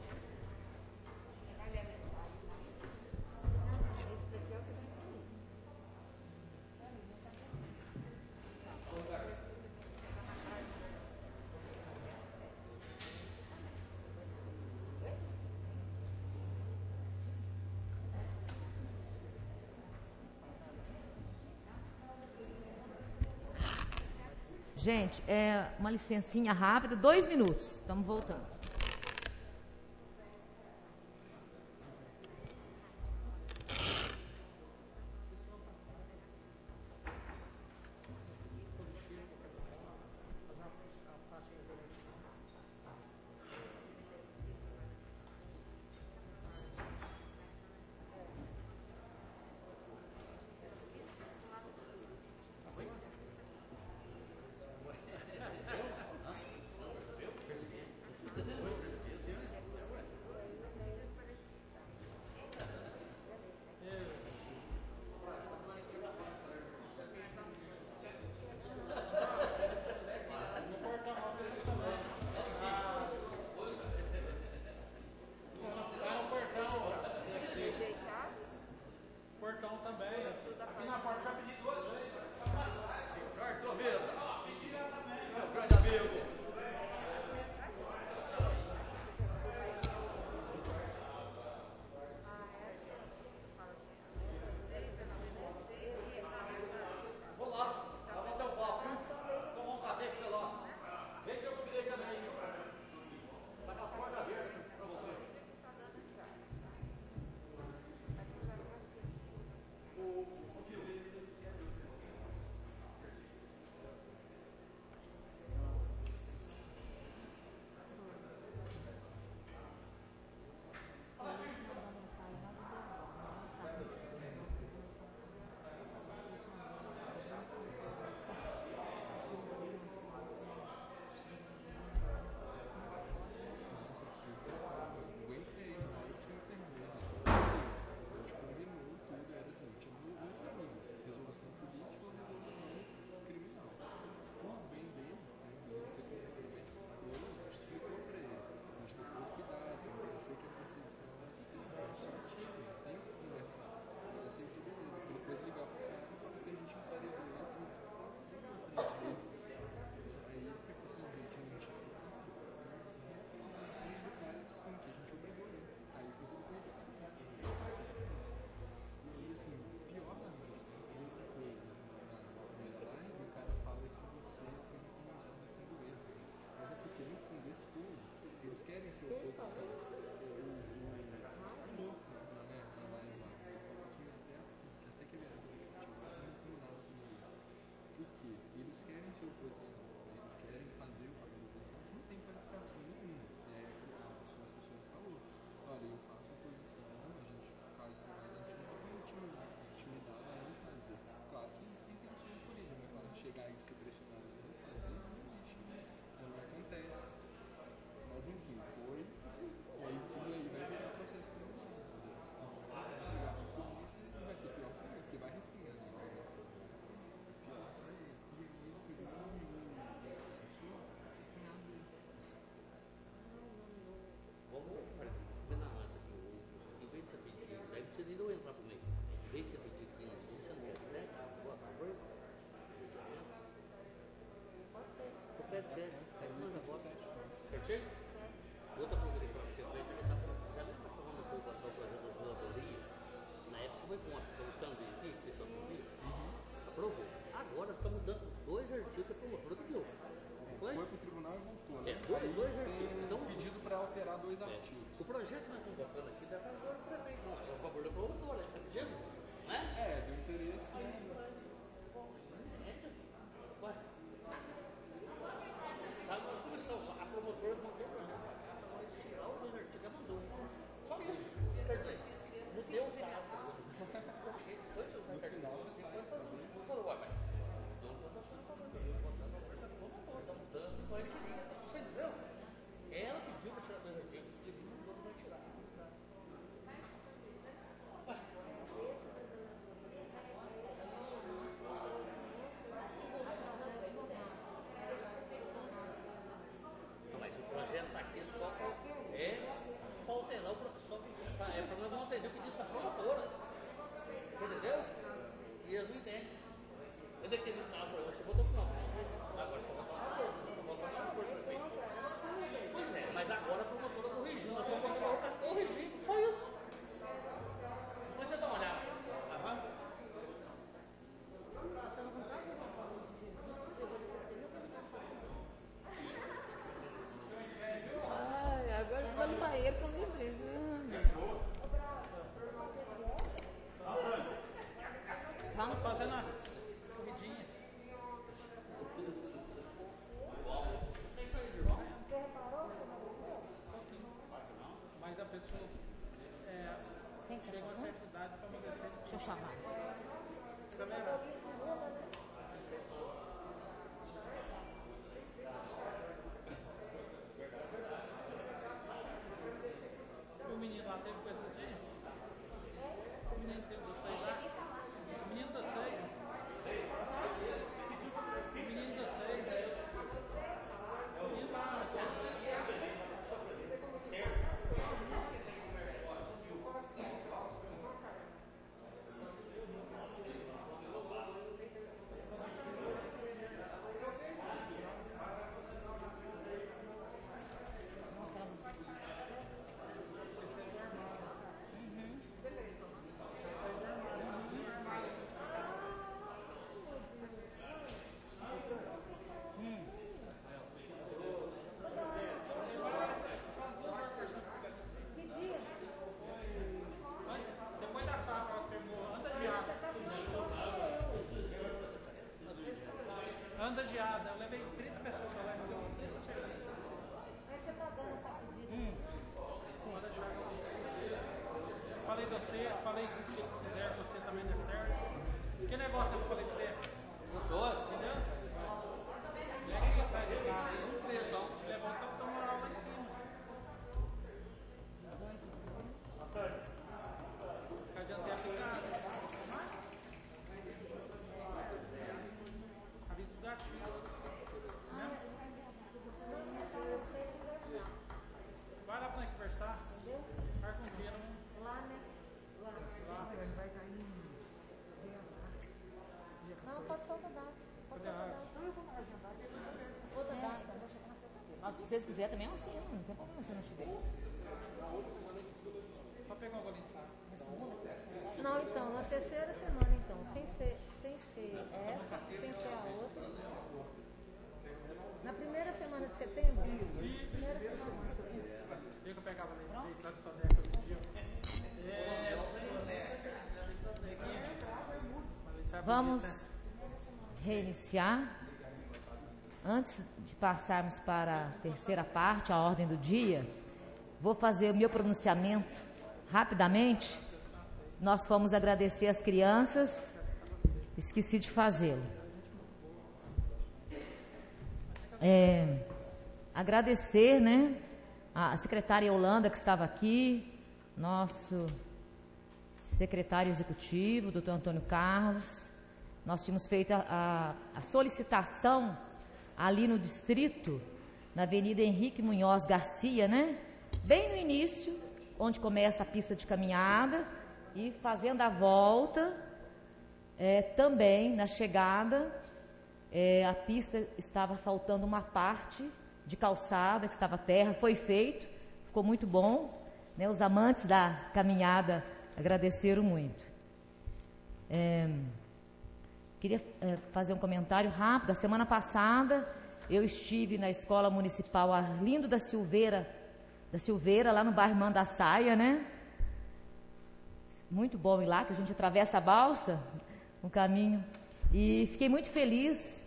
Gente, uma licencinha rápida, 2 minutos. Estamos voltando. Certinho? Outra coisa que você vai perguntar para você. Você lembra quando foi para o projeto da zeladoria? Na época você foi contra, então o Sandro aqui, o pessoal do aprovou. Agora está mudando 2 artigos que a promotora pediu. Foi para o tribunal e voltou, né? Dois artigos. Então, pedido para alterar 2 artigos. O projeto que nós estamos colocando aqui deve estar agora para prefeito. Não, é a favor da promotora, está pedindo? Não é? Do interesse. Ué. Nós começamos, a promotora mandou o projeto. Tirar os 2 artigos, ela mandou. Só isso. Quer dizer, mudei o caso. Foi o seu cartão. Você falou, ué, mas. Você entendeu? Ela pediu para tirar 2 artigos e ele mandou para tirar. Mas o projeto está aqui só para alterar o processo. Para nós não atender o pedido da promotora. Você entendeu? E eles não entendem. Eu determinava para você, botou para não. Agora você vai falar Pois é, mas agora a promotora corrigiu. A promotora está corrigindo, só isso. Depois você dá uma olhada. Ai, agora eu vou no banheiro com o livro. Vamos fazendo a corridinha. Mas a pessoa chega a uma certa idade para amolecer. Deixa eu chamar. Câmera. O menino lá teve coisa assim? O menino teve do seio lá? O menino da seio. O menino da seio. O menino lá. Depois da safra, ela pegou, anda de asa. Anda de asa. Eu levei 30 pessoas pra lá e deu 30 chegando. Você tá dando essa pedida? Falei de você, falei que se fizer, você também deu certo. Que negócio que eu falei pra você? Gostou? Entendeu? Pega aqui atrás de lá aí. Levanta o teu moral lá em cima. Cadê a picada? Havia tudo gatinho. Vai lá pra conversar. Vai com o dia, não? Lá, né? Lá. Vai cair. Não, pode ser outra data. Pode ser outra data. Outra data. Vou chegar na sexta-feira. Mas se vocês quiserem também, assim, não tem problema se não tiver. Só pegar o bolinho de saco. Não, então, na terceira semana, então, sem ser essa, sem ser a outra. Na primeira semana de setembro? Primeira semana de setembro. Viu que eu pegava leite lá do Sodeca no dia? Vamos reiniciar. Antes de passarmos para a terceira parte, a ordem do dia, vou fazer o meu pronunciamento rapidamente. Nós fomos agradecer as crianças, esqueci de fazê-lo. Agradecer, né, a secretária Yolanda que estava aqui, nosso secretário executivo, doutor Antônio Carlos. Nós tínhamos feito a solicitação ali no distrito, na Avenida Henrique Munhoz Garcia, né? Bem no início, onde começa a pista de caminhada, e fazendo a volta, também na chegada, A pista estava faltando uma parte de calçada, que estava terra, foi feito, ficou muito bom, né? Os amantes da caminhada agradeceram muito. Queria fazer um comentário rápido. A semana passada eu estive na Escola Municipal Arlindo da Silveira, lá no bairro Mandaçaia, né? Muito bom ir lá, que a gente atravessa a balsa, no caminho. E fiquei muito feliz,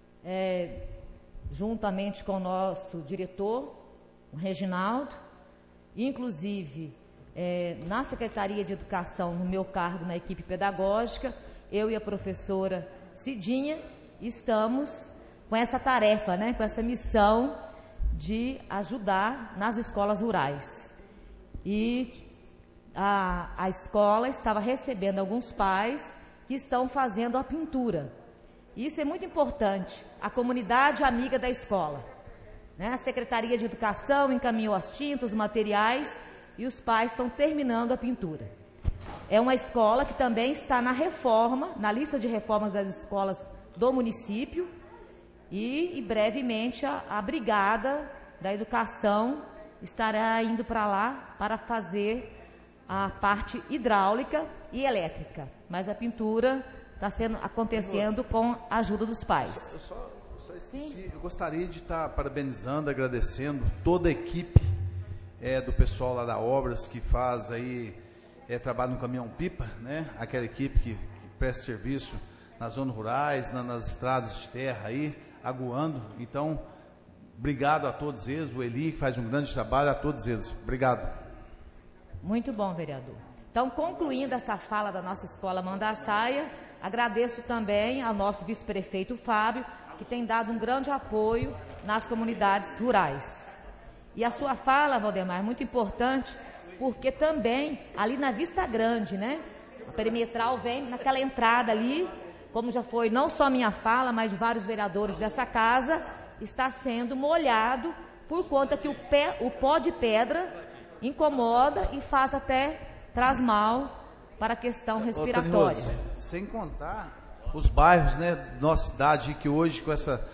juntamente com o nosso diretor, o Reginaldo, inclusive na Secretaria de Educação, no meu cargo na equipe pedagógica, eu e a professora Cidinha estamos com essa tarefa, né, com essa missão de ajudar nas escolas rurais. E a escola estava recebendo alguns pais que estão fazendo a pintura. Isso é muito importante, a comunidade amiga da escola, né? A Secretaria de Educação encaminhou as tintas, os materiais, e os pais estão terminando a pintura. É uma escola que também está na reforma, na lista de reformas das escolas do município, e brevemente a Brigada da Educação estará indo para lá para fazer a parte hidráulica e elétrica, mas a pintura está acontecendo com a ajuda dos pais. Eu só esqueci, eu gostaria de estar parabenizando, agradecendo toda a equipe do pessoal lá da Obras que faz aí trabalho no caminhão-pipa, né? Aquela equipe que presta serviço nas zonas rurais, nas estradas de terra aí, aguando. Então, obrigado a todos eles, o Eli que faz um grande trabalho, a todos eles. Obrigado. Muito bom, vereador. Então, concluindo essa fala da nossa escola Mandaçaia, agradeço também ao nosso vice-prefeito Fábio, que tem dado um grande apoio nas comunidades rurais. E a sua fala, Valdemar, é muito importante, porque também ali na Vista Grande, né? A perimetral vem naquela entrada ali, como já foi não só minha fala, mas de vários vereadores dessa casa, está sendo molhado por conta que o pó de pedra incomoda e traz mal para a questão respiratória. Sem contar os bairros, né, da nossa cidade, que hoje com essa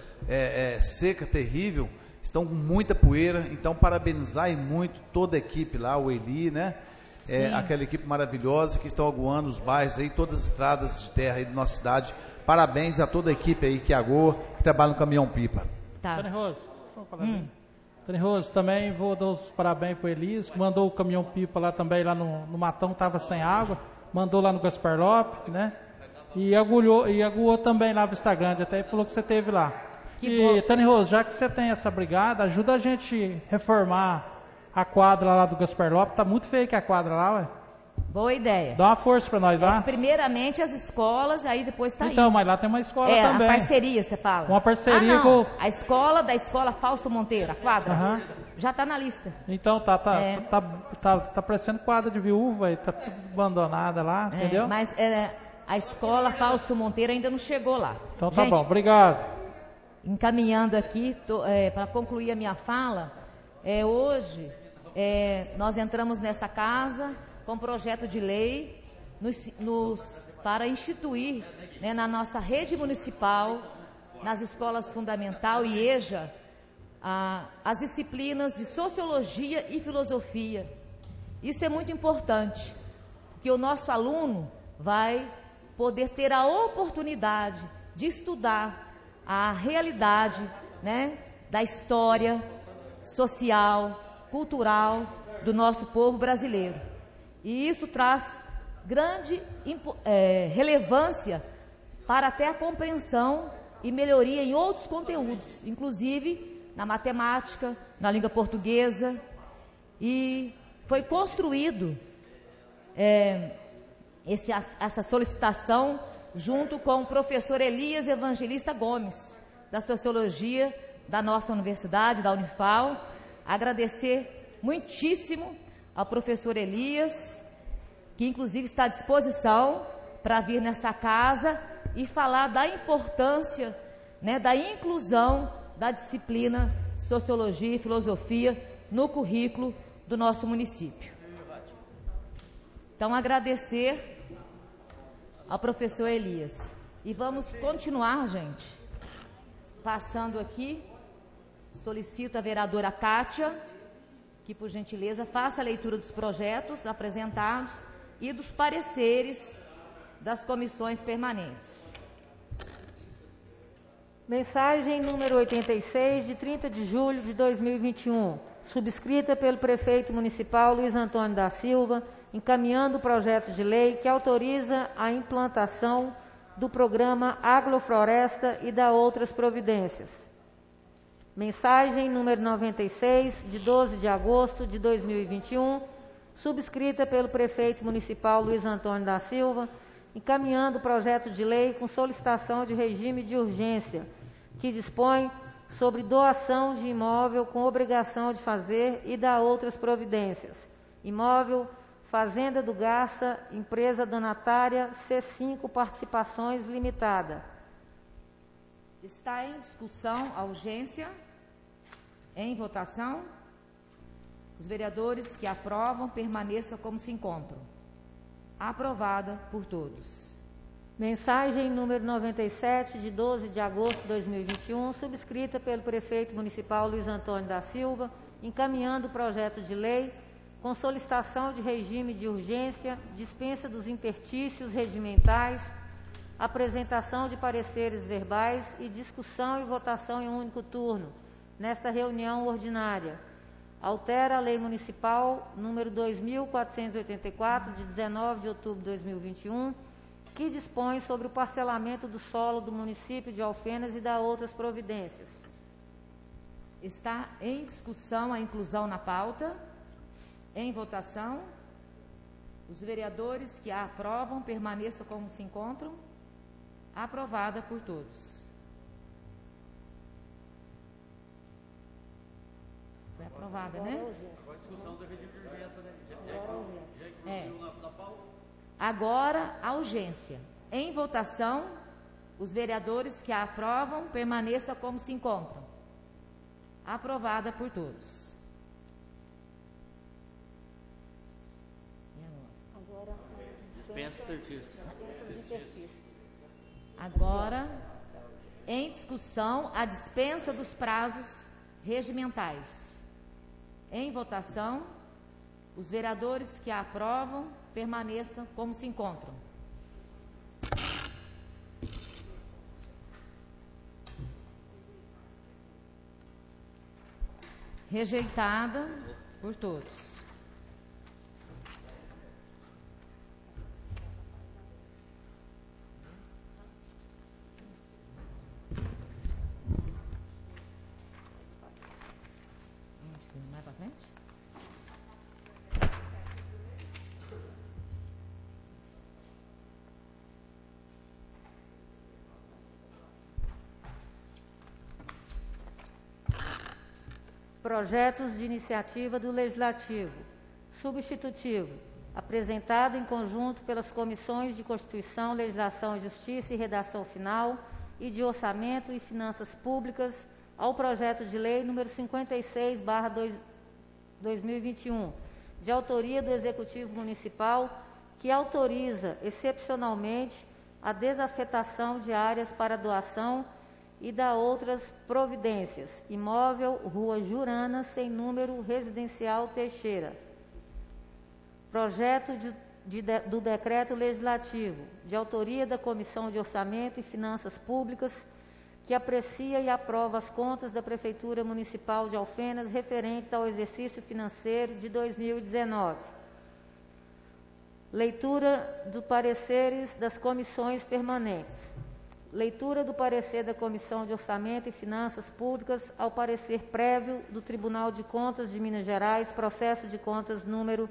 seca terrível, estão com muita poeira. Então, parabenizar e muito toda a equipe lá, o Eli, né? Aquela equipe maravilhosa que estão aguando os bairros aí, todas as estradas de terra aí da nossa cidade. Parabéns a toda a equipe aí que agoa, que trabalha no caminhão-pipa. Tá. Tânia Rose, vamos falar Tânia Rose, também vou dar os parabéns para o Elis, que mandou o caminhão-pipa lá também, lá no Matão, estava sem água, mandou lá no Gaspar Lopes, né? E aguou também lá no Vista Grande, até falou que você teve lá. Tânia Rose, já que você tem essa brigada, ajuda a gente a reformar a quadra lá do Gaspar Lopes, tá muito feia que a quadra lá, ué. Boa ideia. Dá uma força para nós lá. Primeiramente as escolas, aí depois tá Então, indo. mas lá tem uma escola também. A parceria, você fala. Uma parceria com... A escola da escola Fausto Monteiro, a quadra, já tá na lista. Então, tá parecendo quadra de viúva, e tá tudo abandonada lá, entendeu? Mas a escola Fausto Monteiro ainda não chegou lá. Então tá bom, obrigado. Encaminhando aqui, para concluir a minha fala, hoje nós entramos nessa casa com projeto de lei para instituir, né, na nossa rede municipal, nas escolas fundamental e EJA, as disciplinas de Sociologia e Filosofia. Isso é muito importante, porque o nosso aluno vai poder ter a oportunidade de estudar a realidade, né, da história social, cultural do nosso povo brasileiro. E isso traz grande relevância para até a compreensão e melhoria em outros conteúdos, inclusive na matemática, na língua portuguesa. E foi construído essa solicitação junto com o professor Elias Evangelista Gomes, da Sociologia da nossa universidade, da Unifal. Agradecer muitíssimo ao professor Elias, que inclusive está à disposição para vir nessa casa e falar da importância, né, da inclusão da disciplina Sociologia e Filosofia no currículo do nosso município. Então, agradecer ao professor Elias. E vamos continuar, gente. Passando aqui, solicito a vereadora Kátia que, por gentileza, faça a leitura dos projetos apresentados e dos pareceres das comissões permanentes. Mensagem número 86, de 30 de julho de 2021, subscrita pelo prefeito municipal Luiz Antônio da Silva, encaminhando o projeto de lei que autoriza a implantação do programa Agrofloresta e da outras providências. Mensagem número 96, de 12 de agosto de 2021, subscrita pelo prefeito municipal Luiz Antônio da Silva, encaminhando o projeto de lei com solicitação de regime de urgência, que dispõe sobre doação de imóvel com obrigação de fazer e da outras providências. Imóvel Fazenda do Garça, empresa donatária C5 Participações Limitada. Está em discussão a urgência. Em votação. Os vereadores que aprovam permaneçam como se encontram. Aprovada por todos. Mensagem número 97, de 12 de agosto de 2021, subscrita pelo prefeito municipal Luiz Antônio da Silva, encaminhando o projeto de lei com solicitação de regime de urgência, dispensa dos interstícios regimentais, apresentação de pareceres verbais e discussão e votação em um único turno, nesta reunião ordinária. Altera a Lei Municipal número 2.484, de 19 de outubro de 2021, que dispõe sobre o parcelamento do solo do município de Alfenas e da outras providências. Está em discussão a inclusão na pauta. Em votação. Os vereadores que a aprovam permaneçam como se encontram. Aprovada por todos. Foi aprovada, né? Agora a discussão do regime de urgência, né? Na pauta. Agora a urgência. Em votação, os vereadores que a aprovam permaneçam como se encontram. Aprovada por todos. Agora, em discussão, a dispensa dos prazos regimentais. Em votação, os vereadores que a aprovam permaneçam como se encontram. Rejeitada por todos. Mais para frente? Projetos de iniciativa do Legislativo. Substitutivo. Apresentado em conjunto pelas comissões de Constituição, Legislação e Justiça e Redação Final e de Orçamento e Finanças Públicas ao projeto de lei número 56/2021, de autoria do Executivo Municipal, que autoriza, excepcionalmente, a desafetação de áreas para doação e da outras providências. Imóvel Rua Jurana, sem número, Residencial Teixeira. Projeto do Decreto Legislativo, de autoria da Comissão de Orçamento e Finanças Públicas, que aprecia e aprova as contas da Prefeitura Municipal de Alfenas referentes ao exercício financeiro de 2019. Leitura dos pareceres das comissões permanentes. Leitura do parecer da Comissão de Orçamento e Finanças Públicas ao parecer prévio do Tribunal de Contas de Minas Gerais, processo de contas número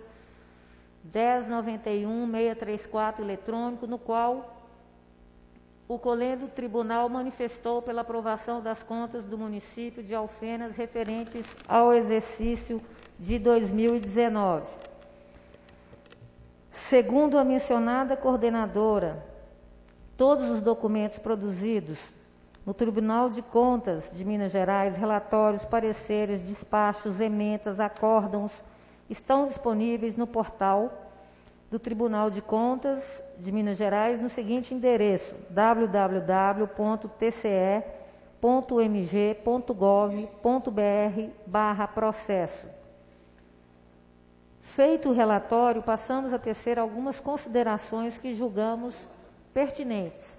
1091-634 eletrônico, no qual o colendo tribunal manifestou pela aprovação das contas do município de Alfenas referentes ao exercício de 2019. Segundo a mencionada coordenadora, todos os documentos produzidos no Tribunal de Contas de Minas Gerais, relatórios, pareceres, despachos, ementas, acórdãos, estão disponíveis no portal do Tribunal de Contas de Minas Gerais no seguinte endereço: www.tce.jus.br www.mg.gov.br/processo. Feito o relatório, passamos a tecer algumas considerações que julgamos pertinentes.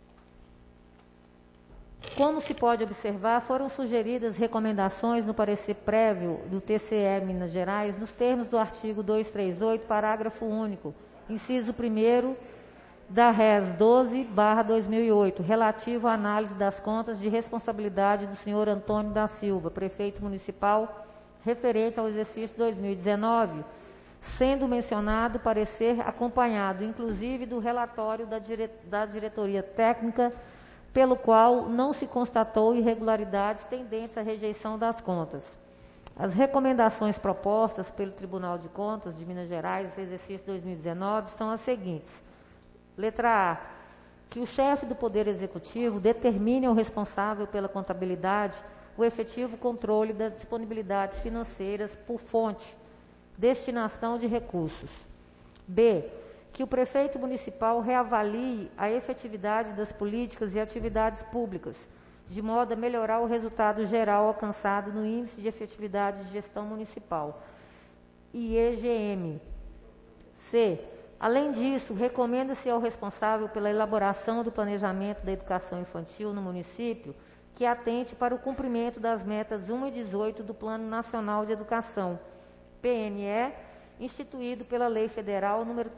Como se pode observar, foram sugeridas recomendações no parecer prévio do TCE Minas Gerais, nos termos do artigo 238, parágrafo único, inciso 1º da Res 12/2008, relativo à análise das contas de responsabilidade do senhor Antônio da Silva, prefeito municipal, referente ao exercício 2019, sendo mencionado parecer acompanhado, inclusive, do relatório da diretoria técnica, pelo qual não se constatou irregularidades tendentes à rejeição das contas. As recomendações propostas pelo Tribunal de Contas de Minas Gerais, exercício 2019, são as seguintes. Letra A. Que o chefe do Poder Executivo determine ao responsável pela contabilidade o efetivo controle das disponibilidades financeiras por fonte, destinação de recursos. B. Que o prefeito municipal reavalie a efetividade das políticas e atividades públicas, de modo a melhorar o resultado geral alcançado no Índice de Efetividade de Gestão Municipal, IEGM. C. Além disso, recomenda-se ao responsável pela elaboração do planejamento da educação infantil no município que atente para o cumprimento das metas 1 e 18 do Plano Nacional de Educação, PNE, instituído pela Lei Federal nº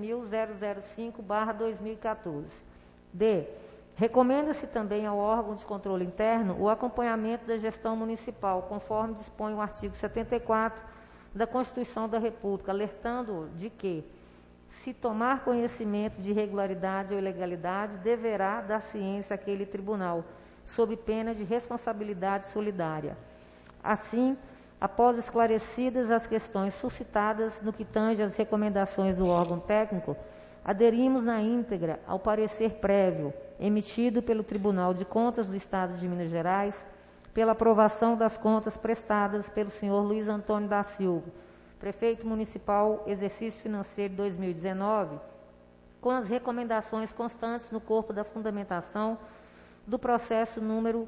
13.005/2014. D. Recomenda-se também ao órgão de controle interno o acompanhamento da gestão municipal, conforme dispõe o artigo 74 da Constituição da República, alertando de que, se tomar conhecimento de irregularidade ou ilegalidade, deverá dar ciência àquele tribunal, sob pena de responsabilidade solidária. Assim, após esclarecidas as questões suscitadas no que tange às recomendações do órgão técnico, aderimos na íntegra ao parecer prévio emitido pelo Tribunal de Contas do Estado de Minas Gerais pela aprovação das contas prestadas pelo senhor Luiz Antônio da Silva, prefeito municipal, exercício financeiro 2019, com as recomendações constantes no corpo da fundamentação do processo número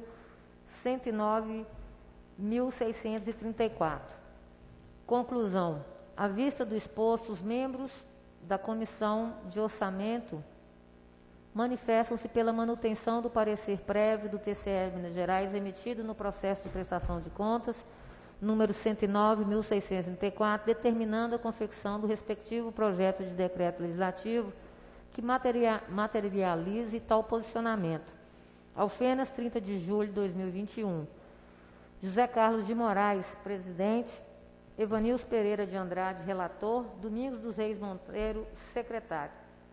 109.634. Conclusão. À vista do exposto, os membros da Comissão de Orçamento manifestam-se pela manutenção do parecer prévio do TCE Minas Gerais emitido no processo de prestação de contas, número 109.634, determinando a confecção do respectivo projeto de decreto legislativo que materialize tal posicionamento. Alfenas, 30 de julho de 2021. José Carlos de Moraes, presidente. Evanilson Pereira de Andrade, relator. Domingos dos Reis Monteiro, secretário.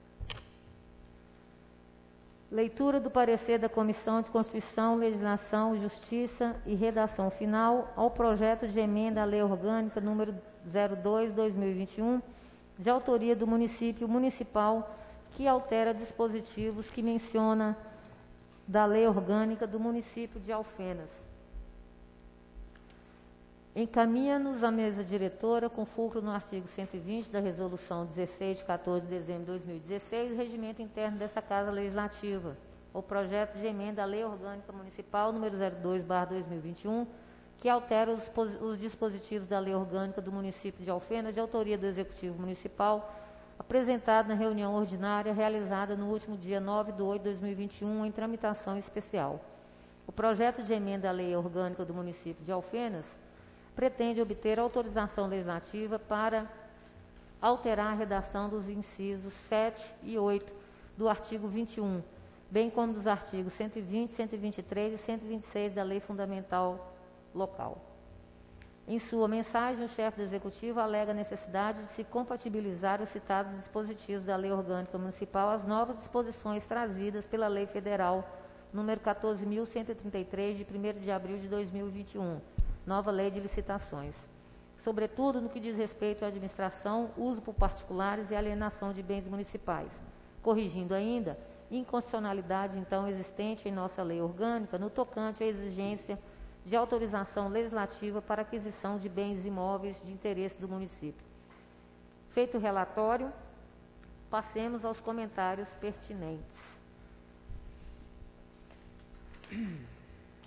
Leitura do parecer da Comissão de Constituição, Legislação, Justiça e Redação final ao projeto de emenda à Lei Orgânica número 02/2021, de autoria do município municipal, que altera dispositivos que menciona da Lei Orgânica do município de Alfenas. Encaminha-nos à mesa diretora, com fulcro no artigo 120 da Resolução 16, de 14 de dezembro de 2016, regimento interno dessa Casa Legislativa, o projeto de emenda à Lei Orgânica Municipal número 02/2021, que altera os dispositivos da Lei Orgânica do município de Alfenas, de autoria do Executivo Municipal, apresentado na reunião ordinária realizada no último dia 9/8/2021, em tramitação especial. O projeto de emenda à Lei Orgânica do município de Alfenas pretende obter autorização legislativa para alterar a redação dos incisos 7 e 8 do artigo 21, bem como dos artigos 120, 123 e 126 da Lei Fundamental Local. Em sua mensagem, o chefe do Executivo alega a necessidade de se compatibilizar os citados dispositivos da Lei Orgânica Municipal às novas disposições trazidas pela Lei Federal número 14.133, de 1º de abril de 2021, nova Lei de Licitações, sobretudo no que diz respeito à administração, uso por particulares e alienação de bens municipais, corrigindo ainda inconstitucionalidade então existente em nossa lei orgânica no tocante à exigência de autorização legislativa para aquisição de bens imóveis de interesse do município. Feito o relatório, passemos aos comentários pertinentes.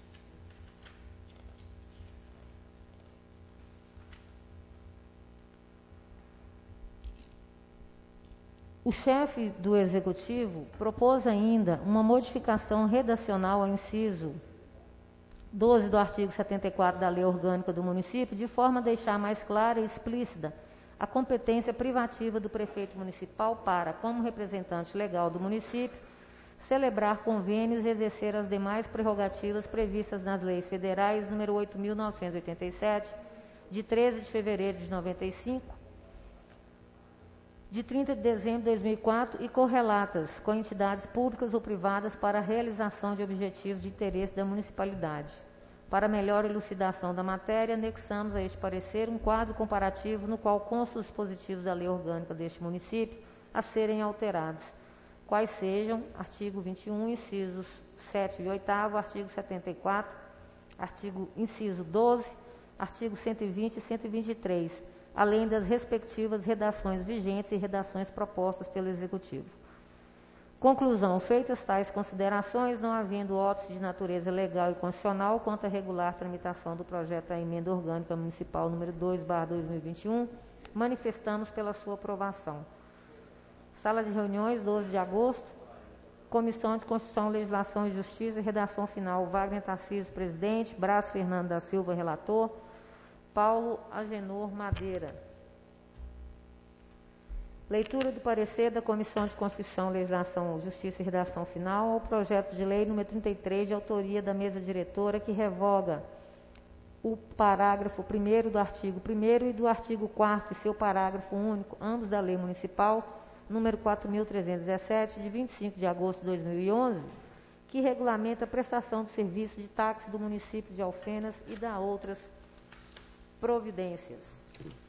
O chefe do Executivo propôs ainda uma modificação redacional ao inciso 12 do artigo 74 da Lei Orgânica do Município, de forma a deixar mais clara e explícita a competência privativa do prefeito municipal para, como representante legal do município, celebrar convênios e exercer as demais prerrogativas previstas nas leis federais número 8.987, de 13 de fevereiro de 95, de 30 de dezembro de 2004 e correlatas com entidades públicas ou privadas para a realização de objetivos de interesse da municipalidade. Para melhor elucidação da matéria, anexamos a este parecer um quadro comparativo no qual constam os dispositivos da lei orgânica deste município a serem alterados, quais sejam artigo 21, incisos 7 e 8º, artigo 74, artigo inciso 12, artigo 120 e 123, além das respectivas redações vigentes e redações propostas pelo Executivo. Conclusão: feitas tais considerações, não havendo óbice de natureza legal e constitucional quanto à regular tramitação do projeto da emenda orgânica municipal número 2/2021, manifestamos pela sua aprovação. Sala de reuniões, 12 de agosto, Comissão de Constituição, Legislação e Justiça, redação final, Wagner Tarcísio, presidente, Brás Fernando da Silva, relator, Paulo Agenor Madeira. Leitura do parecer da Comissão de Constituição, Legislação, Justiça e redação final ao projeto de lei número 33, de autoria da mesa diretora, que revoga o parágrafo 1º do artigo 1º e do artigo 4º e seu parágrafo único, ambos da Lei Municipal número 4.317, de 25 de agosto de 2011, que regulamenta a prestação de serviço de táxi do município de Alfenas e da outras providências.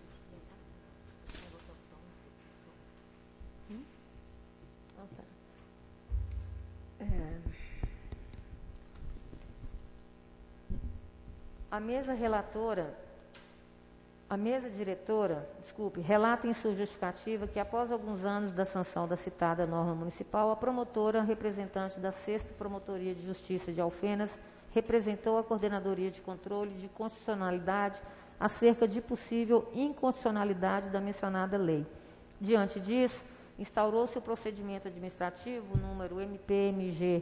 A mesa diretora, relata em sua justificativa que após alguns anos da sanção da citada norma municipal, a promotora representante da 6ª Promotoria de Justiça de Alfenas representou a Coordenadoria de Controle de Constitucionalidade acerca de possível inconstitucionalidade da mencionada lei. Diante disso, instaurou-se o procedimento administrativo número MPMG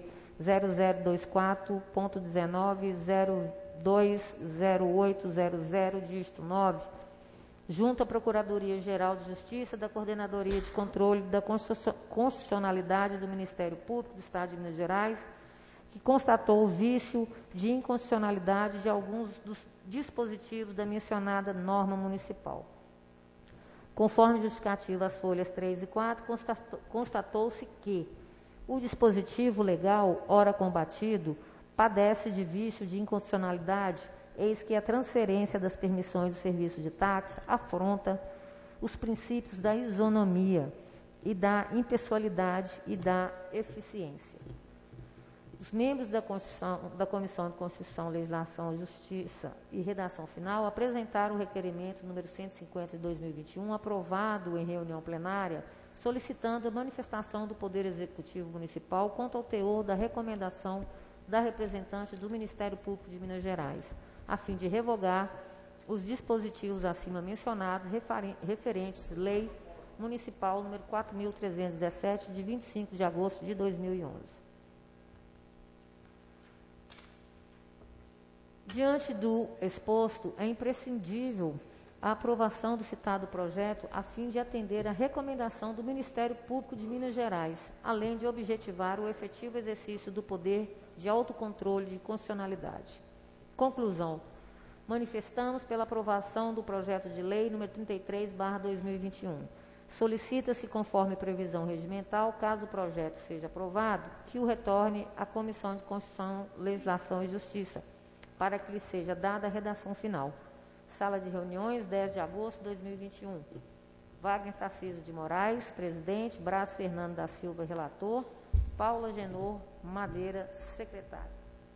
0024.19.020800, dígito 9, junto à Procuradoria-Geral de Justiça da Coordenadoria de Controle da Constitucionalidade do Ministério Público do Estado de Minas Gerais, que constatou o vício de inconstitucionalidade de alguns dos dispositivos da mencionada norma municipal. Conforme justificativa as folhas 3 e 4, constatou-se que o dispositivo legal, ora combatido, padece de vício de inconstitucionalidade, eis que a transferência das permissões do serviço de táxi afronta os princípios da isonomia e da impessoalidade e da eficiência. Os membros da Comissão de Constituição, Legislação, Justiça e redação final apresentaram o requerimento número 150 de 2021, aprovado em reunião plenária, solicitando a manifestação do Poder Executivo Municipal quanto ao teor da recomendação da representante do Ministério Público de Minas Gerais, a fim de revogar os dispositivos acima mencionados referentes à Lei Municipal número 4.317, de 25 de agosto de 2011. Diante do exposto, é imprescindível a aprovação do citado projeto a fim de atender à recomendação do Ministério Público de Minas Gerais, além de objetivar o efetivo exercício do poder de autocontrole de constitucionalidade. Conclusão: manifestamos pela aprovação do projeto de lei número 33/2021. Solicita-se, conforme previsão regimental, caso o projeto seja aprovado, que o retorne à Comissão de Constituição, Legislação e Justiça, para que lhe seja dada a redação final. Sala de reuniões, 10 de agosto de 2021. Wagner Tarcísio de Moraes, presidente, Brás Fernando da Silva, relator, Paula Agenor Madeira, secretário.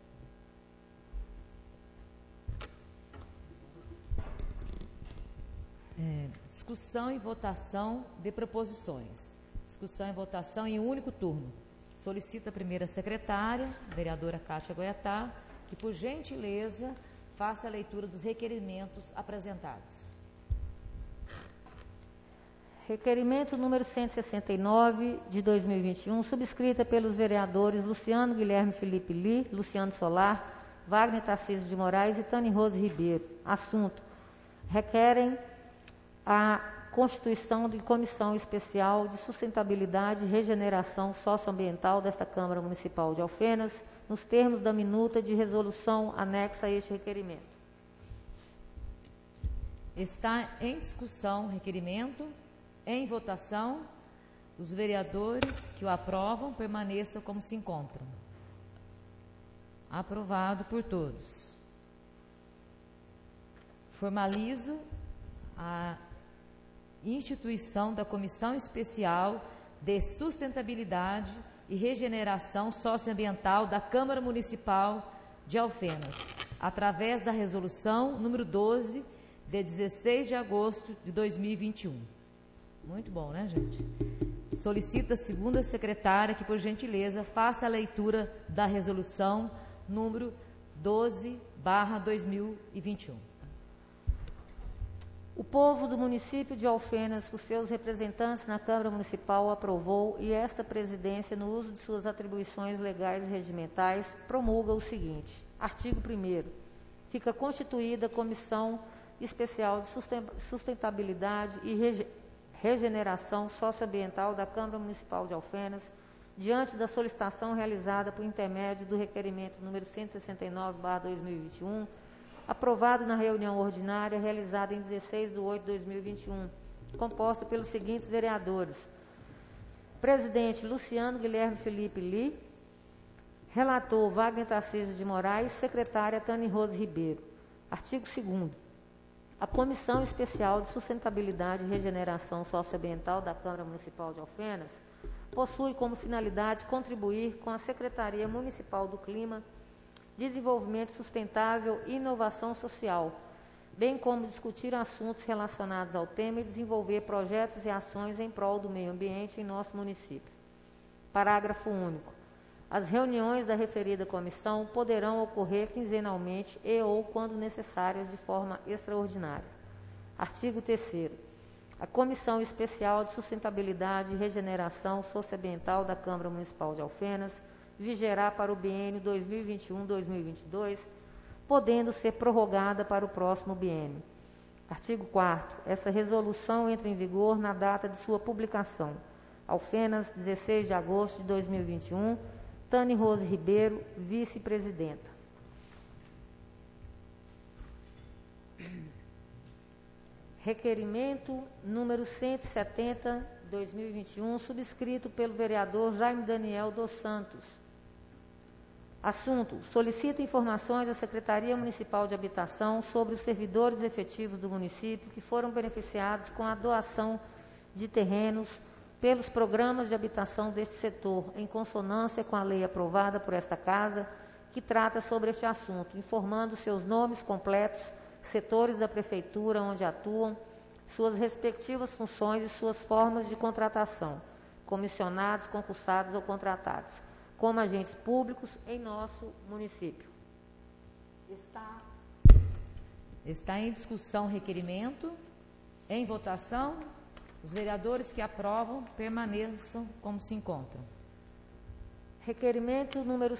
Discussão e votação de proposições. Discussão e votação em único turno. Solicita a primeira secretária, vereadora Kátia Goiatá, que, por gentileza, faça a leitura dos requerimentos apresentados. Requerimento número 169, de 2021, subscrita pelos vereadores Luciano Guilherme Felipe Li, Luciano Solar, Wagner Tarcísio de Moraes e Tânia Rose Ribeiro. Assunto: requerem a constituição de comissão especial de sustentabilidade e regeneração socioambiental desta Câmara Municipal de Alfenas, nos termos da minuta de resolução anexa a este requerimento. Está em discussão o requerimento. Em votação, os vereadores que o aprovam permaneçam como se encontram. Aprovado por todos. Formalizo a instituição da Comissão Especial de Sustentabilidade e Regeneração Socioambiental da Câmara Municipal de Alfenas, através da resolução número 12, de 16 de agosto de 2021. Muito bom, né, gente? Solicito a segunda secretária que, por gentileza, faça a leitura da resolução número 12/2021. O povo do município de Alfenas, os seus representantes na Câmara Municipal, aprovou e esta presidência, no uso de suas atribuições legais e regimentais, promulga o seguinte. Artigo 1º. Fica constituída a Comissão Especial de Sustentabilidade e Regeneração Socioambiental da Câmara Municipal de Alfenas, diante da solicitação realizada por intermédio do requerimento número 169/2021, aprovado na reunião ordinária realizada em 16/8/2021, composta pelos seguintes vereadores: presidente Luciano Guilherme Felipe Li, relator Wagner Tarcísio de Moraes, secretária Tânia Rose Ribeiro. Artigo 2º. A Comissão Especial de Sustentabilidade e Regeneração Socioambiental da Câmara Municipal de Alfenas possui como finalidade contribuir com a Secretaria Municipal do Clima, Desenvolvimento Sustentável e Inovação Social, bem como discutir assuntos relacionados ao tema e desenvolver projetos e ações em prol do meio ambiente em nosso município. Parágrafo único. As reuniões da referida comissão poderão ocorrer quinzenalmente e ou, quando necessárias, de forma extraordinária. Artigo 3º. A Comissão Especial de Sustentabilidade e Regeneração Socioambiental da Câmara Municipal de Alfenas vigerá para o biênio 2021-2022, podendo ser prorrogada para o próximo biênio. Artigo 4º. Essa resolução entra em vigor na data de sua publicação. Alfenas, 16 de agosto de 2021, Tânia Rose Ribeiro, vice-presidenta. Requerimento número 170, 2021, subscrito pelo vereador Jaime Daniel dos Santos. Assunto: solicita informações à Secretaria Municipal de Habitação sobre os servidores efetivos do município que foram beneficiados com a doação de terrenos pelos programas de habitação deste setor, em consonância com a lei aprovada por esta Casa, que trata sobre este assunto, informando seus nomes completos, setores da Prefeitura onde atuam, suas respectivas funções e suas formas de contratação, comissionados, concursados ou contratados, como agentes públicos em nosso município. Está em discussão o requerimento. Em votação, os vereadores que aprovam permaneçam como se encontram. Requerimento número...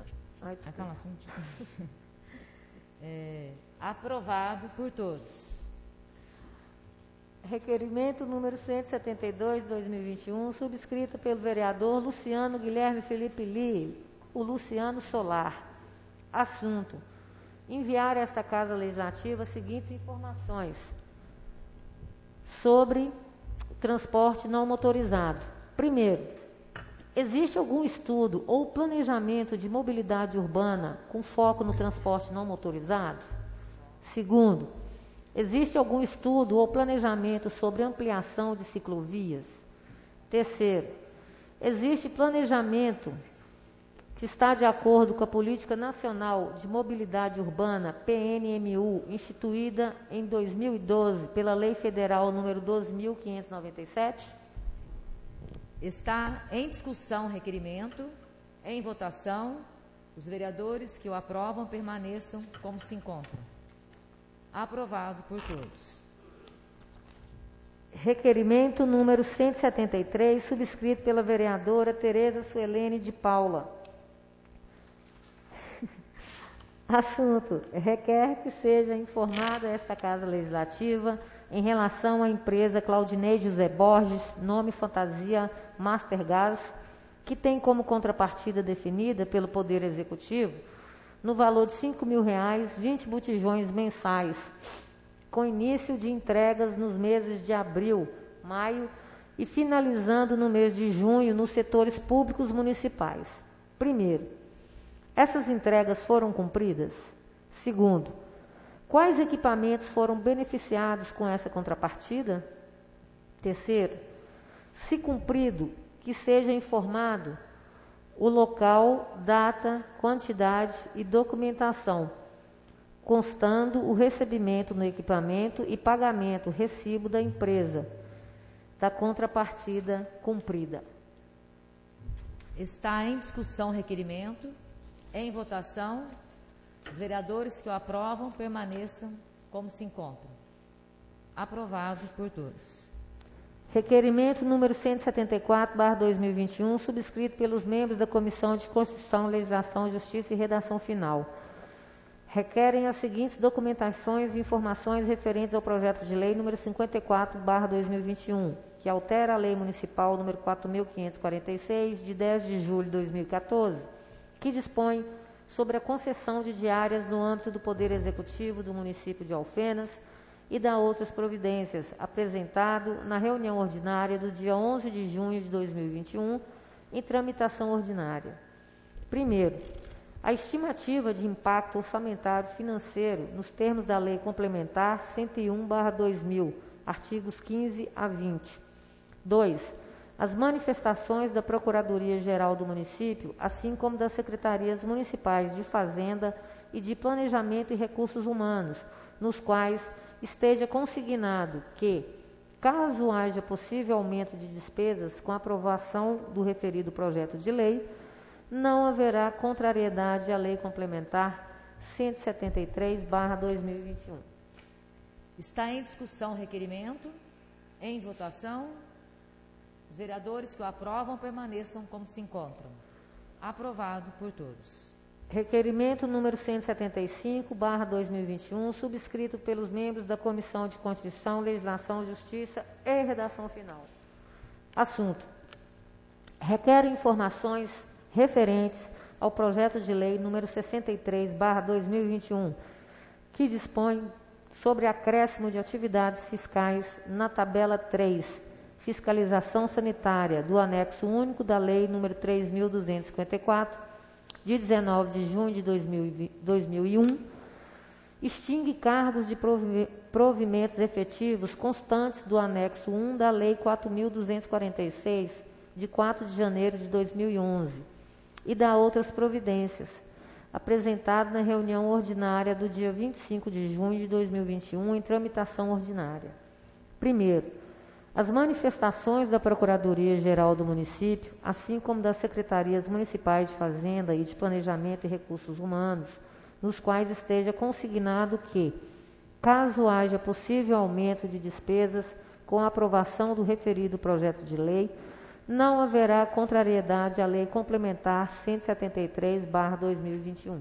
aprovado por todos. Requerimento número 172, 2021, subscrito pelo vereador Luciano Guilherme Felipe Li, o Luciano Solar. Assunto: enviar a esta Casa Legislativa as seguintes informações sobre transporte não motorizado. Primeiro, existe algum estudo ou planejamento de mobilidade urbana com foco no transporte não motorizado? Segundo, existe algum estudo ou planejamento sobre ampliação de ciclovias? Terceiro, existe planejamento que está de acordo com a Política Nacional de Mobilidade Urbana, PNMU, instituída em 2012 pela Lei Federal número 12.597? Está em discussão o requerimento. Em votação, os vereadores que o aprovam permaneçam como se encontram. Aprovado por todos. Requerimento número 173, subscrito pela vereadora Tereza Suelene de Paula. Assunto: requer que seja informada esta Casa Legislativa em relação à empresa Claudinei José Borges, nome fantasia Mastergas, que tem como contrapartida definida pelo Poder Executivo, no valor de R$ 5.000, 20 botijões mensais, com início de entregas nos meses de abril, maio e finalizando no mês de junho nos setores públicos municipais. Primeiro, essas entregas foram cumpridas? Segundo, quais equipamentos foram beneficiados com essa contrapartida? Terceiro, se cumprido, que seja informado o local, data, quantidade e documentação, constando o recebimento no equipamento e pagamento, recibo da empresa, da contrapartida cumprida. Está em discussão o requerimento. Em votação, os vereadores que o aprovam permaneçam como se encontram. Aprovado por todos. Requerimento número 174/2021, subscrito pelos membros da Comissão de Constituição, Legislação, Justiça e Redação Final. Requerem as seguintes documentações e informações referentes ao projeto de lei número 54/2021, que altera a Lei Municipal número 4.546, de 10 de julho de 2014, que dispõe sobre a concessão de diárias no âmbito do Poder Executivo do município de Alfenas e da outras providências, apresentado na reunião ordinária do dia 11 de junho de 2021, em tramitação ordinária. Primeiro, a estimativa de impacto orçamentário financeiro nos termos da Lei Complementar 101/2000, artigos 15 a 20. 2. As manifestações da Procuradoria-Geral do Município, assim como das Secretarias Municipais de Fazenda e de Planejamento e Recursos Humanos, nos quais esteja consignado que, caso haja possível aumento de despesas com a aprovação do referido projeto de lei, não haverá contrariedade à Lei Complementar 173/2021. Está em discussão o requerimento. Em votação, os vereadores que o aprovam permaneçam como se encontram. Aprovado por todos. Requerimento número 175/2021, subscrito pelos membros da Comissão de Constituição, Legislação, Justiça e Redação Final. Assunto: requer informações referentes ao projeto de lei número 63/2021, que dispõe sobre acréscimo de atividades fiscais na tabela 3, fiscalização sanitária, do anexo único da lei número 3.254, de 19 de junho de 2001, extingue cargos de provimentos efetivos constantes do anexo 1 da lei 4.246, de 4 de janeiro de 2011, e da outras providências, apresentado na reunião ordinária do dia 25 de junho de 2021, em tramitação ordinária. Primeiro, as manifestações da Procuradoria-Geral do Município, assim como das Secretarias Municipais de Fazenda e de Planejamento e Recursos Humanos, nos quais esteja consignado que, caso haja possível aumento de despesas com a aprovação do referido projeto de lei, não haverá contrariedade à Lei Complementar 173/2021.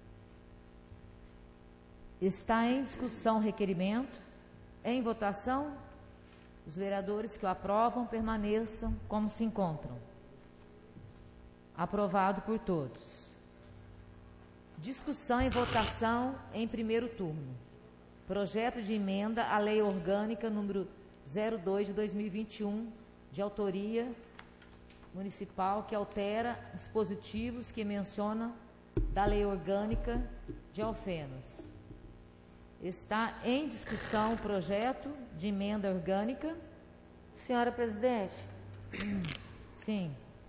Está em discussão o requerimento. Em votação, os vereadores que o aprovam permaneçam como se encontram. Aprovado por todos. Discussão e votação em primeiro turno. Projeto de emenda à Lei Orgânica número 02 de 2021, de autoria municipal, que altera dispositivos que mencionam da Lei Orgânica de Alfenas. Está em discussão o projeto de emenda orgânica. Senhora Presidente. Sim.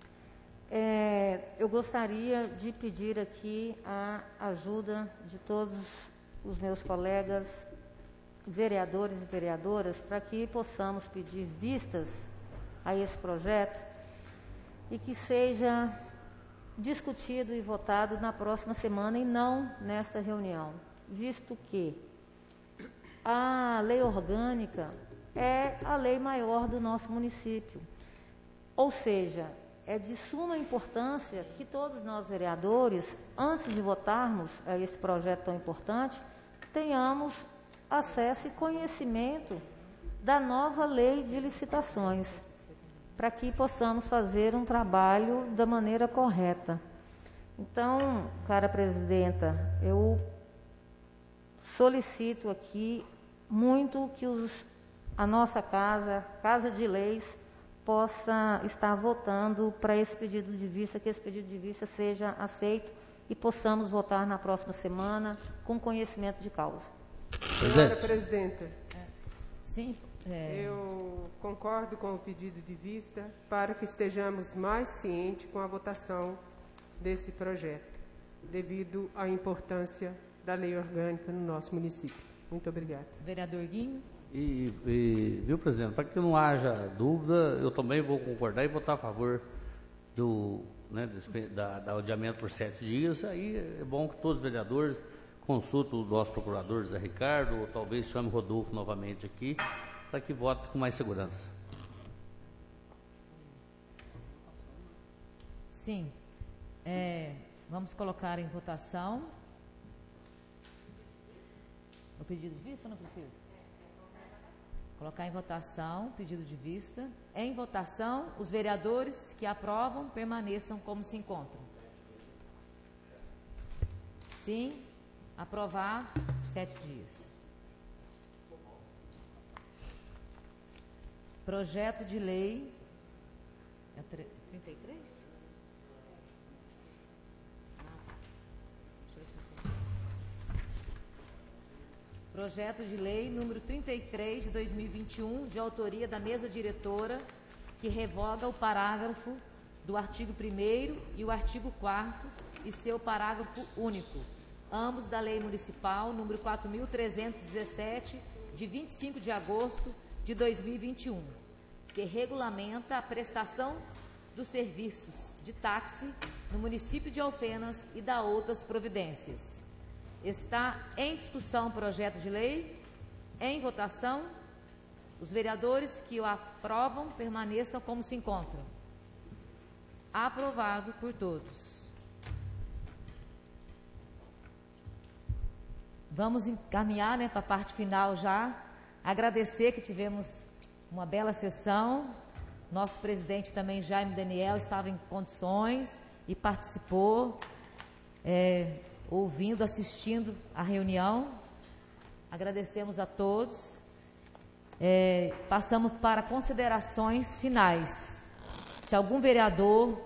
Eu gostaria de pedir aqui a ajuda de todos os meus colegas vereadores e vereadoras para que possamos pedir vistas a esse projeto e que seja discutido e votado na próxima semana e não nesta reunião, visto que a lei orgânica é a lei maior do nosso município. Ou seja, é de suma importância que todos nós vereadores, antes de votarmos a esse projeto tão importante, tenhamos acesso e conhecimento da nova lei de licitações, para que possamos fazer um trabalho da maneira correta. Então, cara presidenta, eu solicito aqui muito que a nossa Casa de Leis, possa estar votando para esse pedido de vista, que esse pedido de vista seja aceito e possamos votar na próxima semana com conhecimento de causa. Senhora presidenta, sim, eu concordo com o pedido de vista para que estejamos mais cientes com a votação desse projeto, devido à importância da lei orgânica no nosso município. Muito obrigada. Vereador Guinho. Viu, presidente, para que não haja dúvida, eu também vou concordar e votar a favor do adiamento por 7 dias. Aí é bom que todos os vereadores consultem o nosso procurador José Ricardo, ou talvez chame o Rodolfo novamente aqui, para que vote com mais segurança. Sim. Vamos colocar em votação o pedido de vista ou não precisa? Colocar em votação o pedido de vista. Em votação, os vereadores que aprovam permaneçam como se encontram. Sim, aprovado, 7 dias. Projeto de lei. É 33? Projeto de lei número 33 de 2021, de autoria da mesa diretora, que revoga o parágrafo do artigo 1º e o artigo 4º e seu parágrafo único, ambos da lei municipal número 4.317, de 25 de agosto de 2021, que regulamenta a prestação dos serviços de táxi no município de Alfenas e da outras providências. Está em discussão o projeto de lei. Em votação, os vereadores que o aprovam permaneçam como se encontram. Aprovado por todos. Vamos encaminhar, para a parte final já. Agradecer que tivemos uma bela sessão. Nosso presidente também, Jaime Daniel, estava em condições e participou. Ouvindo, assistindo a reunião. Agradecemos a todos. Passamos para considerações finais. Se algum vereador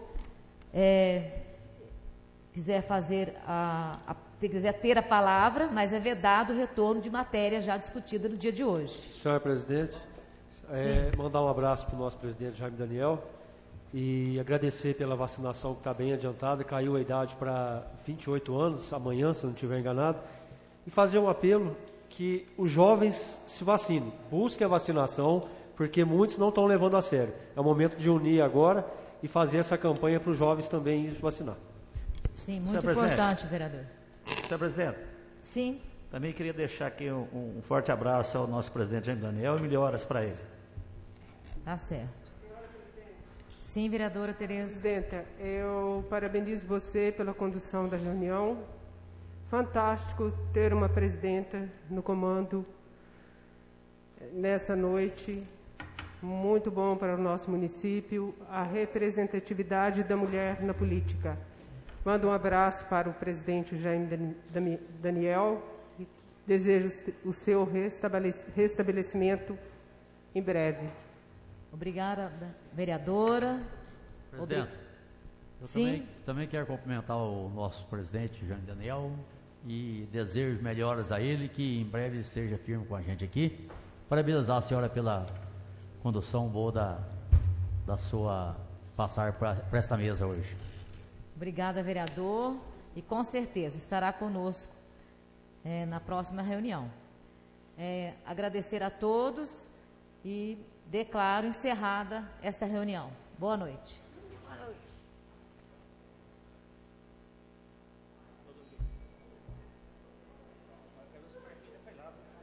quiser quiser ter a palavra, mas é vedado o retorno de matéria já discutida no dia de hoje. Senhora presidente, mandar um abraço para o nosso presidente Jaime Daniel e agradecer pela vacinação que está bem adiantada, caiu a idade para 28 anos, amanhã, se eu não estiver enganado, e fazer um apelo que os jovens se vacinem, busquem a vacinação, porque muitos não estão levando a sério. É o momento de unir agora e fazer essa campanha para os jovens também ir se vacinar. Sim, muito importante, vereador. Senhor presidente. Sim. Também queria deixar aqui um forte abraço ao nosso presidente Jaime Daniel e melhoras para ele. Tá certo. Sim, vereadora Tereza. Presidenta, eu parabenizo você pela condução da reunião. Fantástico ter uma presidenta no comando nessa noite. Muito bom para o nosso município, a representatividade da mulher na política. Mando um abraço para o presidente Jaime Daniel e desejo o seu restabelecimento em breve. Obrigada, vereadora. Presidente, eu também quero cumprimentar o nosso presidente, Jaime Daniel, e desejo melhoras a ele, que em breve esteja firme com a gente aqui. Parabenizar a senhora pela condução boa da sua passar para esta mesa hoje. Obrigada, vereador, e com certeza estará conosco na próxima reunião. Agradecer a todos e declaro encerrada esta reunião. Boa noite.